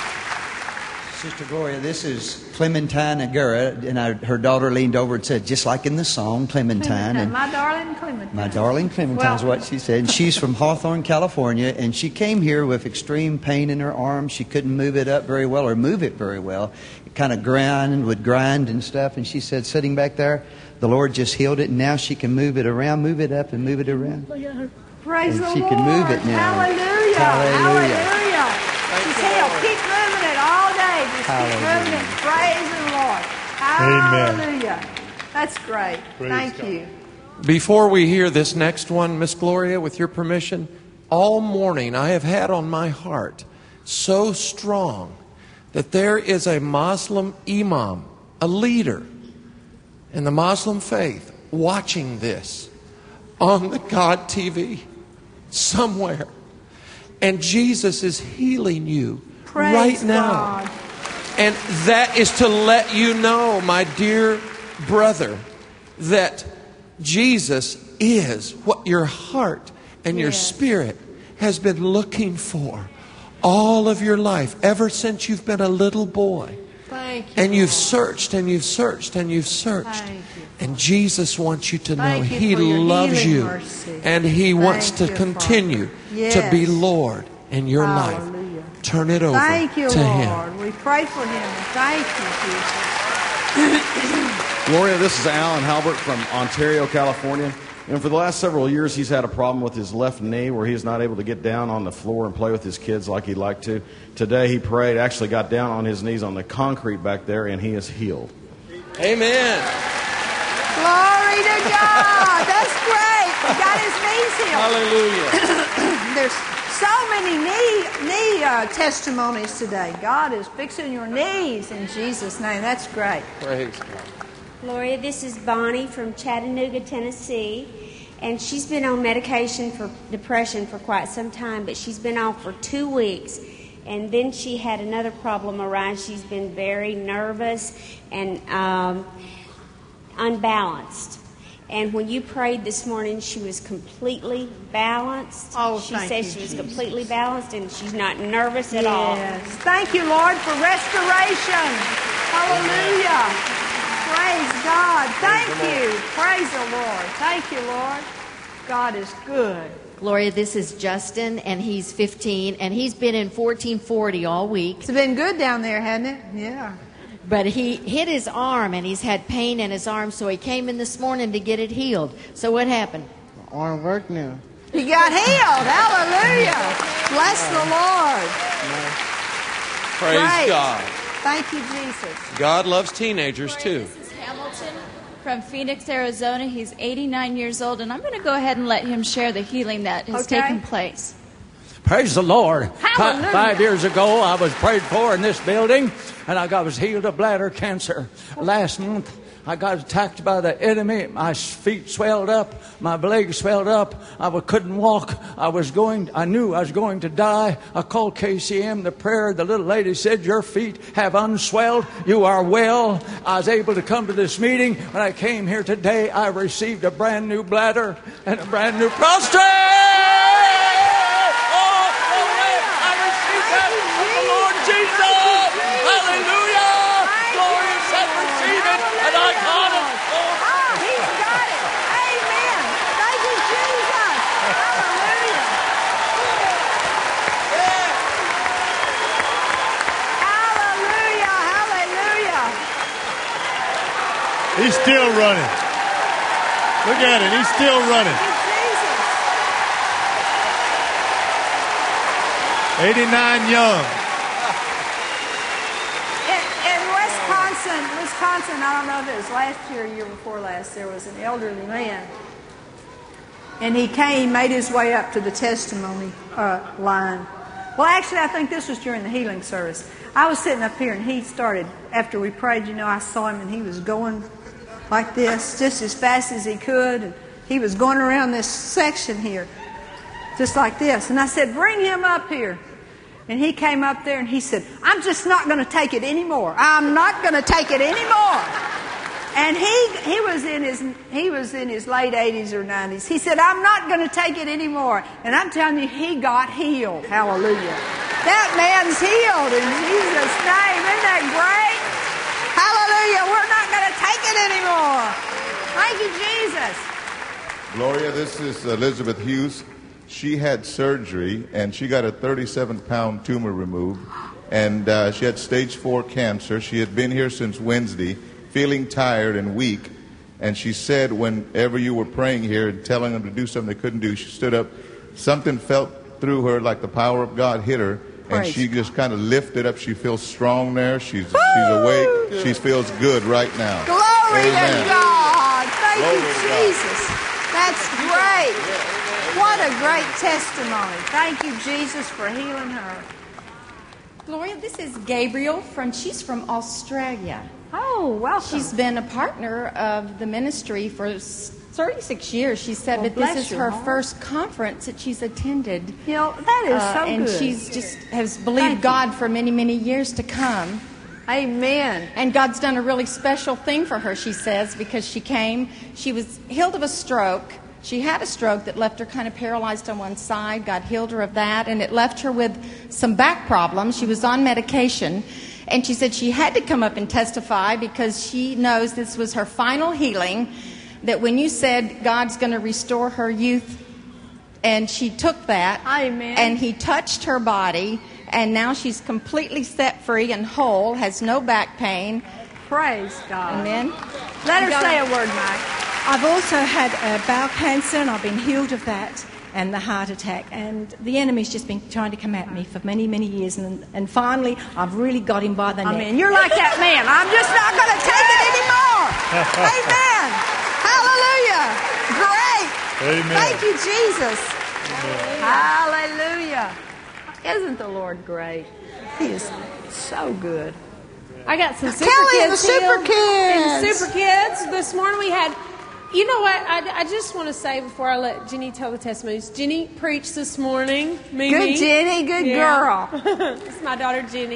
Sister Gloria, this is Clementine Aguirre, and her daughter leaned over and said, just like in the song, Clementine. And My darling Clementine. my darling Clementine is what she said. And she's from Hawthorne, California, and she came here with extreme pain in her arm. She couldn't move it up very well or move it very well. It kind of would grind and stuff. And she said, sitting back there, the Lord just healed it, and now she can move it around, move it up, and move it around. Praise And the she Lord. can move it now. Hallelujah. Hallelujah. Hallelujah. She's healed. Keep moving it all day. Just keep Hallelujah. moving it. Praise the Lord. Amen. Hallelujah. That's great. Praise Thank God. you. Before we hear this next one, Miss Gloria, with your permission, all morning I have had on my heart so strong that there is a Muslim imam, a leader in the Muslim faith, watching this on the God TV somewhere. And Jesus is healing you Praise right now. God. And that is to let you know, my dear brother, that Jesus is what your heart and your spirit has been looking for all of your life, ever since you've been a little boy. Thank you. And you've searched and you've searched and you've searched. Thank you. And Jesus wants you to know Thank you He for your loves healing you. mercy. And He wants Thank to you, continue Father. to be Yes. Lord in your life. Hallelujah. Turn it over Thank you, to Lord. Him. We pray for him. Thank you, Jesus. Gloria, this is Alan Halbert from Ontario, California. And for the last several years, he's had a problem with his left knee where he's not able to get down on the floor and play with his kids like he'd like to. Today he prayed, actually got down on his knees on the concrete back there, and he is healed. Amen. Glory to God. That's great. He got his knees healed. Hallelujah. There's so many knee testimonies today. God is fixing your knees in Jesus' name. That's great. Praise God. Gloria, this is Bonnie from Chattanooga, Tennessee, and she's been on medication for depression for quite some time, but she's been off for 2 weeks, and then she had another problem arise. She's been very nervous and unbalanced. And when you prayed this morning, she was completely balanced. Oh, she thank said you, she was Jesus. completely balanced, and she's not nervous at all. Yes. Thank you, Lord, for restoration. Hallelujah. Praise God. Thank you. Praise the Lord. Thank you, Lord. God is good. Gloria, this is Justin, and he's 15, and he's been in 1440 all week. It's been good down there, hasn't it? Yeah. But he hit his arm, and he's had pain in his arm, so he came in this morning to get it healed. So what happened? Arm work now. He got healed. Hallelujah. Bless the Lord. Praise Great. God. Thank you, Jesus. God loves teenagers too. This is Hamilton from Phoenix, Arizona. He's 89 years old, and I'm going to go ahead and let him share the healing that has taken place. Praise the Lord. Hallelujah. 5 years ago, I was prayed for in this building, and I was healed of bladder cancer. Last month, I got attacked by the enemy. My feet swelled up. My legs swelled up. I couldn't walk. I knew I was going to die. I called KCM. The prayer, the little lady said, your feet have unswelled. You are well. I was able to come to this meeting. When I came here today, I received a brand new bladder and a brand new prostate. He's still running. Look at it. He's still running. 89 young. In Wisconsin, I don't know if it was last year or year before last, there was an elderly man. And he made his way up to the testimony line. Well, actually, I think this was during the healing service. I was sitting up here, and he started, after we prayed, I saw him, and he was going like this, just as fast as he could. And he was going around this section here, just like this. And I said, bring him up here. And he came up there, and he said, I'm just not going to take it anymore. I'm not going to take it anymore. And he was in his late 80s or 90s. He said, I'm not going to take it anymore. And I'm telling you, he got healed. Hallelujah. That man's healed in Jesus' name. Isn't that great? Hallelujah. We're not going to take it anymore. Thank you, Jesus. Gloria, this is Elizabeth Hughes. She had surgery, and she got a 37-pound tumor removed. And she had stage 4 cancer. She had been here since Wednesday, feeling tired and weak. And she said whenever you were praying here and telling them to do something they couldn't do, she stood up. Something felt through her like the power of God hit her. And she just kind of lifted up. She feels strong there. She's awake. She feels good right now. Glory Amen. to God. Thank Glory you, to Jesus. That's great. What a great testimony. Thank you, Jesus, for healing her. Gloria, this is Gabriel she's from Australia. Oh, welcome. She's been a partner of the ministry for 36 years. She said that this is her first conference that she's attended. That is so and good. she's just has believed God for many, many years to come. Amen. And God's done a really special thing for her, she says, because she was healed of a stroke. She had a stroke that left her kind of paralyzed on one side. God healed her of that, and it left her with some back problems. She was on medication. And she said she had to come up and testify because she knows this was her final healing, that when you said God's going to restore her youth, and she took that, Amen. And he touched her body, and now she's completely set free and whole, has no back pain. Praise God. Amen. Let her say a word, Mike. I've also had bowel cancer, and I've been healed of that, and the heart attack. And the enemy's just been trying to come at me for many, many years. And finally, I've really got him by the neck. Amen. You're like that man. I'm just not going to take it anymore. Amen. Hallelujah. Great. Amen. Thank you, Jesus. Hallelujah. Isn't the Lord great? He is so good. I got some super Kelly kids and the super healed. kids. And the super kids. This morning we had, you know what, I just want to say before I let Jenny tell the testimonies, Jenny preached this morning. Mimi. Good Jenny, good girl. It's my daughter Jenny.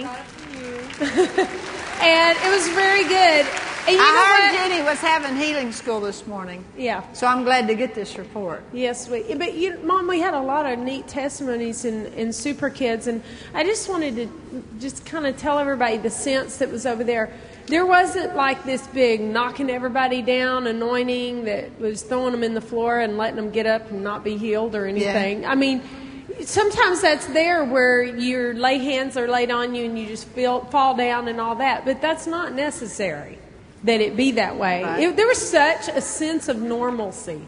And it was very good. And you know I heard what? Jenny was having healing school this morning. Yeah. So I'm glad to get this report. Yes, but Mom, we had a lot of neat testimonies in Super Kids, and I just wanted to just kind of tell everybody the sense that was over there. There wasn't like this big knocking everybody down anointing that was throwing them in the floor and letting them get up and not be healed or anything. Yeah. I mean, sometimes that's there where your lay hands are laid on you and you just fall down and all that, but that's not necessary that it be that way. Right. There was such a sense of normalcy.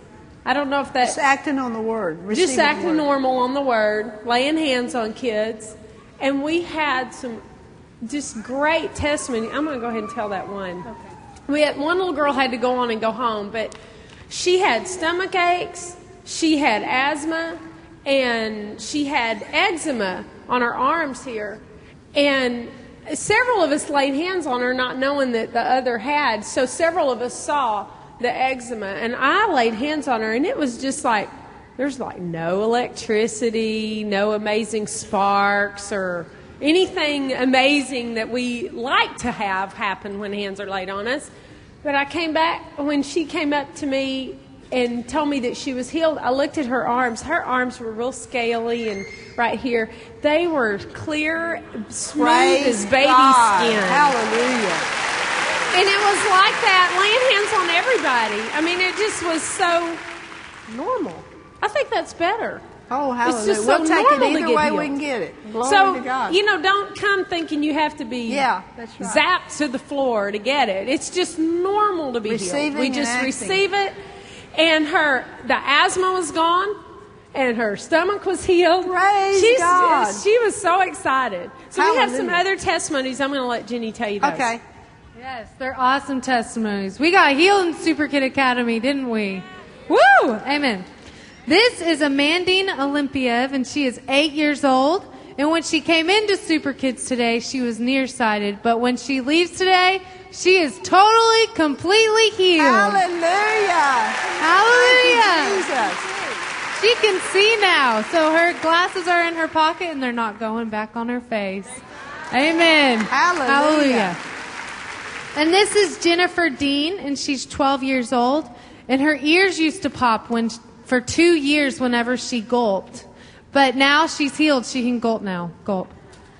I don't know if that... Just acting on the Word. Just receiving the acting Word. normal on the Word, laying hands on kids. And we had some just great testimony. I'm going to go ahead and tell that one. Okay. We had one little girl had to go on and go home, but she had stomach aches, she had asthma, and she had eczema on her arms here. And several of us laid hands on her not knowing that the other had. So several of us saw the eczema. And I laid hands on her, and it was just like, there's like no electricity, no amazing sparks or anything amazing that we like to have happen when hands are laid on us. But I came back, when she came up to me and told me that she was healed, I looked at her arms. Her arms were real scaly and right here. They were clear, smooth Praise as baby God. skin. Hallelujah. And it was like that, laying hands on everybody. I mean, it just was so normal. I think that's better. Oh, hallelujah. It's just so we'll take it normal to either get way healed. we can get it. Glory So, to God. don't come thinking you have to be that's right. zapped to the floor to get it. It's just normal to be Receiving healed. We and just acting. receive it. And the asthma was gone, and her stomach was healed. Praise God. She was so excited. So we have some Hallelujah. other testimonies. I'm going to let Jenny tell you those. Okay. Yes, they're awesome testimonies. We got healed in Super Kid Academy, didn't we? Woo! Amen. This is Amandine Olympiev, and she is 8 years old. And when she came into Super Kids today, she was nearsighted. But when she leaves today, she is totally, completely healed. Hallelujah. Hallelujah. Thank you, Jesus. She can see now. So her glasses are in her pocket, and they're not going back on her face. Amen. Hallelujah. And this is Jennifer Dean, and she's 12 years old. And her ears used to pop for 2 years whenever she gulped. But now she's healed. She can gulp now. Gulp.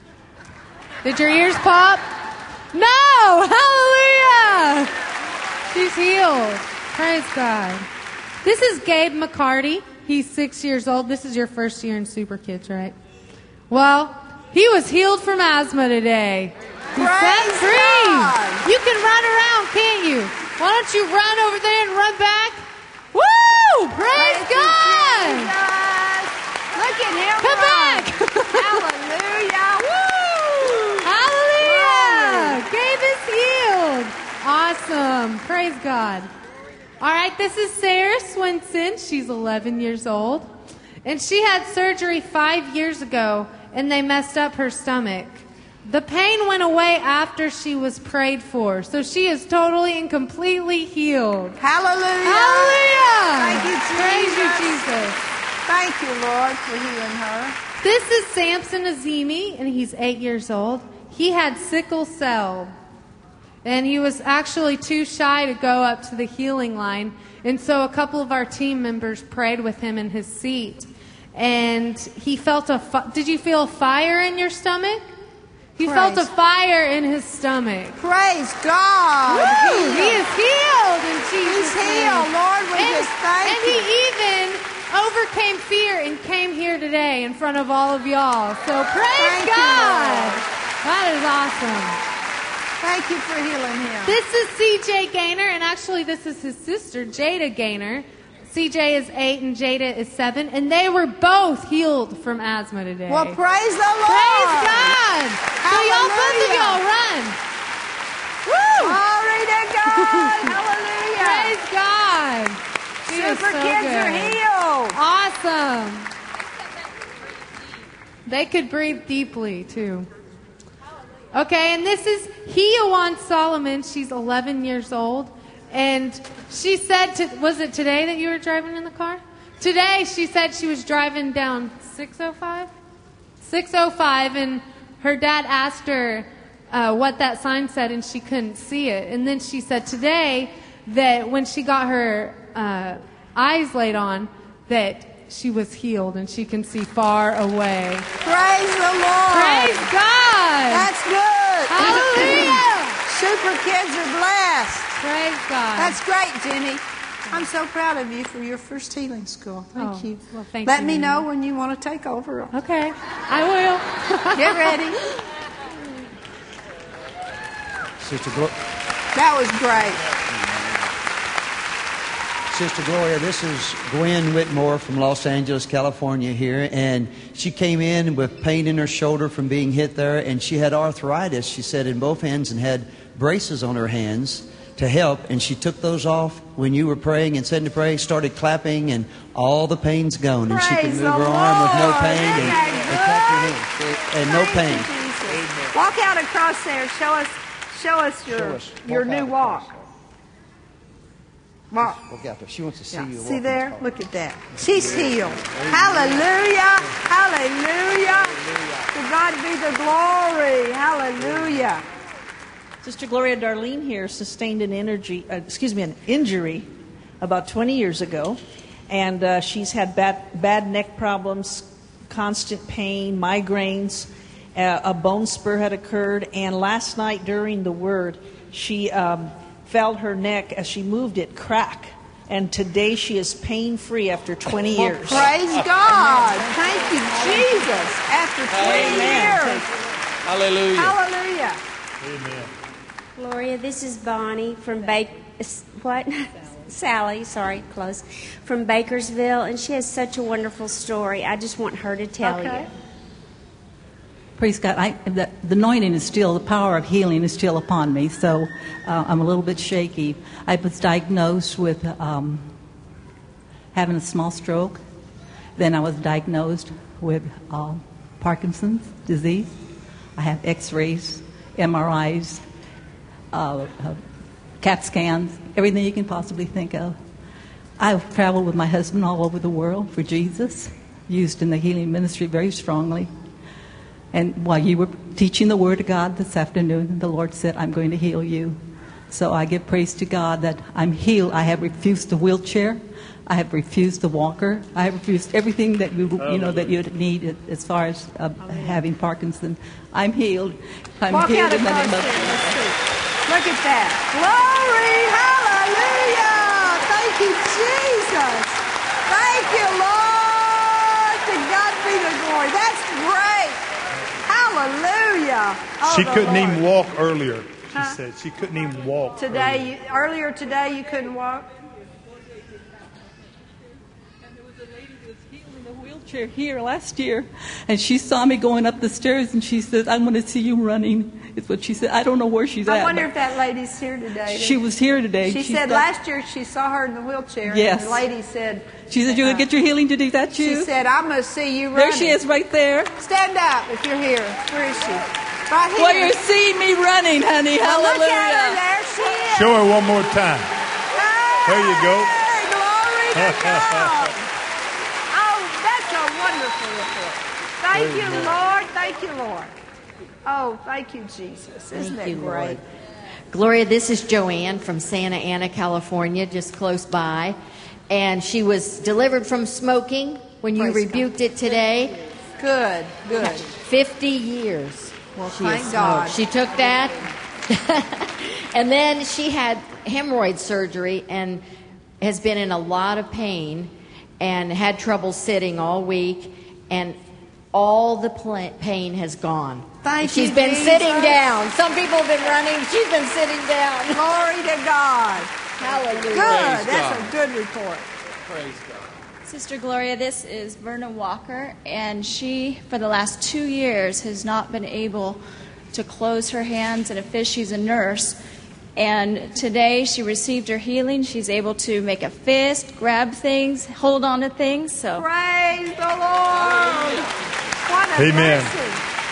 Did your ears pop? No! Hallelujah! She's healed. Praise God. This is Gabe McCarty. He's 6 years old. This is your first year in Super Kids, right? Well, he was healed from asthma today. He's set free. God. You can run around, can't you? Why don't you run over there and run back? Woo! Praise God! Look at him. Come back. Hallelujah. Woo! Hallelujah! Gabe is healed. Awesome. Praise God. All right, this is Sarah Swinson. She's 11 years old. And she had surgery 5 years ago, and they messed up her stomach. The pain went away after she was prayed for. So she is totally and completely healed. Hallelujah. Hallelujah. Thank you, Jesus. Praise you, Jesus. Thank you, Lord, for healing her. This is Samson Azimi, and he's 8 years old. He had sickle cell, and he was actually too shy to go up to the healing line. And so a couple of our team members prayed with him in his seat. And he felt did you feel fire in your stomach? He felt a fire in his stomach. Praise God. Woo! He is healed in Jesus' He's name. healed, Lord. We just thank and you. he even overcame fear and came here today in front of all of y'all. So praise Thank you, God. Lord. That is awesome. Thank you for healing him. This is CJ Gaynor, and actually this is his sister, Jada Gaynor. CJ is 8 and Jada is 7, and they were both healed from asthma today. Well, praise the Lord. Praise God. So y'all, both of y'all run. Woo! Glory to God. Hallelujah. Praise God. He is Super so kids good. are healed. Awesome. They could breathe deeply, too. Okay, and this is Hiawan Solomon. She's 11 years old. And she said, was it today that you were driving in the car? Today, she said she was driving down 605? 605, and her dad asked her what that sign said, and she couldn't see it. And then she said today that when she got her eyes laid on, that she was healed and she can see far away. Praise the Lord. Praise God. That's good. Hallelujah. Super kids are blessed. Praise God. That's great, Jenny. I'm so proud of you for your first healing school. Thank you. Well, thank Let you, me Mimi. know when you want to take over. Okay, I will. Get ready. Sister Glo- That was great. Sister Gloria, this is Gwen Whitmore from Los Angeles, California here, and she came in with pain in her shoulder from being hit there, and she had arthritis, she said, in both hands and had braces on her hands to help, and she took those off when you were praying and said to pray, started clapping, and all the pain's gone, and she could move her arm with no pain, and clap her hands, and no pain. Walk out across there. Show us your new walk. Walk. Look out there. She wants to see you. See there? Look at that. She's healed. Hallelujah. Hallelujah. To God be the glory. Hallelujah. Sister Gloria, Darlene here sustained an injury about 20 years ago, and she's had bad neck problems, constant pain, migraines. A bone spur had occurred, and last night during the word, she felt her neck as she moved it crack, and today she is pain-free after 20 years. Well, praise God. Thank you, Jesus. After 20 years. Hallelujah. Hallelujah. Amen. Gloria, this is Bonnie from Sally, sorry, close, from Bakersville, and she has such a wonderful story. I just want her to tell you. Praise God. The anointing is still, the power of healing is still upon me, so I'm a little bit shaky. I was diagnosed with having a small stroke. Then I was diagnosed with Parkinson's disease. I have x-rays, MRIs, CAT scans, everything you can possibly think of. I've traveled with my husband all over the world for Jesus, used in the healing ministry very strongly. And while you were teaching the Word of God this afternoon, the Lord said, I'm going to heal you. So I give praise to God that I'm healed. I have refused the wheelchair. I have refused the walker. I have refused everything that that you need as far as having Parkinson's. I'm healed. I'm Walk healed out in the name across of there. Let's see. Look at that. Glory. Hallelujah. Thank you, Jesus. Thank you, Lord. To God be the glory. That's great. Hallelujah. Oh, She couldn't Lord. even walk earlier. She Huh? said she couldn't even walk. Earlier today, you couldn't walk? wheelchair here last year, and she saw me going up the stairs, and she says, I want to see you running, is what she said. I don't know where she's at. I wonder if that lady's here today. She was here today. She said last year she saw her in the wheelchair, Yes. and the lady said... She said, you're going to get your healing today, is that you? She said, I'm going to see you running. There she is right there. Stand up if you're here. Where is she? Right here. Well, you're seeing me running, honey. Well, Hallelujah. look at her. There she is. Show her one more time. There you go. Hey, glory to God. Oh, that's a wonderful report. Thank you, Lord. Thank you, Lord. Oh, thank you, Jesus. Isn't Thank it you, great? Lord. Gloria, this is Joanne from Santa Ana, California, just close by. And she was delivered from smoking when you Praise rebuked it today. Good, good. 50 years. Well, she thank has God. smoked. She took that. And then she had hemorrhoid surgery and has been in a lot of pain and had trouble sitting all week. And all the pain has gone. Thank She's you, been Jesus. sitting down. Some people have been running. She's been sitting down. Glory to God. Hallelujah. Good. Praise That's God. a good report. Praise God. Sister Gloria, this is Verna Walker, and she, for the last 2 years, has not been able to close her hands and a fist. She's a nurse. And today she received her healing. She's able to make a fist, grab things, hold on to things. So Praise the Lord. What a Amen. blessing.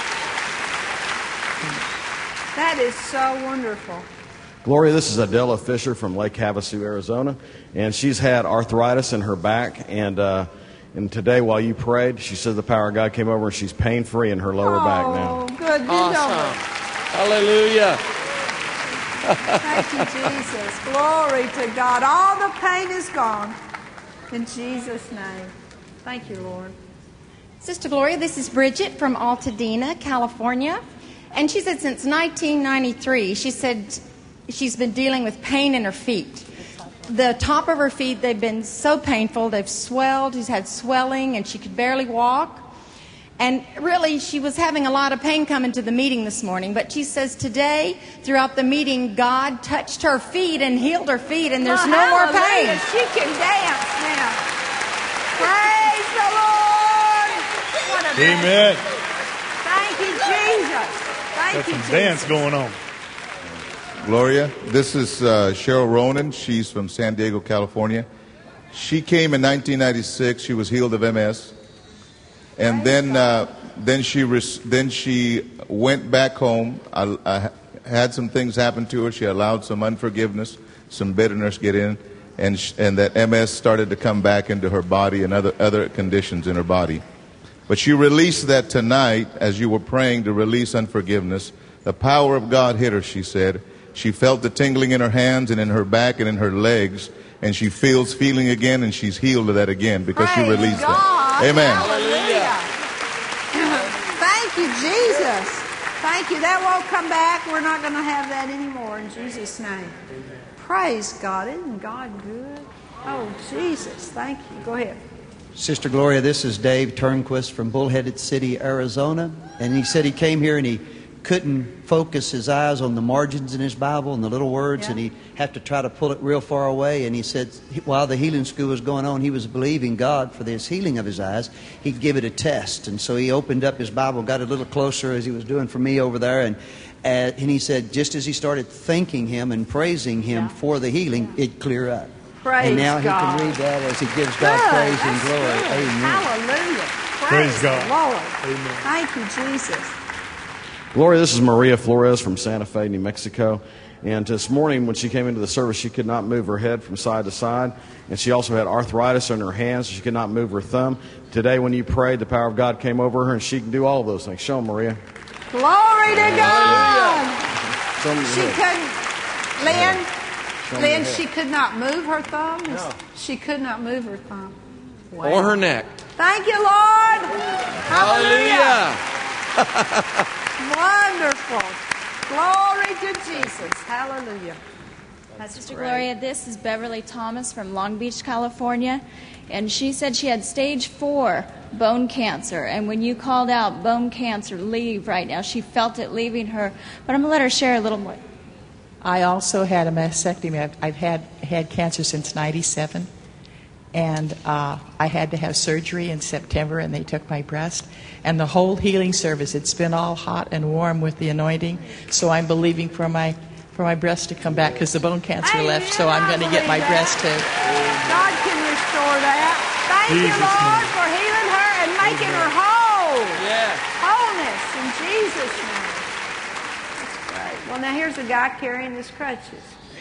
That is so wonderful. Gloria, this is Adela Fisher from Lake Havasu, Arizona, and she's had arthritis in her back, and today while you prayed, she said the power of God came over and she's pain-free in her lower back now. Oh, good. Bend Awesome. over. Hallelujah. Thank you, Jesus. Glory to God. All the pain is gone. In Jesus' name. Thank you, Lord. Sister Gloria, this is Bridget from Altadena, California. And she said since 1993, she said she's been dealing with pain in her feet. The top of her feet, they've been so painful. They've swelled. She's had swelling, and she could barely walk. And really, she was having a lot of pain coming to the meeting this morning. But she says today, throughout the meeting, God touched her feet and healed her feet, and there's no more pain. She can dance now. Praise the Lord. What a Amen. Thank you, Jesus. Thank Got you, some Jesus. dance going on. Gloria, this is Cheryl Ronan. She's from San Diego, California. She came in 1996. She was healed of MS. And then she went back home. I had some things happen to her. She allowed some unforgiveness, some bitterness get in, and that MS started to come back into her body and other conditions in her body. But she released that tonight as you were praying to release unforgiveness. The power of God hit her, she said. She felt the tingling in her hands and in her back and in her legs, and she feels feeling again, and she's healed of that again because she released that. Amen. Hallelujah. Thank you, Jesus. Thank you. That won't come back. We're not going to have that anymore in Jesus' name. Praise God. Isn't God good? Oh, Jesus. Thank you. Go ahead. Sister Gloria, this is Dave Turnquist from Bullheaded City, Arizona. And he said he came here and he couldn't focus his eyes on the margins in his Bible and the little words, and he'd have to try to pull it real far away. And he said while the healing school was going on, he was believing God for this healing of his eyes. He'd give it a test. And so he opened up his Bible, got a little closer as he was doing for me over there, and he said just as he started thanking him and praising him for the healing, it'd clear up. Praise and now God. he can read that as he gives God praise and glory. Good. Amen. Hallelujah. Praise God. the Lord. Amen. Thank you, Jesus. Gloria, this is Maria Flores from Santa Fe, New Mexico. And this morning when she came into the service, she could not move her head from side to side. And she also had arthritis in her hands. She could not move her thumb. Today when you prayed, the power of God came over her, and she can do all of those things. Show them, Maria. Glory to God. Show them She your head. couldn't, Lynn, she could not move her thumb. No. She could not move her thumb. Wow. Or her neck. Thank you, Lord. Hallelujah. Hallelujah. Wonderful. Glory to Jesus. Hallelujah. That's Sister great. Gloria, this is Beverly Thomas from Long Beach, California. And she said she had stage 4 bone cancer. And when you called out bone cancer, leave right now, she felt it leaving her. But I'm going to let her share a little more. I also had a mastectomy. I've had cancer since '97. And I had to have surgery in September, and they took my breast. And the whole healing service, it's been all hot and warm with the anointing. So I'm believing for my breast to come back because the bone cancer left. So I'm going to get my breast too. God can restore that. Thank you, Lord, for healing her and making her whole. Yes. Wholeness in Jesus' name. That's great. Well, now here's a guy carrying his crutches.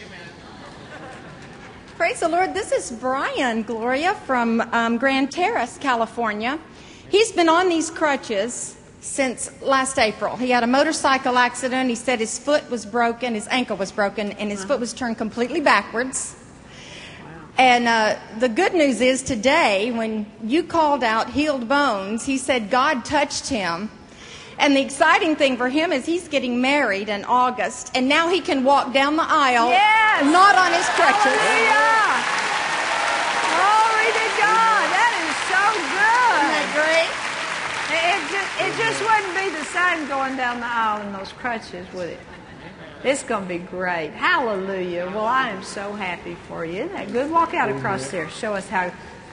Praise the Lord. This is Brian, Gloria, from Grand Terrace, California. He's been on these crutches since last April. He had a motorcycle accident. He said his foot was broken, his ankle was broken, and his foot was turned completely backwards. And the good news is today, when you called out healed bones, he said God touched him. And the exciting thing for him is he's getting married in August, and now he can walk down the aisle, not on his crutches. Hallelujah. Glory to God. That is so good. Isn't that great? It just wouldn't be the same going down the aisle in those crutches, would it? It's going to be great. Hallelujah. Well, I am so happy for you. Isn't that good? Walk out across there. Show us how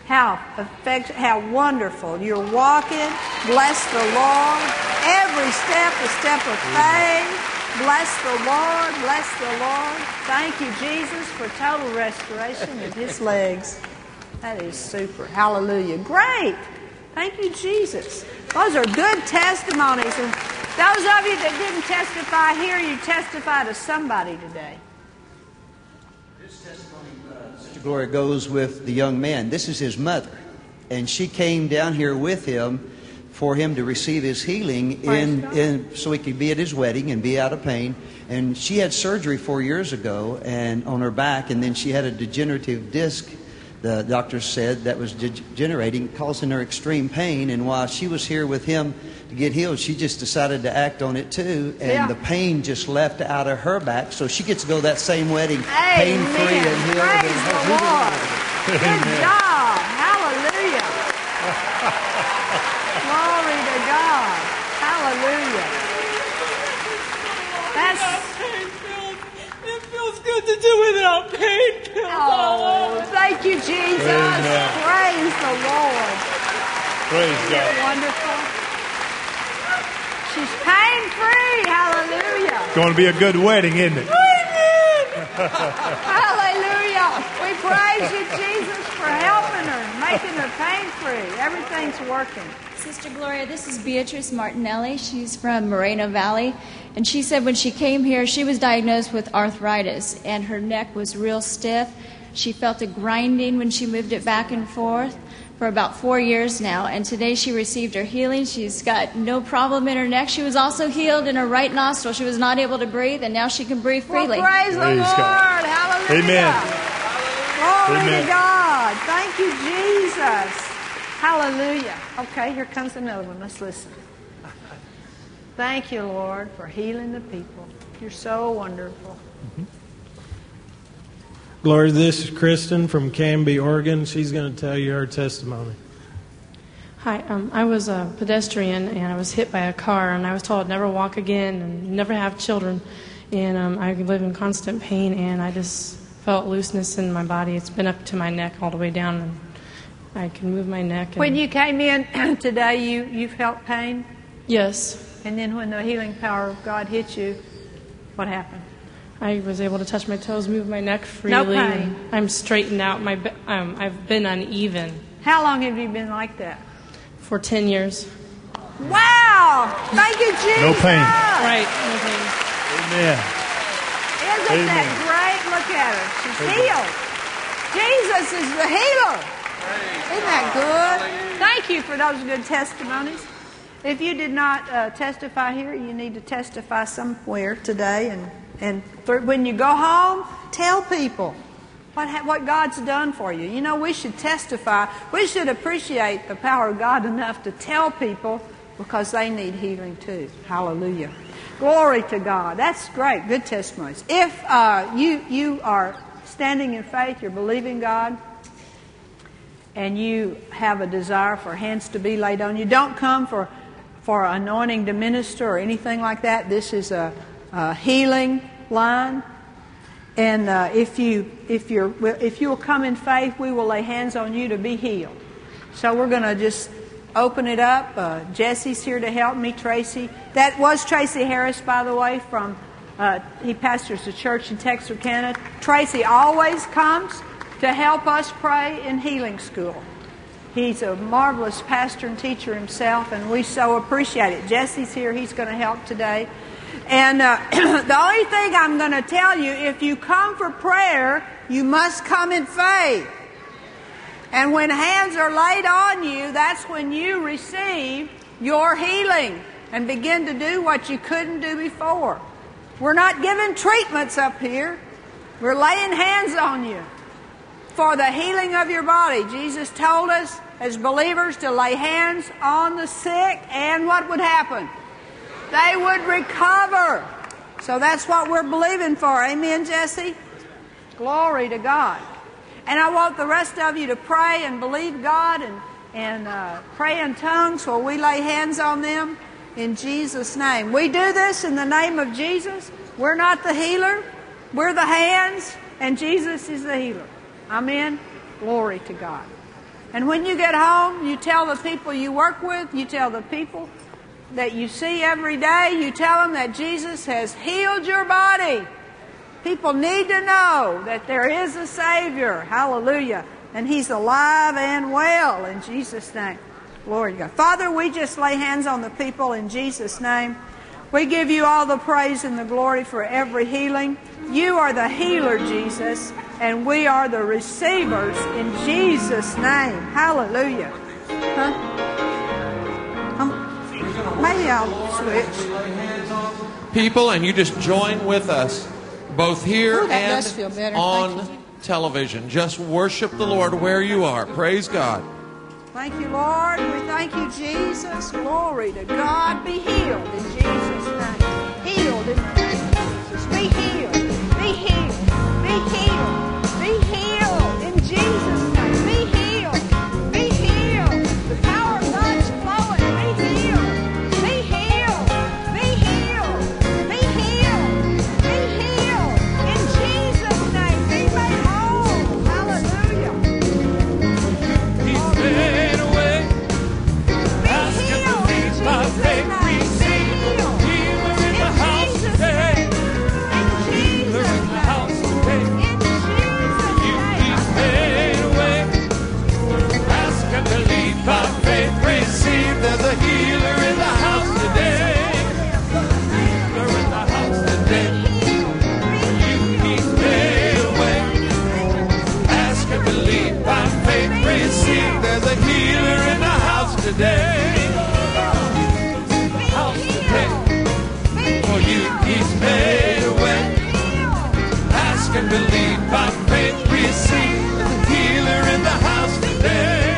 wonderful you're walking. Bless the Lord. Every step, a step of faith. Bless the Lord. Bless the Lord. Thank you, Jesus, for total restoration of his legs. That is super. Hallelujah. Great. Thank you, Jesus. Those are good testimonies. And those of you that didn't testify here, you testify to somebody today. Sister Gloria goes with the young man. This is his mother. And she came down here with him for him to receive his healing so he could be at his wedding and be out of pain. And she had surgery 4 years ago and on her back, and then she had a degenerative disc, the doctors said, that was degenerating, causing her extreme pain. And while she was here with him to get healed, she just decided to act on it too, and the pain just left out of her back, so she gets to go that same wedding pain-free and healed. Praise the Lord. Good job. Hallelujah. Glory to God. Hallelujah. It feels good to do without pain pills. Oh, thank you, Jesus. Amen. Praise the Lord. Praise Isn't it God. wonderful? She's pain-free. Hallelujah. It's going to be a good wedding, isn't it? Hallelujah. We praise you, Jesus, for helping her, making her pain-free. Everything's working. Sister Gloria, this is Beatrice Martinelli. She's from Moreno Valley. And she said when she came here, she was diagnosed with arthritis, and her neck was real stiff. She felt a grinding when she moved it back and forth for about 4 years now. And today she received her healing. She's got no problem in her neck. She was also healed in her right nostril. She was not able to breathe, and now she can breathe freely. Well, praise the Lord. God. Hallelujah. Amen. Glory Amen. to God. Thank you, Jesus. Hallelujah. Okay, here comes another one. Let's listen. Thank you, Lord, for healing the people. You're so wonderful. Gloria, this is Kristen from Canby, Oregon. She's going to tell you her testimony. Hi, I was a pedestrian and I was hit by a car, and I was told I'd never walk again and never have children. And I live in constant pain, and I just felt looseness in my body. It's been up to my neck all the way down, and I can move my neck. And When you came in today, you felt pain? Yes. And then when the healing power of God hit you, what happened? I was able to touch my toes, move my neck freely. No pain. And I'm straightened out. I've been uneven. How long have you been like that? For 10 years. Wow! Thank you, Jesus. No pain. Right, no pain. Amen. Isn't that great? Look at her. She's healed. Jesus is the healer. Isn't that good? Thank you for those good testimonies. If you did not testify here, you need to testify somewhere today. And when you go home, tell people what God's done for you. You know, we should testify. We should appreciate the power of God enough to tell people because they need healing too. Hallelujah. Glory to God. That's great. Good testimonies. If you are standing in faith, you're believing God, and you have a desire for hands to be laid on you, don't come for anointing to minister or anything like that. This is a healing line. And if you'll come in faith, we will lay hands on you to be healed. So we're going to just open it up. Jesse's here to help me. Tracy. That was Tracy Harris, by the way, from he pastors a church in Texarkana. Tracy always comes to help us pray in healing school. He's a marvelous pastor and teacher himself, and we so appreciate it. Jesse's here. He's going to help today. And the only thing I'm going to tell you, if you come for prayer, you must come in faith. And when hands are laid on you, that's when you receive your healing and begin to do what you couldn't do before. We're not giving treatments up here. We're laying hands on you for the healing of your body. Jesus told us as believers to lay hands on the sick, and what would happen? They would recover. So that's what we're believing for. Amen, Jesse? Glory to God. And I want the rest of you to pray and believe God and pray in tongues while we lay hands on them in Jesus' name. We do this in the name of Jesus. We're not the healer. We're the hands, and Jesus is the healer. Amen? Glory to God. And when you get home, you tell the people you work with, you tell the people that you see every day, you tell them that Jesus has healed your body. People need to know that there is a Savior. Hallelujah. And He's alive and well in Jesus' name. Glory to God. Father, we just lay hands on the people in Jesus' name. We give you all the praise and the glory for every healing. You are the healer, Jesus, and we are the receivers in Jesus' name. Hallelujah. Maybe I'll switch. People, and you just join with us, both here Ooh, that does and feel better. on television. Just worship the Lord where you are. Praise God. Thank you, Lord. We thank you, Jesus. Glory to God. Be healed in Jesus' name. Healed in the name of Jesus. Be healed. Be healed. Be healed. Be healed in Jesus' name. Be healed. Be healed. today. House today. For you he's made a way. Ask and believe by faith receive the healer in the house today.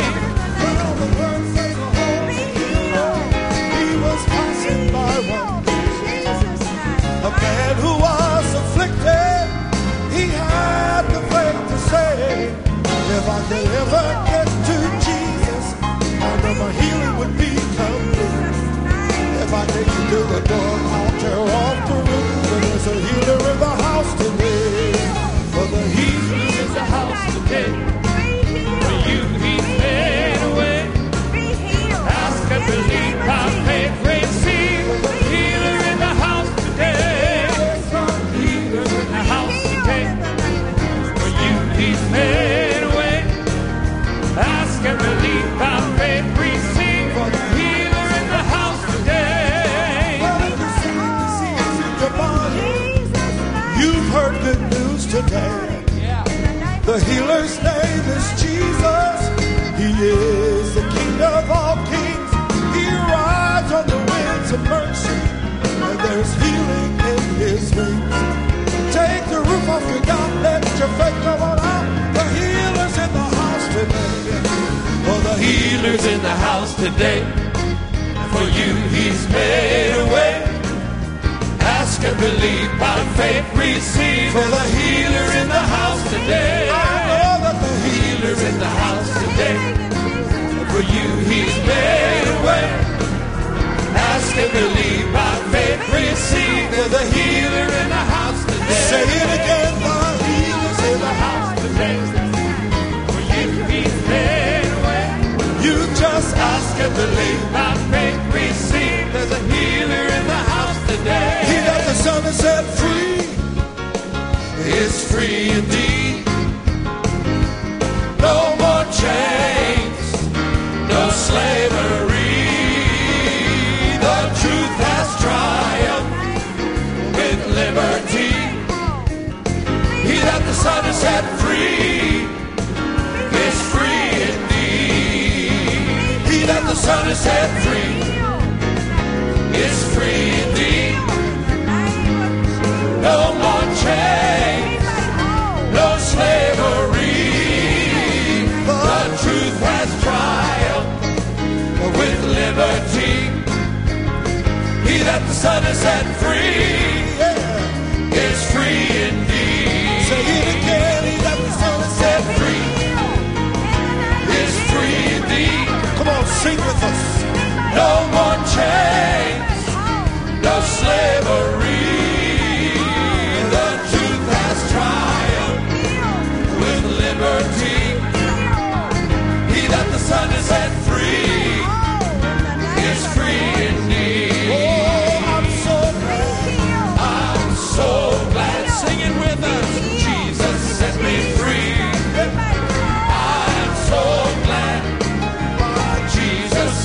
He was passing by one a man who was afflicted. He had the faith to say, if I could ever get to Jesus, I know my healing would be complete. If I take you to the door, I'll tear off the roof. There's a healer in the house today. For the healer in the house today. For you he's made a way. Ask and believe by faith receive the healer in the house today. Healer in the house today. For you he's made a way. Ask and believe by faith receive the healer in the house today. You've heard good news today. The healer's name is Jesus. He is the King of all kings. He rides on the winds of mercy, and there's healing in his wings. Take the roof off your yacht, let your faith come on out. The healer's in the house today. For the healer's in the house today. For you he's made a way. Ask and believe by faith receive. For the healer in the house today. I know that the healer's in the house today. For you he's made a way. Ask and believe by faith receive. For the healer in the house today. Say it again, the healer's in the house today. For you he's made a way. You just ask and believe by faith receive. There's a healer in the house today. He that the Son has set free is free indeed. No more chains, no slavery. The truth has triumphed with liberty. He that the Son has set free is free indeed. He that the Son has set free is free indeed. No more chains, no slavery. The truth has triumphed with liberty. He that the Son has set free is free indeed. Say it again. He that the Son has set free is free indeed. Come on, sing with us. No more chains, no slavery. The truth has triumphed with liberty. He that the Son has set free is free indeed. Oh, I'm so glad. I'm so glad. Sing it with us. Jesus set me free. I'm so glad. Jesus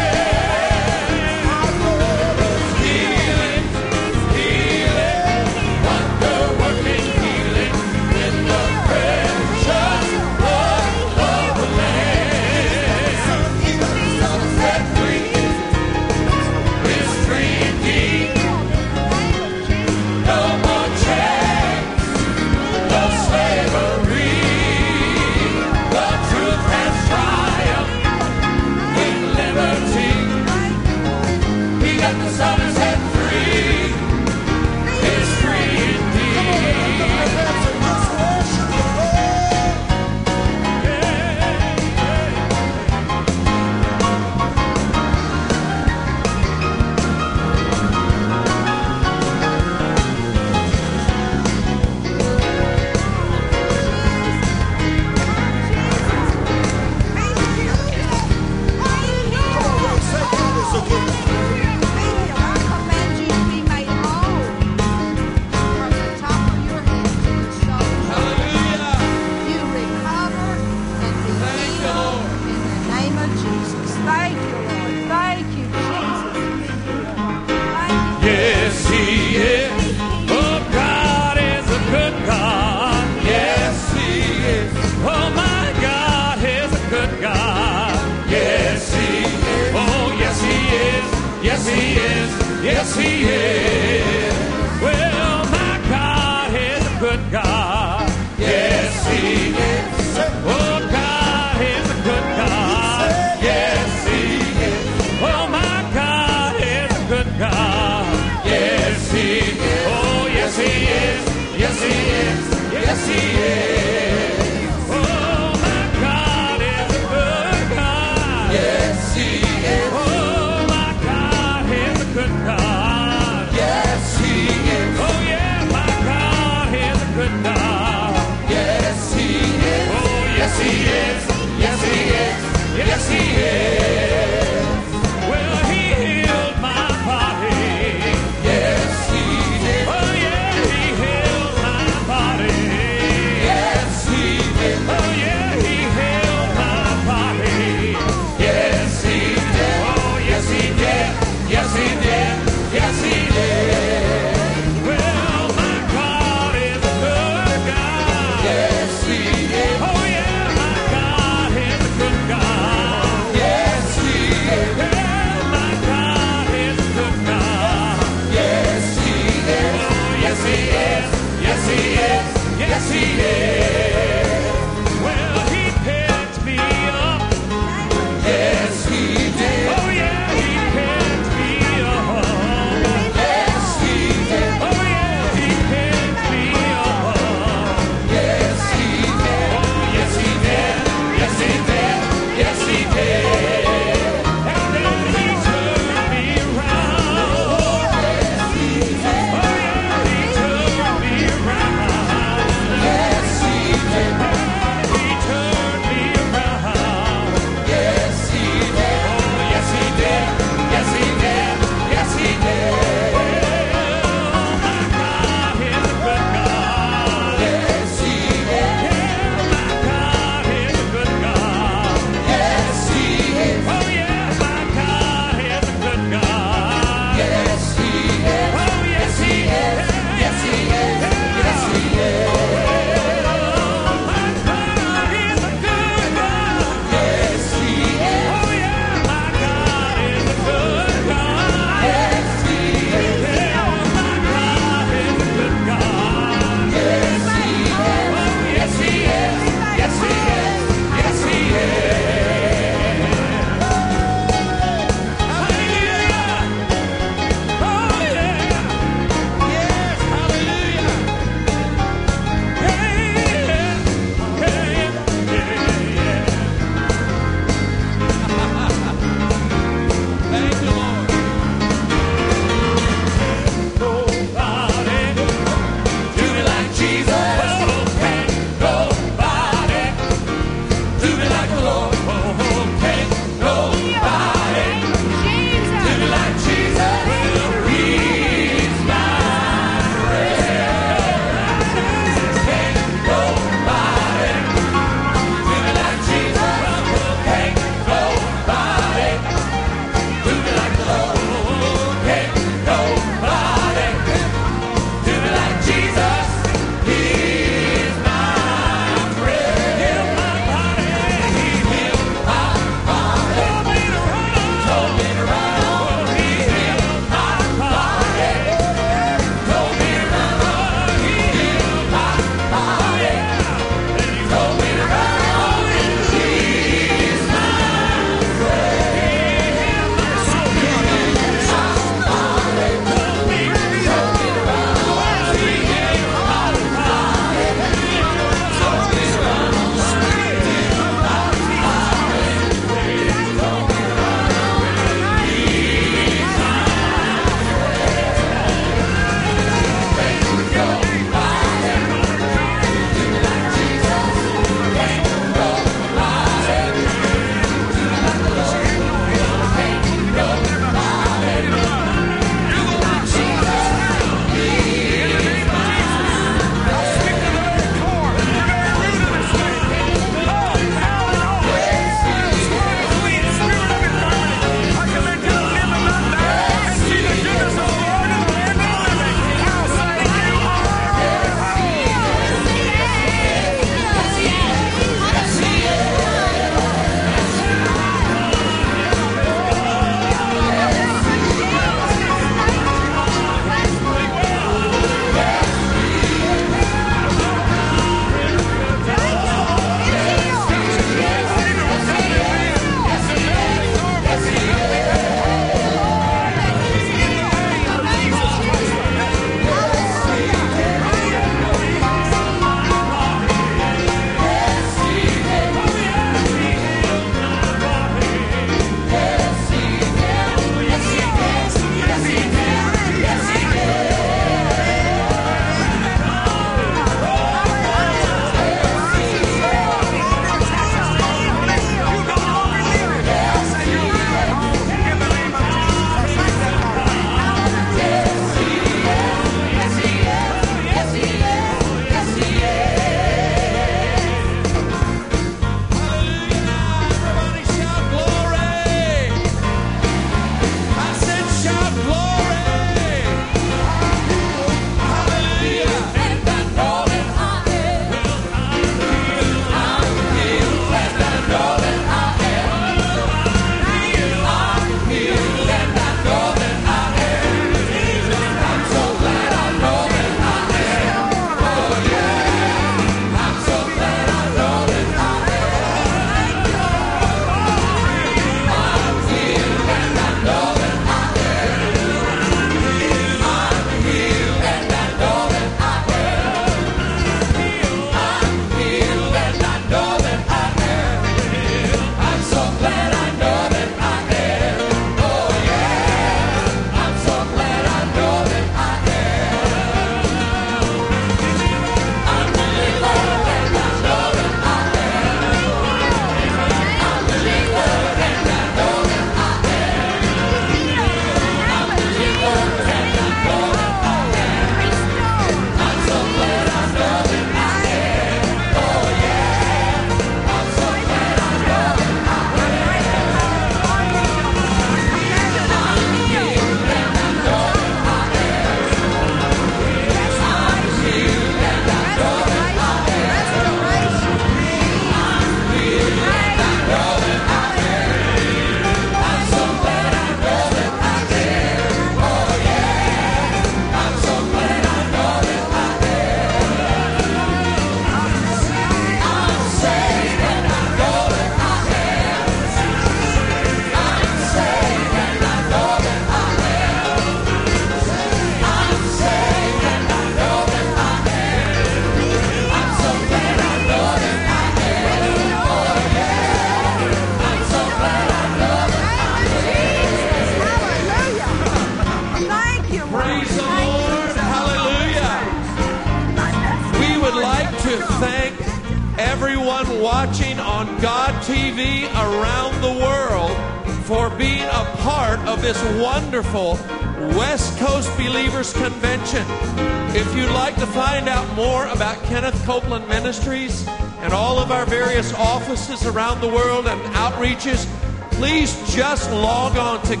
watching on God TV around the world for being a part of this wonderful West Coast Believers Convention. If you'd like to find out more about Kenneth Copeland Ministries and all of our various offices around the world and outreaches, please just log on to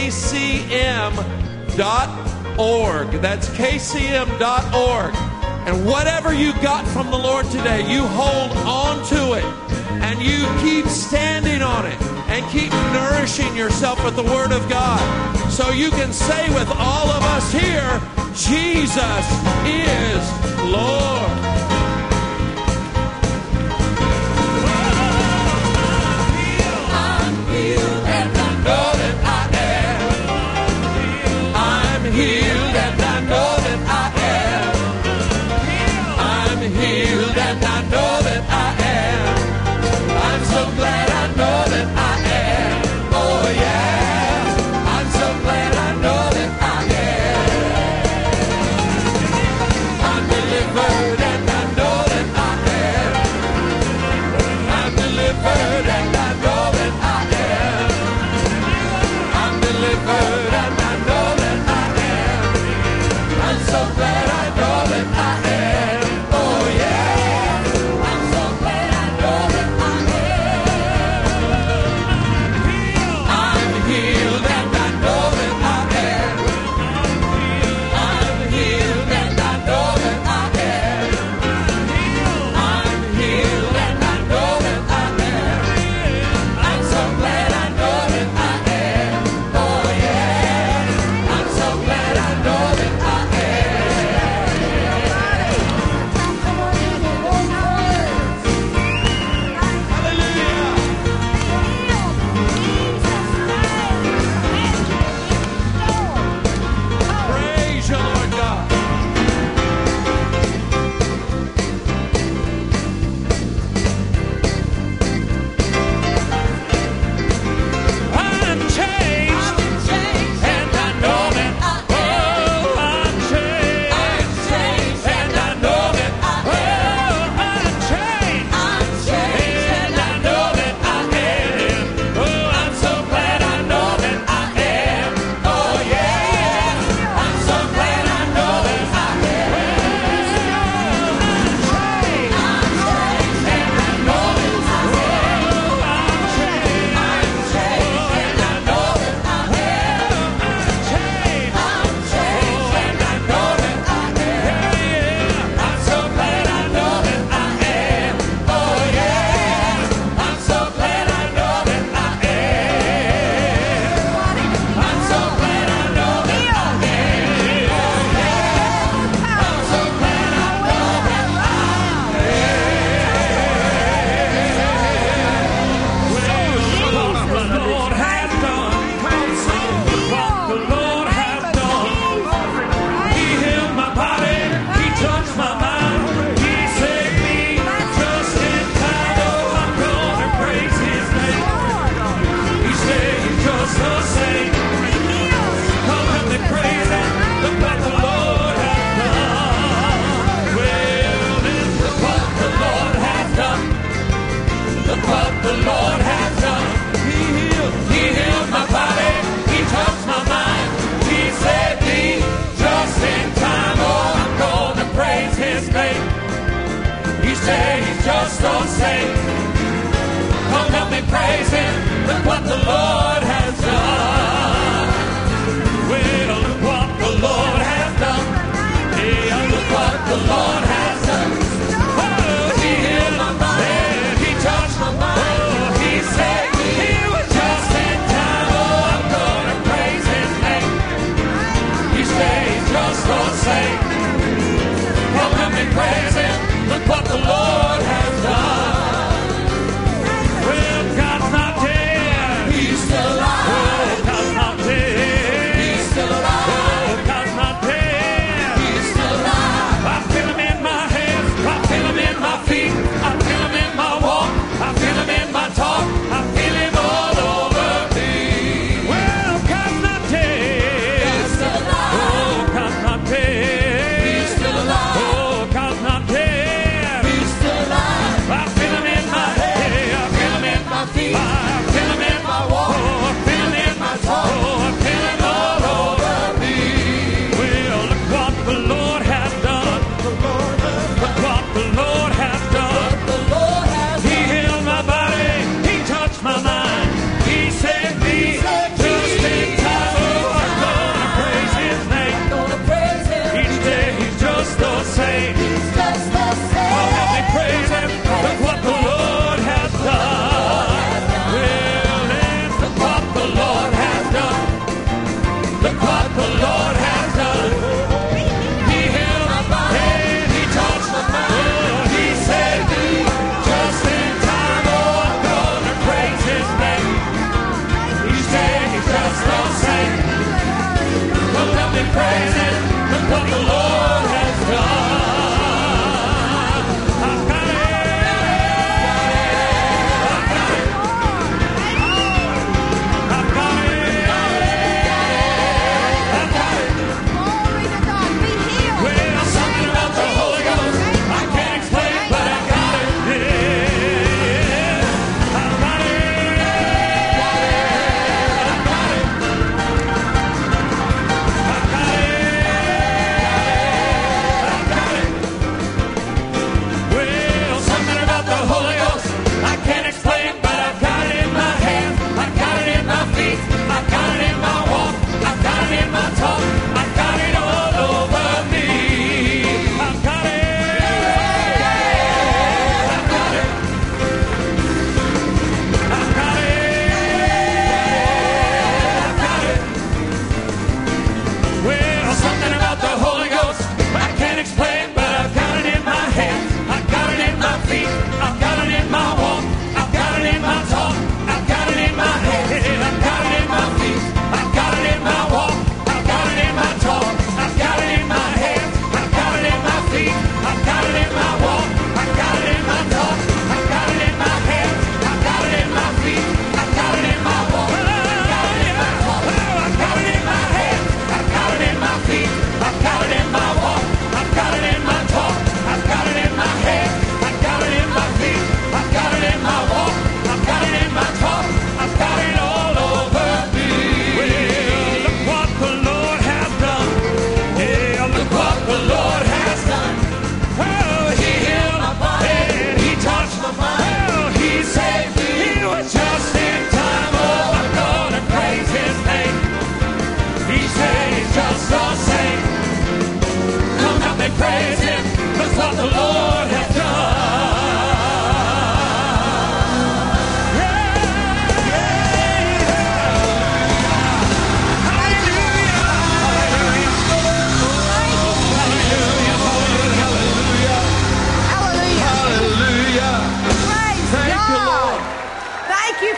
kcm.org. That's kcm.org. And whatever you got from the Lord today, you hold on to it and you keep standing on it and keep nourishing yourself with the Word of God. So you can say with all of us here, Jesus is Lord. I'm healed and I know that I am. I'm healed and I know that I am. I'm healed and I know that I am. I'm so glad I know that I am. Oh yeah, I'm so glad I know that I am. I'm delivered and I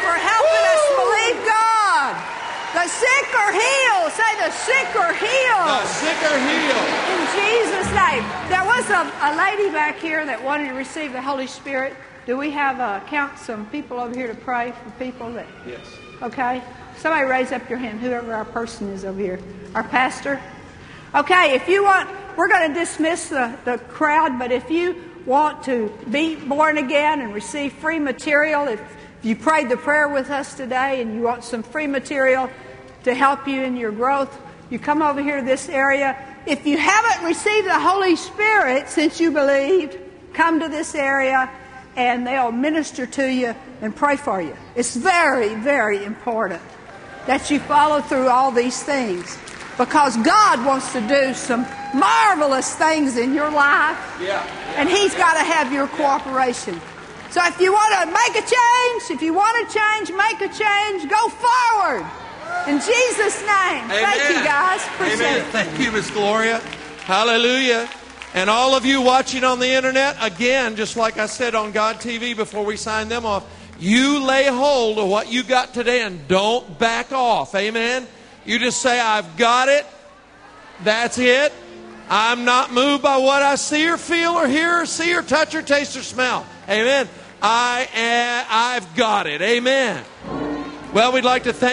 for helping us believe God. The sick are healed. Say, the sick are healed. The sick are healed. In Jesus' name. There was a lady back here that wanted to receive the Holy Spirit. Do we have count some people over here to pray for people that? Yes. Okay. Somebody raise up your hand, whoever our person is over here. Our pastor. Okay, if you want, we're going to dismiss the crowd, but if you want to be born again and receive free material, if you prayed the prayer with us today and you want some free material to help you in your growth, you come over here to this area. If you haven't received the Holy Spirit since you believed, come to this area and they'll minister to you and pray for you. It's very, very important that you follow through all these things, because God wants to do some marvelous things in your life, and He's got to have your cooperation. So if you want to make a change, if you want to change, make a change, go forward. In Jesus' name. Amen. Thank you, guys. Appreciate Amen. it. Thank you, Miss Gloria. Hallelujah. And all of you watching on the internet, again, just like I said on God TV before we sign them off, you lay hold of what you got today and don't back off. Amen. You just say, I've got it. That's it. I'm not moved by what I see or feel or hear or see or touch or taste or smell. Amen. I've got it. Amen. Well, we'd like to thank